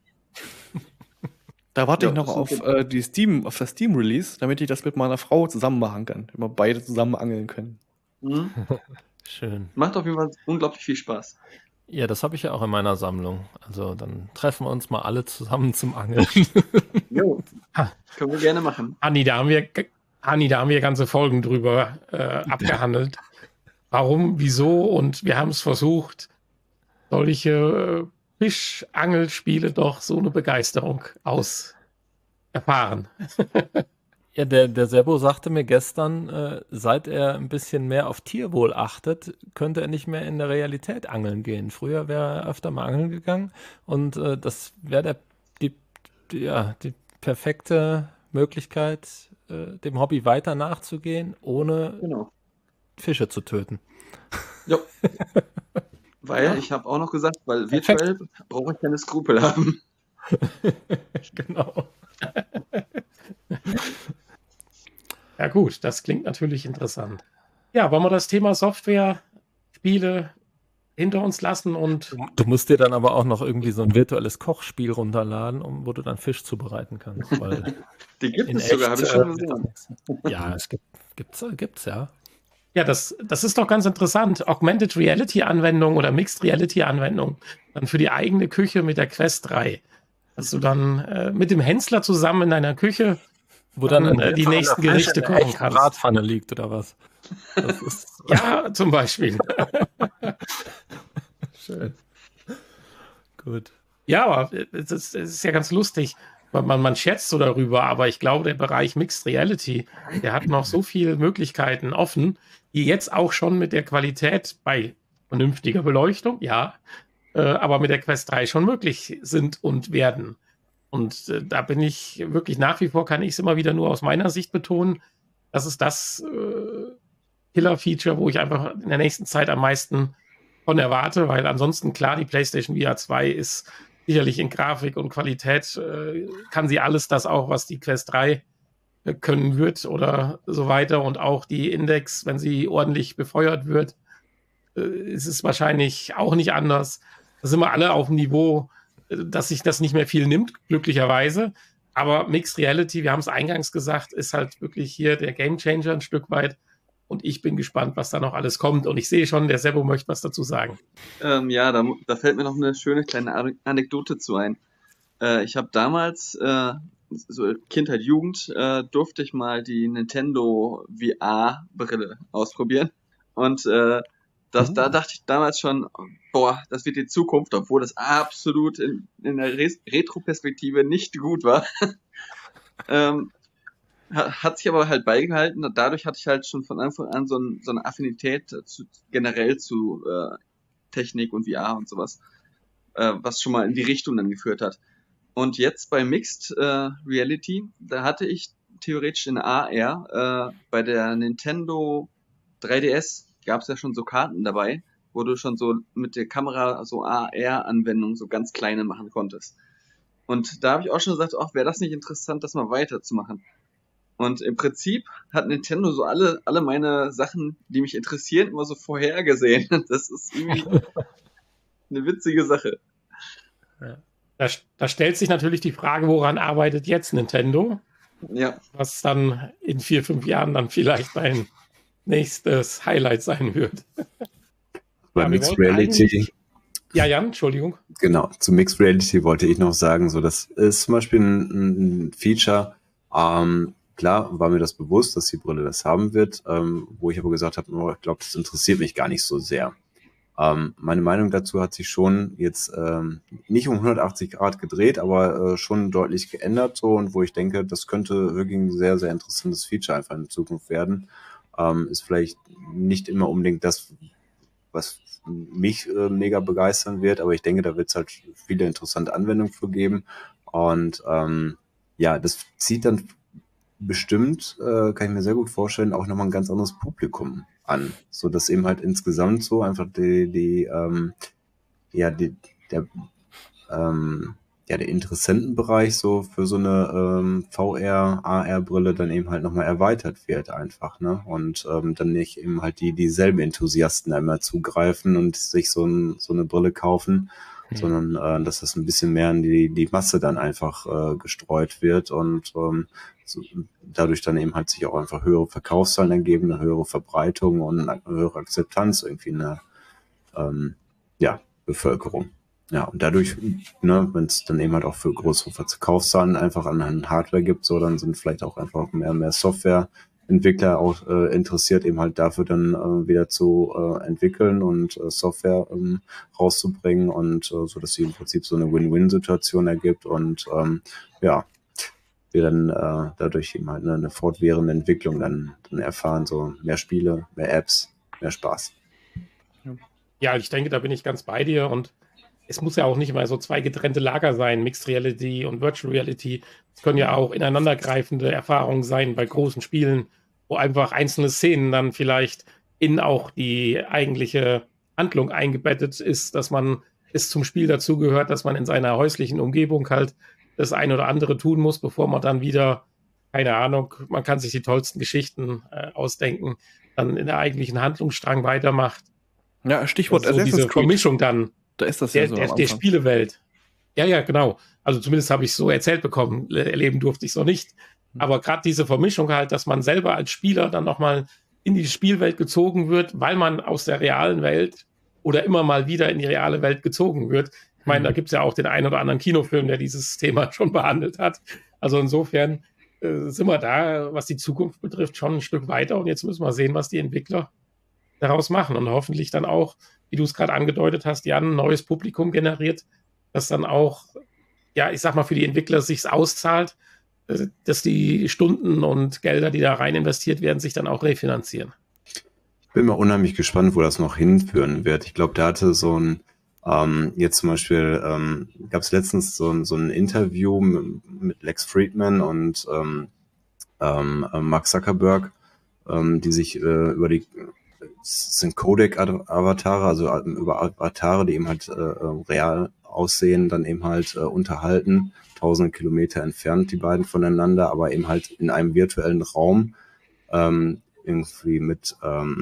Da warte Ja, ich noch das auf sind auf das Steam-Release, damit ich das mit meiner Frau zusammen machen kann. Wenn wir beide zusammen angeln können. Schön. Macht auf jeden Fall unglaublich viel Spaß. Ja, das habe ich ja auch in meiner Sammlung. Also dann treffen wir uns mal alle zusammen zum Angeln. Jo, Ha. können wir gerne machen. Anni, da haben wir ganze Folgen drüber abgehandelt. Warum, wieso und wir haben es versucht, solche Fischangelspiele doch so eine Begeisterung erfahren. Ja, der Sebo sagte mir gestern, seit er ein bisschen mehr auf Tierwohl achtet, könnte er nicht mehr in der Realität angeln gehen. Früher wäre er öfter mal angeln gegangen und das wäre die perfekte Möglichkeit, dem Hobby weiter nachzugehen, ohne Genau. Fische zu töten. Jo. Weil ich habe auch noch gesagt, weil virtuell brauche ich keine Skrupel haben. Genau. Ja gut, das klingt natürlich interessant. Ja, wollen wir das Thema Software, Spiele hinter uns lassen und Du musst dir dann aber auch noch irgendwie so ein virtuelles Kochspiel runterladen, wo du dann Fisch zubereiten kannst. Weil Die gibt in es sogar, habe ich schon echt, gesehen. ja, gibt's ja. ja, das ist doch ganz interessant. Augmented Reality Anwendung oder Mixed Reality Anwendung dann für die eigene Küche mit der Quest 3. Dass du dann mit dem Hänsler zusammen in deiner Küche Wo dann ein die nächsten Gerichte kochen kannst. Bratpfanne liegt oder was? Das ist Ja, zum Beispiel. schön. Gut. Ja, aber es ist ja ganz lustig. Man schätzt so darüber, aber ich glaube, der Bereich Mixed Reality, der hat noch so viele Möglichkeiten offen, die jetzt auch schon mit der Qualität bei vernünftiger Beleuchtung, ja, aber mit der Quest 3 schon möglich sind und werden. Und da bin ich wirklich nach wie vor, kann ich es immer wieder nur aus meiner Sicht betonen, das ist das Killer-Feature, wo ich einfach in der nächsten Zeit am meisten von erwarte, weil ansonsten klar, die PlayStation VR 2 ist sicherlich in Grafik und Qualität, kann sie alles das auch, was die Quest 3 können wird oder so weiter. Und auch die Index, wenn sie ordentlich befeuert wird, ist es wahrscheinlich auch nicht anders. Da sind wir alle auf dem Niveau, dass sich das nicht mehr viel nimmt, glücklicherweise. Aber Mixed Reality, wir haben es eingangs gesagt, ist halt wirklich hier der Gamechanger ein Stück weit. Und ich bin gespannt, was da noch alles kommt. Und ich sehe schon, der Sebo möchte was dazu sagen. Ja, da fällt mir noch eine schöne kleine Anekdote zu ein. Ich habe damals, so Kindheit, Jugend, durfte ich mal die Nintendo VR-Brille ausprobieren. Und da dachte ich damals schon, boah, das wird die Zukunft, obwohl das absolut in der Retro-Perspektive nicht gut war. Hat sich aber halt beigehalten. Dadurch hatte ich halt schon von Anfang an so eine Affinität generell zu Technik und VR und sowas, was schon mal in die Richtung dann geführt hat. Und jetzt bei Mixed Reality, da hatte ich theoretisch in AR bei der Nintendo 3DS gab es ja schon so Karten dabei, wo du schon so mit der Kamera so AR-Anwendungen so ganz kleine machen konntest. Und da habe ich auch schon gesagt, ach, wäre das nicht interessant, das mal weiterzumachen. Und im Prinzip hat Nintendo so alle meine Sachen, die mich interessieren, immer so vorhergesehen. Das ist irgendwie eine witzige Sache. Ja. Da stellt sich natürlich die Frage, woran arbeitet jetzt Nintendo? Ja. Was dann in 4, 5 Jahren dann vielleicht ein nächstes Highlight sein wird. Bei Ja, Mixed Reality. Ja, Jan, Entschuldigung. Genau, zu Mixed Reality wollte ich noch sagen, so das ist zum Beispiel ein Feature, klar war mir das bewusst, dass die Brille das haben wird, wo ich aber gesagt habe, ich glaube, das interessiert mich gar nicht so sehr. Meine Meinung dazu hat sich schon jetzt nicht um 180 Grad gedreht, aber schon deutlich geändert so, und wo ich denke, das könnte wirklich ein sehr, sehr interessantes Feature einfach in Zukunft werden. Ist vielleicht nicht immer unbedingt das, was mich mega begeistern wird, aber ich denke, da wird es halt viele interessante Anwendungen für geben. Und ja, das zieht dann bestimmt, kann ich mir sehr gut vorstellen, auch nochmal ein ganz anderes Publikum an, so dass eben halt insgesamt so einfach der Interessentenbereich so für so eine VR, AR-Brille dann eben halt nochmal erweitert wird einfach, ne? Und dann nicht eben halt dieselben Enthusiasten einmal zugreifen und sich so eine Brille kaufen, sondern dass das ein bisschen mehr in die Masse dann einfach gestreut wird und dadurch dann eben halt sich auch einfach höhere Verkaufszahlen ergeben, eine höhere Verbreitung und eine höhere Akzeptanz irgendwie in der Bevölkerung. Ja, und dadurch, ne, wenn es dann eben halt auch für größere Verkaufszahlen einfach an Hardware gibt, so, dann sind vielleicht auch einfach mehr Softwareentwickler auch interessiert, eben halt dafür dann wieder zu entwickeln und Software rauszubringen und so, dass sie im Prinzip so eine Win-Win-Situation ergibt und wir dann dadurch eben halt eine fortwährende Entwicklung dann erfahren, so mehr Spiele, mehr Apps, mehr Spaß. Ja, ich denke, da bin ich ganz bei dir und es muss ja auch nicht mal so zwei getrennte Lager sein, Mixed Reality und Virtual Reality. Es können ja auch ineinandergreifende Erfahrungen sein bei großen Spielen, wo einfach einzelne Szenen dann vielleicht in auch die eigentliche Handlung eingebettet ist, dass man es zum Spiel dazugehört, dass man in seiner häuslichen Umgebung halt das ein oder andere tun muss, bevor man dann wieder, keine Ahnung, man kann sich die tollsten Geschichten ausdenken, dann in der eigentlichen Handlungsstrang weitermacht. Ja, Stichwort Also so diese Vermischung dann da ist das ja so der Spielewelt. Ja, genau. Also zumindest habe ich es so erzählt bekommen. Erleben durfte ich es noch nicht. Aber gerade diese Vermischung halt, dass man selber als Spieler dann nochmal in die Spielwelt gezogen wird, weil man aus der realen Welt oder immer mal wieder in die reale Welt gezogen wird. Ich meine, da gibt es ja auch den einen oder anderen Kinofilm, der dieses Thema schon behandelt hat. Also insofern sind wir da, was die Zukunft betrifft, schon ein Stück weiter. Und jetzt müssen wir sehen, was die Entwickler daraus machen und hoffentlich dann auch, wie du es gerade angedeutet hast, Jan, ein neues Publikum generiert, das dann auch, ja, ich sag mal, für die Entwickler sich's auszahlt, dass die Stunden und Gelder, die da rein investiert werden, sich dann auch refinanzieren. Ich bin mal unheimlich gespannt, wo das noch hinführen wird. Ich glaube, da hatte so ein jetzt zum Beispiel gab es letztens so ein Interview mit Lex Friedman und Mark Zuckerberg, die sich über das sind Codec-Avatare, also über Avatare, die eben halt real aussehen, dann eben halt unterhalten, tausende Kilometer entfernt, die beiden voneinander, aber eben halt in einem virtuellen Raum, irgendwie mit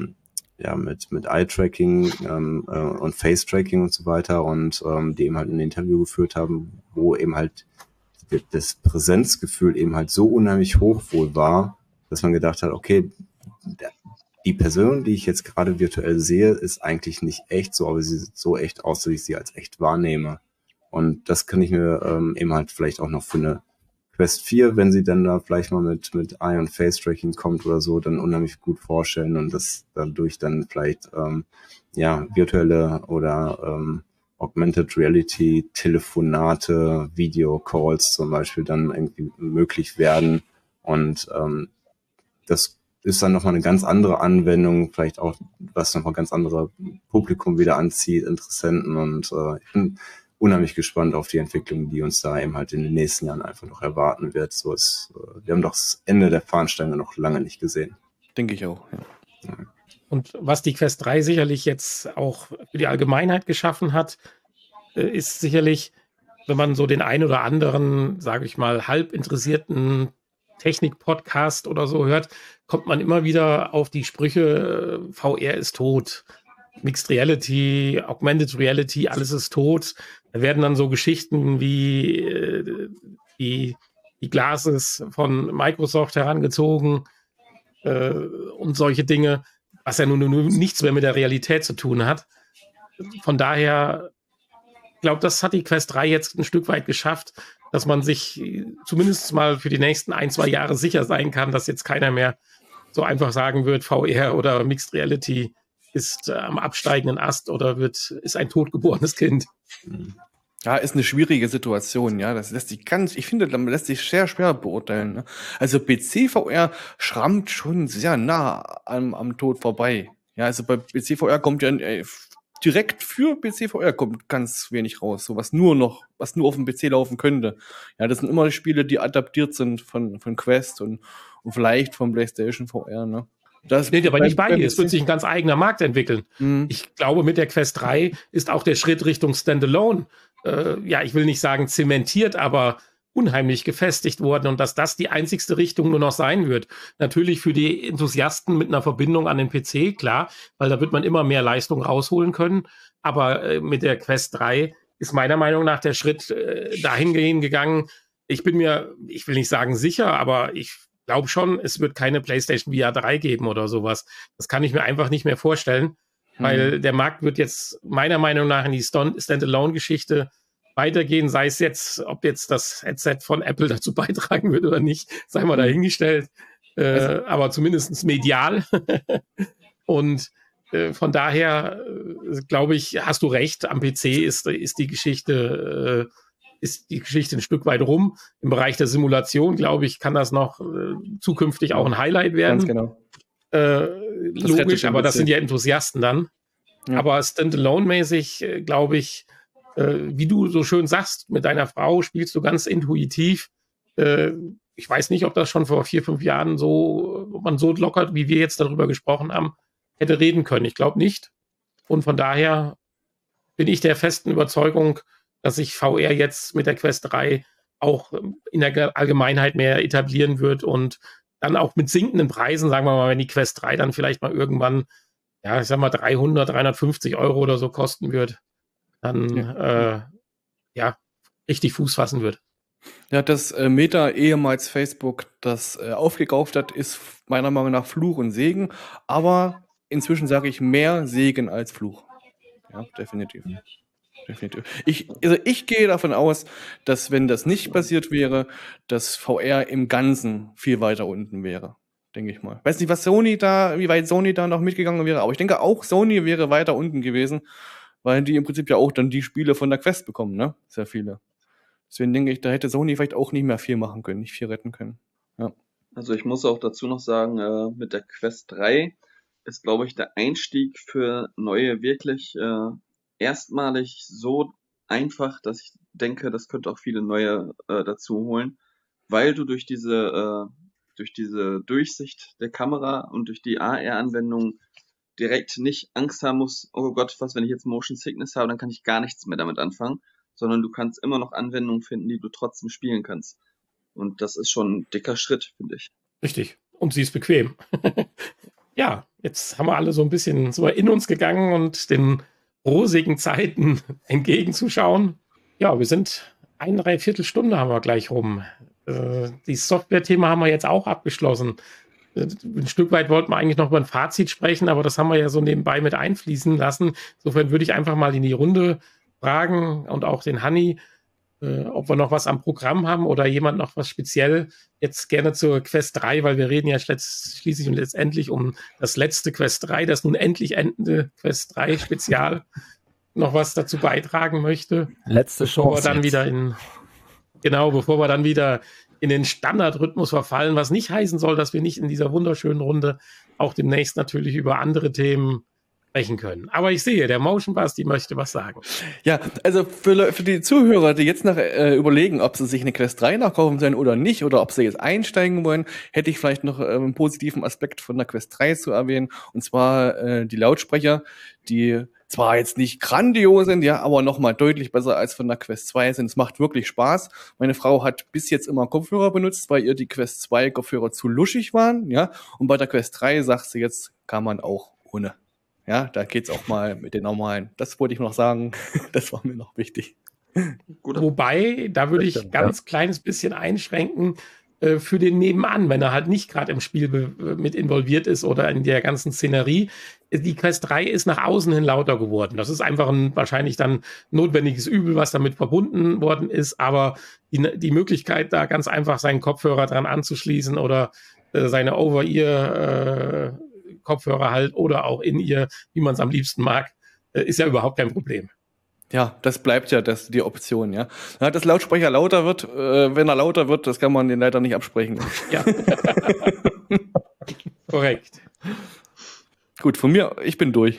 Eye-Tracking und Face-Tracking und so weiter und die eben halt ein Interview geführt haben, wo eben halt das Präsenzgefühl eben halt so unheimlich hoch wohl war, dass man gedacht hat, okay, die Person, die ich jetzt gerade virtuell sehe, ist eigentlich nicht echt so, aber sie sieht so echt aus, dass ich sie als echt wahrnehme. Und das kann ich mir eben halt vielleicht auch noch für eine Quest 4, wenn sie dann da vielleicht mal mit Eye- und Face-Tracking kommt oder so, dann unheimlich gut vorstellen und das dadurch dann vielleicht virtuelle oder Augmented Reality Telefonate, Video-Calls zum Beispiel dann irgendwie möglich werden und das ist dann nochmal eine ganz andere Anwendung, vielleicht auch, was nochmal ganz andere Publikum wieder anzieht, Interessenten und ich bin unheimlich gespannt auf die Entwicklung, die uns da eben halt in den nächsten Jahren einfach noch erwarten wird. Wir haben doch das Ende der Fahnenstange noch lange nicht gesehen. Denke ich auch, ja. Und was die Quest 3 sicherlich jetzt auch für die Allgemeinheit geschaffen hat, ist sicherlich, wenn man so den ein oder anderen, sage ich mal, halb interessierten Technik-Podcast oder so hört, kommt man immer wieder auf die Sprüche, VR ist tot, Mixed Reality, Augmented Reality, alles ist tot. Da werden dann so Geschichten wie die Glasses von Microsoft herangezogen und solche Dinge, was ja nun nichts mehr mit der Realität zu tun hat. Von daher, ich glaube, das hat die Quest 3 jetzt ein Stück weit geschafft, dass man sich zumindest mal für die nächsten 1-2 Jahre sicher sein kann, dass jetzt keiner mehr so einfach sagen wird, VR oder Mixed Reality ist am absteigenden Ast oder ist ein totgeborenes Kind. Ja, ist eine schwierige Situation, ja. Ich finde, das lässt sich sehr schwer beurteilen. Ne? Also PC-VR schrammt schon sehr nah am Tod vorbei. Ja, also bei PC-VR kommt ja direkt für PC-VR kommt ganz wenig raus, so was nur auf dem PC laufen könnte. Ja, das sind immer die Spiele, die adaptiert sind von Quest und vielleicht vom PlayStation VR, ne? Das Nee, aber nicht bei dir. Es wird PC. sich ein ganz eigener Markt entwickeln. Hm. Ich glaube, mit der Quest 3 ist auch der Schritt Richtung Standalone, ich will nicht sagen zementiert, aber unheimlich gefestigt worden und dass das die einzigste Richtung nur noch sein wird. Natürlich für die Enthusiasten mit einer Verbindung an den PC, klar, weil da wird man immer mehr Leistung rausholen können. Aber mit der Quest 3 ist meiner Meinung nach der Schritt dahingehend gegangen. Ich will nicht sagen sicher, aber ich glaube schon, es wird keine PlayStation VR 3 geben oder sowas. Das kann ich mir einfach nicht mehr vorstellen, weil der Markt wird jetzt meiner Meinung nach in die Standalone-Geschichte weitergehen, sei es jetzt, ob jetzt das Headset von Apple dazu beitragen wird oder nicht, sei mal dahingestellt, aber zumindest medial. Und von daher glaube ich, hast du recht, am PC ist die Geschichte ein Stück weit rum. Im Bereich der Simulation, glaube ich, kann das noch zukünftig auch ein Highlight werden. Ganz genau. Logisch, aber das sind ja Enthusiasten dann. Ja. Aber Standalone-mäßig, glaube ich, wie du so schön sagst, mit deiner Frau spielst du ganz intuitiv. Ich weiß nicht, ob das schon vor 4-5 Jahren ob man so locker, wie wir jetzt darüber gesprochen haben, hätte reden können. Ich glaube nicht. Und von daher bin ich der festen Überzeugung, dass sich VR jetzt mit der Quest 3 auch in der Allgemeinheit mehr etablieren wird und dann auch mit sinkenden Preisen, sagen wir mal, wenn die Quest 3 dann vielleicht mal irgendwann, ja, ich sag mal 300, 350 Euro oder so kosten wird, dann richtig Fuß fassen wird. Ja, dass Meta, ehemals Facebook, das aufgekauft hat, ist meiner Meinung nach Fluch und Segen. Aber inzwischen sage ich mehr Segen als Fluch. Ja, definitiv. Ich gehe davon aus, dass wenn das nicht passiert wäre, dass VR im Ganzen viel weiter unten wäre. Denke ich mal. Weiß nicht, wie weit Sony da noch mitgegangen wäre, aber ich denke auch, Sony wäre weiter unten gewesen, weil die im Prinzip ja auch dann die Spiele von der Quest bekommen, ne? Sehr viele. Deswegen denke ich, da hätte Sony vielleicht auch nicht mehr viel machen können, nicht viel retten können. Ja. Also ich muss auch dazu noch sagen, mit der Quest 3 ist, glaube ich, der Einstieg für Neue wirklich erstmalig so einfach, dass ich denke, das könnte auch viele Neue dazu holen, weil du durch diese Durchsicht der Kamera und durch die AR-Anwendung direkt nicht Angst haben musst, oh Gott, was, wenn ich jetzt Motion Sickness habe, dann kann ich gar nichts mehr damit anfangen, sondern du kannst immer noch Anwendungen finden, die du trotzdem spielen kannst. Und das ist schon ein dicker Schritt, finde ich. Richtig. Und sie ist bequem. Ja, jetzt haben wir alle so ein bisschen so in uns gegangen und den rosigen Zeiten entgegenzuschauen. Ja, wir sind 1,75 Stunde haben wir gleich rum. Die Software-Thema haben wir jetzt auch abgeschlossen. Ein Stück weit wollten wir eigentlich noch über ein Fazit sprechen, aber das haben wir ja so nebenbei mit einfließen lassen. Insofern würde ich einfach mal in die Runde fragen und auch den Hanni, ob wir noch was am Programm haben oder jemand noch was speziell jetzt gerne zur Quest 3, weil wir reden ja schließlich und letztendlich um das letzte Quest 3, das nun endlich endende Quest 3 Spezial, noch was dazu beitragen möchte. Letzte Chance. Bevor wir dann wieder in den Standardrhythmus verfallen, was nicht heißen soll, dass wir nicht in dieser wunderschönen Runde auch demnächst natürlich über andere Themen sprechen können. Aber ich sehe, der Motion Basti möchte was sagen. Ja, also für die Zuhörer, die jetzt noch überlegen, ob sie sich eine Quest 3 nachkaufen sollen oder nicht, oder ob sie jetzt einsteigen wollen, hätte ich vielleicht noch einen positiven Aspekt von der Quest 3 zu erwähnen. Und zwar die Lautsprecher, die zwar jetzt nicht grandios sind, ja, aber nochmal deutlich besser als von der Quest 2 sind. Es macht wirklich Spaß. Meine Frau hat bis jetzt immer Kopfhörer benutzt, weil ihr die Quest 2 Kopfhörer zu luschig waren, ja. Und bei der Quest 3 sagt sie jetzt, kann man auch ohne. Ja, da geht's auch mal mit den normalen. Das wollte ich noch sagen. Das war mir noch wichtig. Gut. Wobei, da würde ich ganz kleines bisschen einschränken für den Nebenan, wenn er halt nicht gerade im Spiel mit involviert ist oder in der ganzen Szenerie. Die Quest 3 ist nach außen hin lauter geworden. Das ist einfach wahrscheinlich dann notwendiges Übel, was damit verbunden worden ist. Aber die Möglichkeit, da ganz einfach seinen Kopfhörer dran anzuschließen oder seine Over-Ear Kopfhörer halt oder auch in ihr, wie man es am liebsten mag, ist ja überhaupt kein Problem. Ja, das bleibt ja die Option, ja. Dass Lautsprecher lauter wird, wenn er lauter wird, das kann man den leider nicht absprechen. Ja. Korrekt. Gut, von mir, ich bin durch.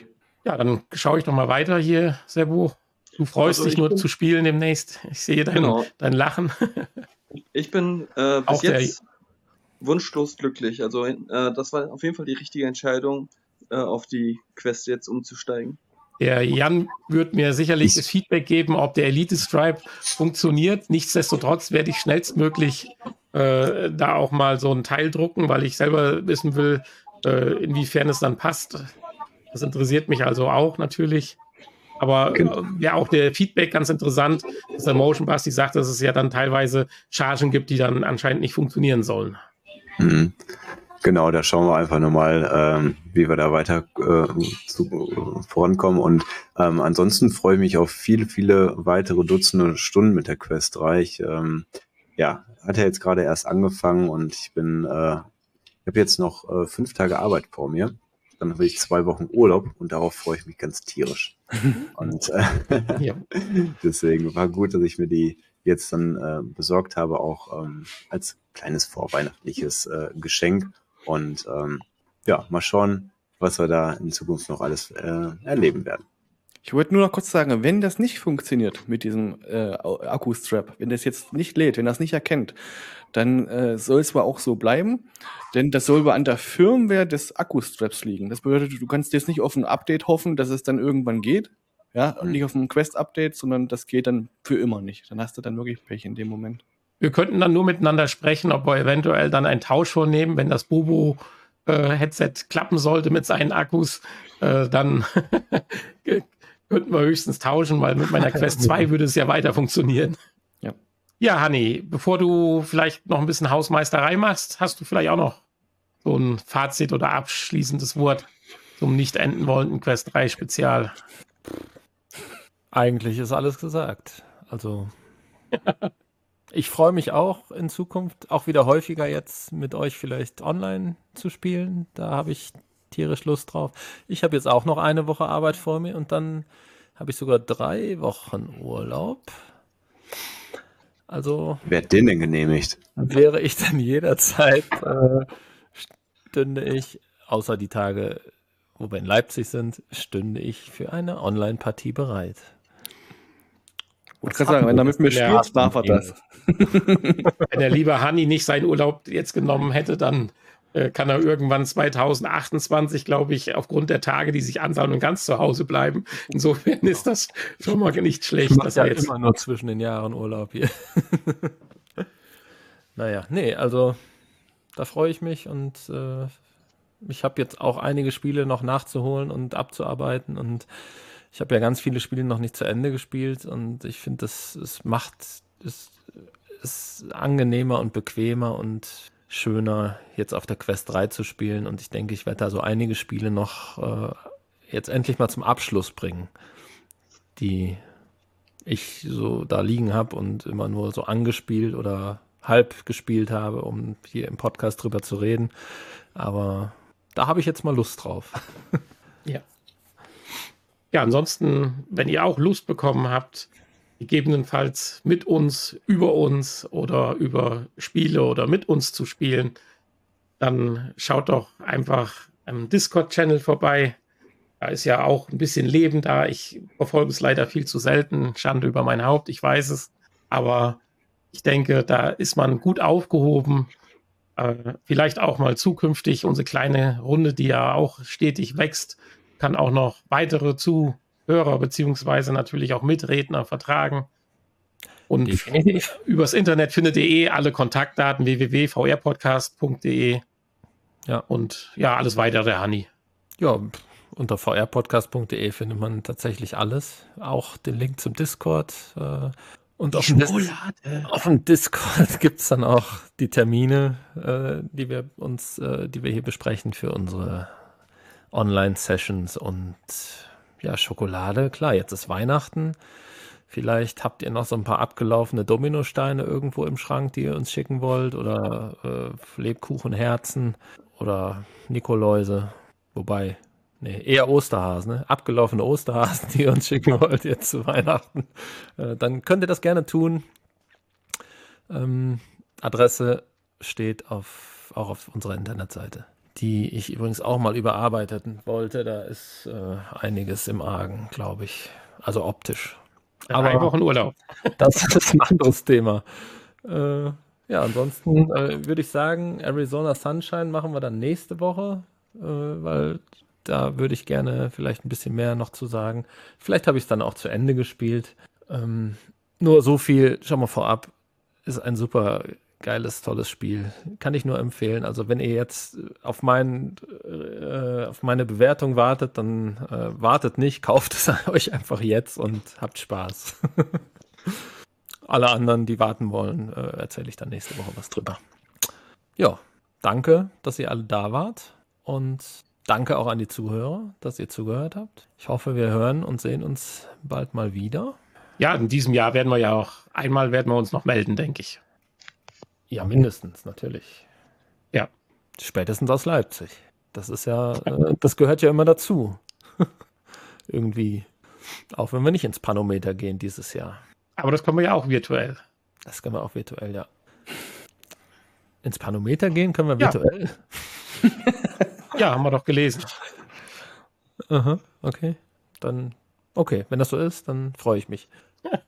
Ja, dann schaue ich doch mal weiter hier, Sebo. Du freust dich nur zu spielen demnächst. Ich sehe dein Lachen. Ich bin bis jetzt wunschlos glücklich. Also das war auf jeden Fall die richtige Entscheidung, auf die Quest jetzt umzusteigen. Der Jan wird mir sicherlich das Feedback geben, ob der Elite-Stripe funktioniert. Nichtsdestotrotz werde ich schnellstmöglich da auch mal so einen Teil drucken, weil ich selber wissen will, inwiefern es dann passt. Das interessiert mich also auch natürlich. Aber ja, auch der Feedback ganz interessant, dass der Motion Basti sagt, dass es ja dann teilweise Chargen gibt, die dann anscheinend nicht funktionieren sollen. Mhm. Genau, da schauen wir einfach nochmal, wie wir da weiter vorankommen. Und ansonsten freue ich mich auf viele, viele weitere Dutzende Stunden mit der Quest 3. Ich hatte jetzt gerade erst angefangen und ich habe jetzt noch 5 Tage Arbeit vor mir. Dann habe ich 2 Wochen Urlaub und darauf freue ich mich ganz tierisch. Und deswegen war gut, dass ich mir die jetzt dann besorgt habe, auch als kleines vorweihnachtliches Geschenk. Und mal schauen, was wir da in Zukunft noch alles erleben werden. Ich wollte nur noch kurz sagen, wenn das nicht funktioniert mit diesem Akku-Strap, wenn das jetzt nicht lädt, wenn das nicht erkennt, dann soll es wohl auch so bleiben, denn das soll wohl an der Firmware des Akku-Straps liegen. Das bedeutet, du kannst jetzt nicht auf ein Update hoffen, dass es dann irgendwann geht, und nicht auf ein Quest-Update, sondern das geht dann für immer nicht. Dann hast du dann wirklich Pech in dem Moment. Wir könnten dann nur miteinander sprechen, ob wir eventuell dann einen Tausch vornehmen, wenn das Bobo Headset klappen sollte mit seinen Akkus, dann könnten wir höchstens tauschen, weil mit meiner Quest 2 würde es ja weiter funktionieren. Ja, Hanni, bevor du vielleicht noch ein bisschen Hausmeisterei machst, hast du vielleicht auch noch so ein Fazit oder abschließendes Wort zum nicht enden wollenden Quest 3 Spezial? Eigentlich ist alles gesagt. Also ich freue mich auch in Zukunft, auch wieder häufiger jetzt mit euch vielleicht online zu spielen. Da habe ich tierisch Lust drauf. Ich habe jetzt auch noch eine Woche Arbeit vor mir und dann habe ich sogar 3 Wochen Urlaub. Also wer hat den denn genehmigt? Wäre ich dann jederzeit, stünde ich, außer die Tage, wo wir in Leipzig sind, stünde ich für eine Online-Partie bereit. Ich kann sagen, wenn er mit mir spielt, darf er das. Wenn der liebe Hanni nicht seinen Urlaub jetzt genommen hätte, dann kann er irgendwann 2028, glaube ich, aufgrund der Tage, die sich ansammeln, ganz zu Hause bleiben. Insofern ist das schon mal nicht schlecht. Ich mache ja jetzt immer nur zwischen den Jahren Urlaub hier. Also da freue ich mich und ich habe jetzt auch einige Spiele noch nachzuholen und abzuarbeiten und ich habe ja ganz viele Spiele noch nicht zu Ende gespielt und ich finde, es ist angenehmer und bequemer und schöner, jetzt auf der Quest 3 zu spielen und ich denke, ich werde da so einige Spiele noch jetzt endlich mal zum Abschluss bringen, die ich so da liegen habe und immer nur so angespielt oder halb gespielt habe, um hier im Podcast drüber zu reden, aber da habe ich jetzt mal Lust drauf. Ja, ansonsten, wenn ihr auch Lust bekommen habt, gegebenenfalls mit uns, über uns oder über Spiele oder mit uns zu spielen, dann schaut doch einfach am Discord-Channel vorbei. Da ist ja auch ein bisschen Leben da. Ich verfolge es leider viel zu selten. Schande über mein Haupt, ich weiß es. Aber ich denke, da ist man gut aufgehoben. Vielleicht auch mal zukünftig unsere kleine Runde, die ja auch stetig wächst, kann auch noch weitere Zuhörer beziehungsweise natürlich auch Mitredner vertragen. Und übers Internet findet ihr alle Kontaktdaten www.vrpodcast.de. Ja. Und ja, alles weitere, Hanni. Ja, unter vrpodcast.de findet man tatsächlich alles. Auch den Link zum Discord. Und auf dem Discord gibt es dann auch die Termine, die wir hier besprechen für unsere Online-Sessions und ja, Schokolade. Klar, jetzt ist Weihnachten. Vielleicht habt ihr noch so ein paar abgelaufene Dominosteine irgendwo im Schrank, die ihr uns schicken wollt oder Lebkuchenherzen oder Nikoläuse. Wobei, eher Osterhasen, ne? Abgelaufene Osterhasen, die ihr uns schicken wollt jetzt zu Weihnachten. Dann könnt ihr das gerne tun. Adresse steht auch auf unserer Internetseite. die ich übrigens auch mal überarbeiten wollte. Da ist einiges im Argen, glaube ich. Also optisch. 3 Wochen Urlaub. Das ist ein anderes Thema. Ja, ansonsten würde ich sagen, Arizona Sunshine machen wir dann nächste Woche, weil da würde ich gerne vielleicht ein bisschen mehr noch zu sagen. Vielleicht habe ich es dann auch zu Ende gespielt. Nur so viel, schau mal vorab, ist ein super geiles, tolles Spiel. Kann ich nur empfehlen. Also wenn ihr jetzt auf meine Bewertung wartet, dann wartet nicht, kauft es euch einfach jetzt und habt Spaß. Alle anderen, die warten wollen, erzähle ich dann nächste Woche was drüber. Ja, danke, dass ihr alle da wart und danke auch an die Zuhörer, dass ihr zugehört habt. Ich hoffe, wir hören und sehen uns bald mal wieder. Ja, in diesem Jahr werden wir uns noch melden, denke ich. Ja, mindestens, natürlich. Ja. Spätestens aus Leipzig. Das ist ja, das gehört ja immer dazu. Irgendwie. Auch wenn wir nicht ins Panometer gehen dieses Jahr. Aber das können wir ja auch virtuell. Das können wir auch virtuell, ja. Ins Panometer gehen können wir Ja. virtuell? Ja, haben wir doch gelesen. Aha, okay. Dann, okay, wenn das so ist, dann freue ich mich.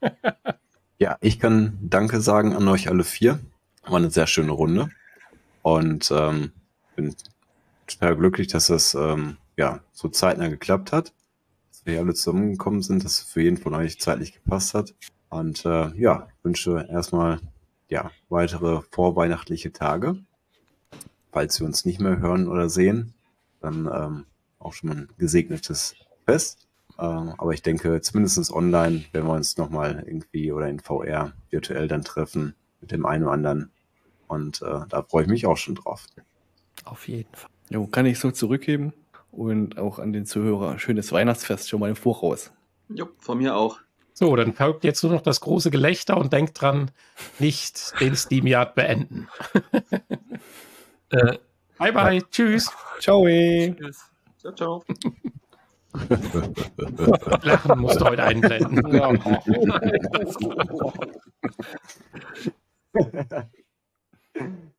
Ja, ich kann Danke sagen an euch alle 4. War eine sehr schöne Runde. Und bin total glücklich, dass das so zeitnah geklappt hat. Dass wir hier alle zusammengekommen sind, dass es für jeden von euch zeitlich gepasst hat. Und wünsche erstmal weitere vorweihnachtliche Tage. Falls wir uns nicht mehr hören oder sehen, dann auch schon mal ein gesegnetes Fest. Aber ich denke, zumindest online werden wir uns nochmal irgendwie oder in VR virtuell dann treffen mit dem einen oder anderen. Und da freue ich mich auch schon drauf. Auf jeden Fall. Jo, kann ich so zurückgeben. Und auch an den Zuhörer. Schönes Weihnachtsfest schon mal im Voraus. Jo, von mir auch. So, dann folgt jetzt nur noch das große Gelächter und denkt dran, nicht den SteamYard beenden. Bye, bye. Tschüss. Ciao. Tschüss. Ciao, ciao. Lachen musst du heute einblenden. Ja.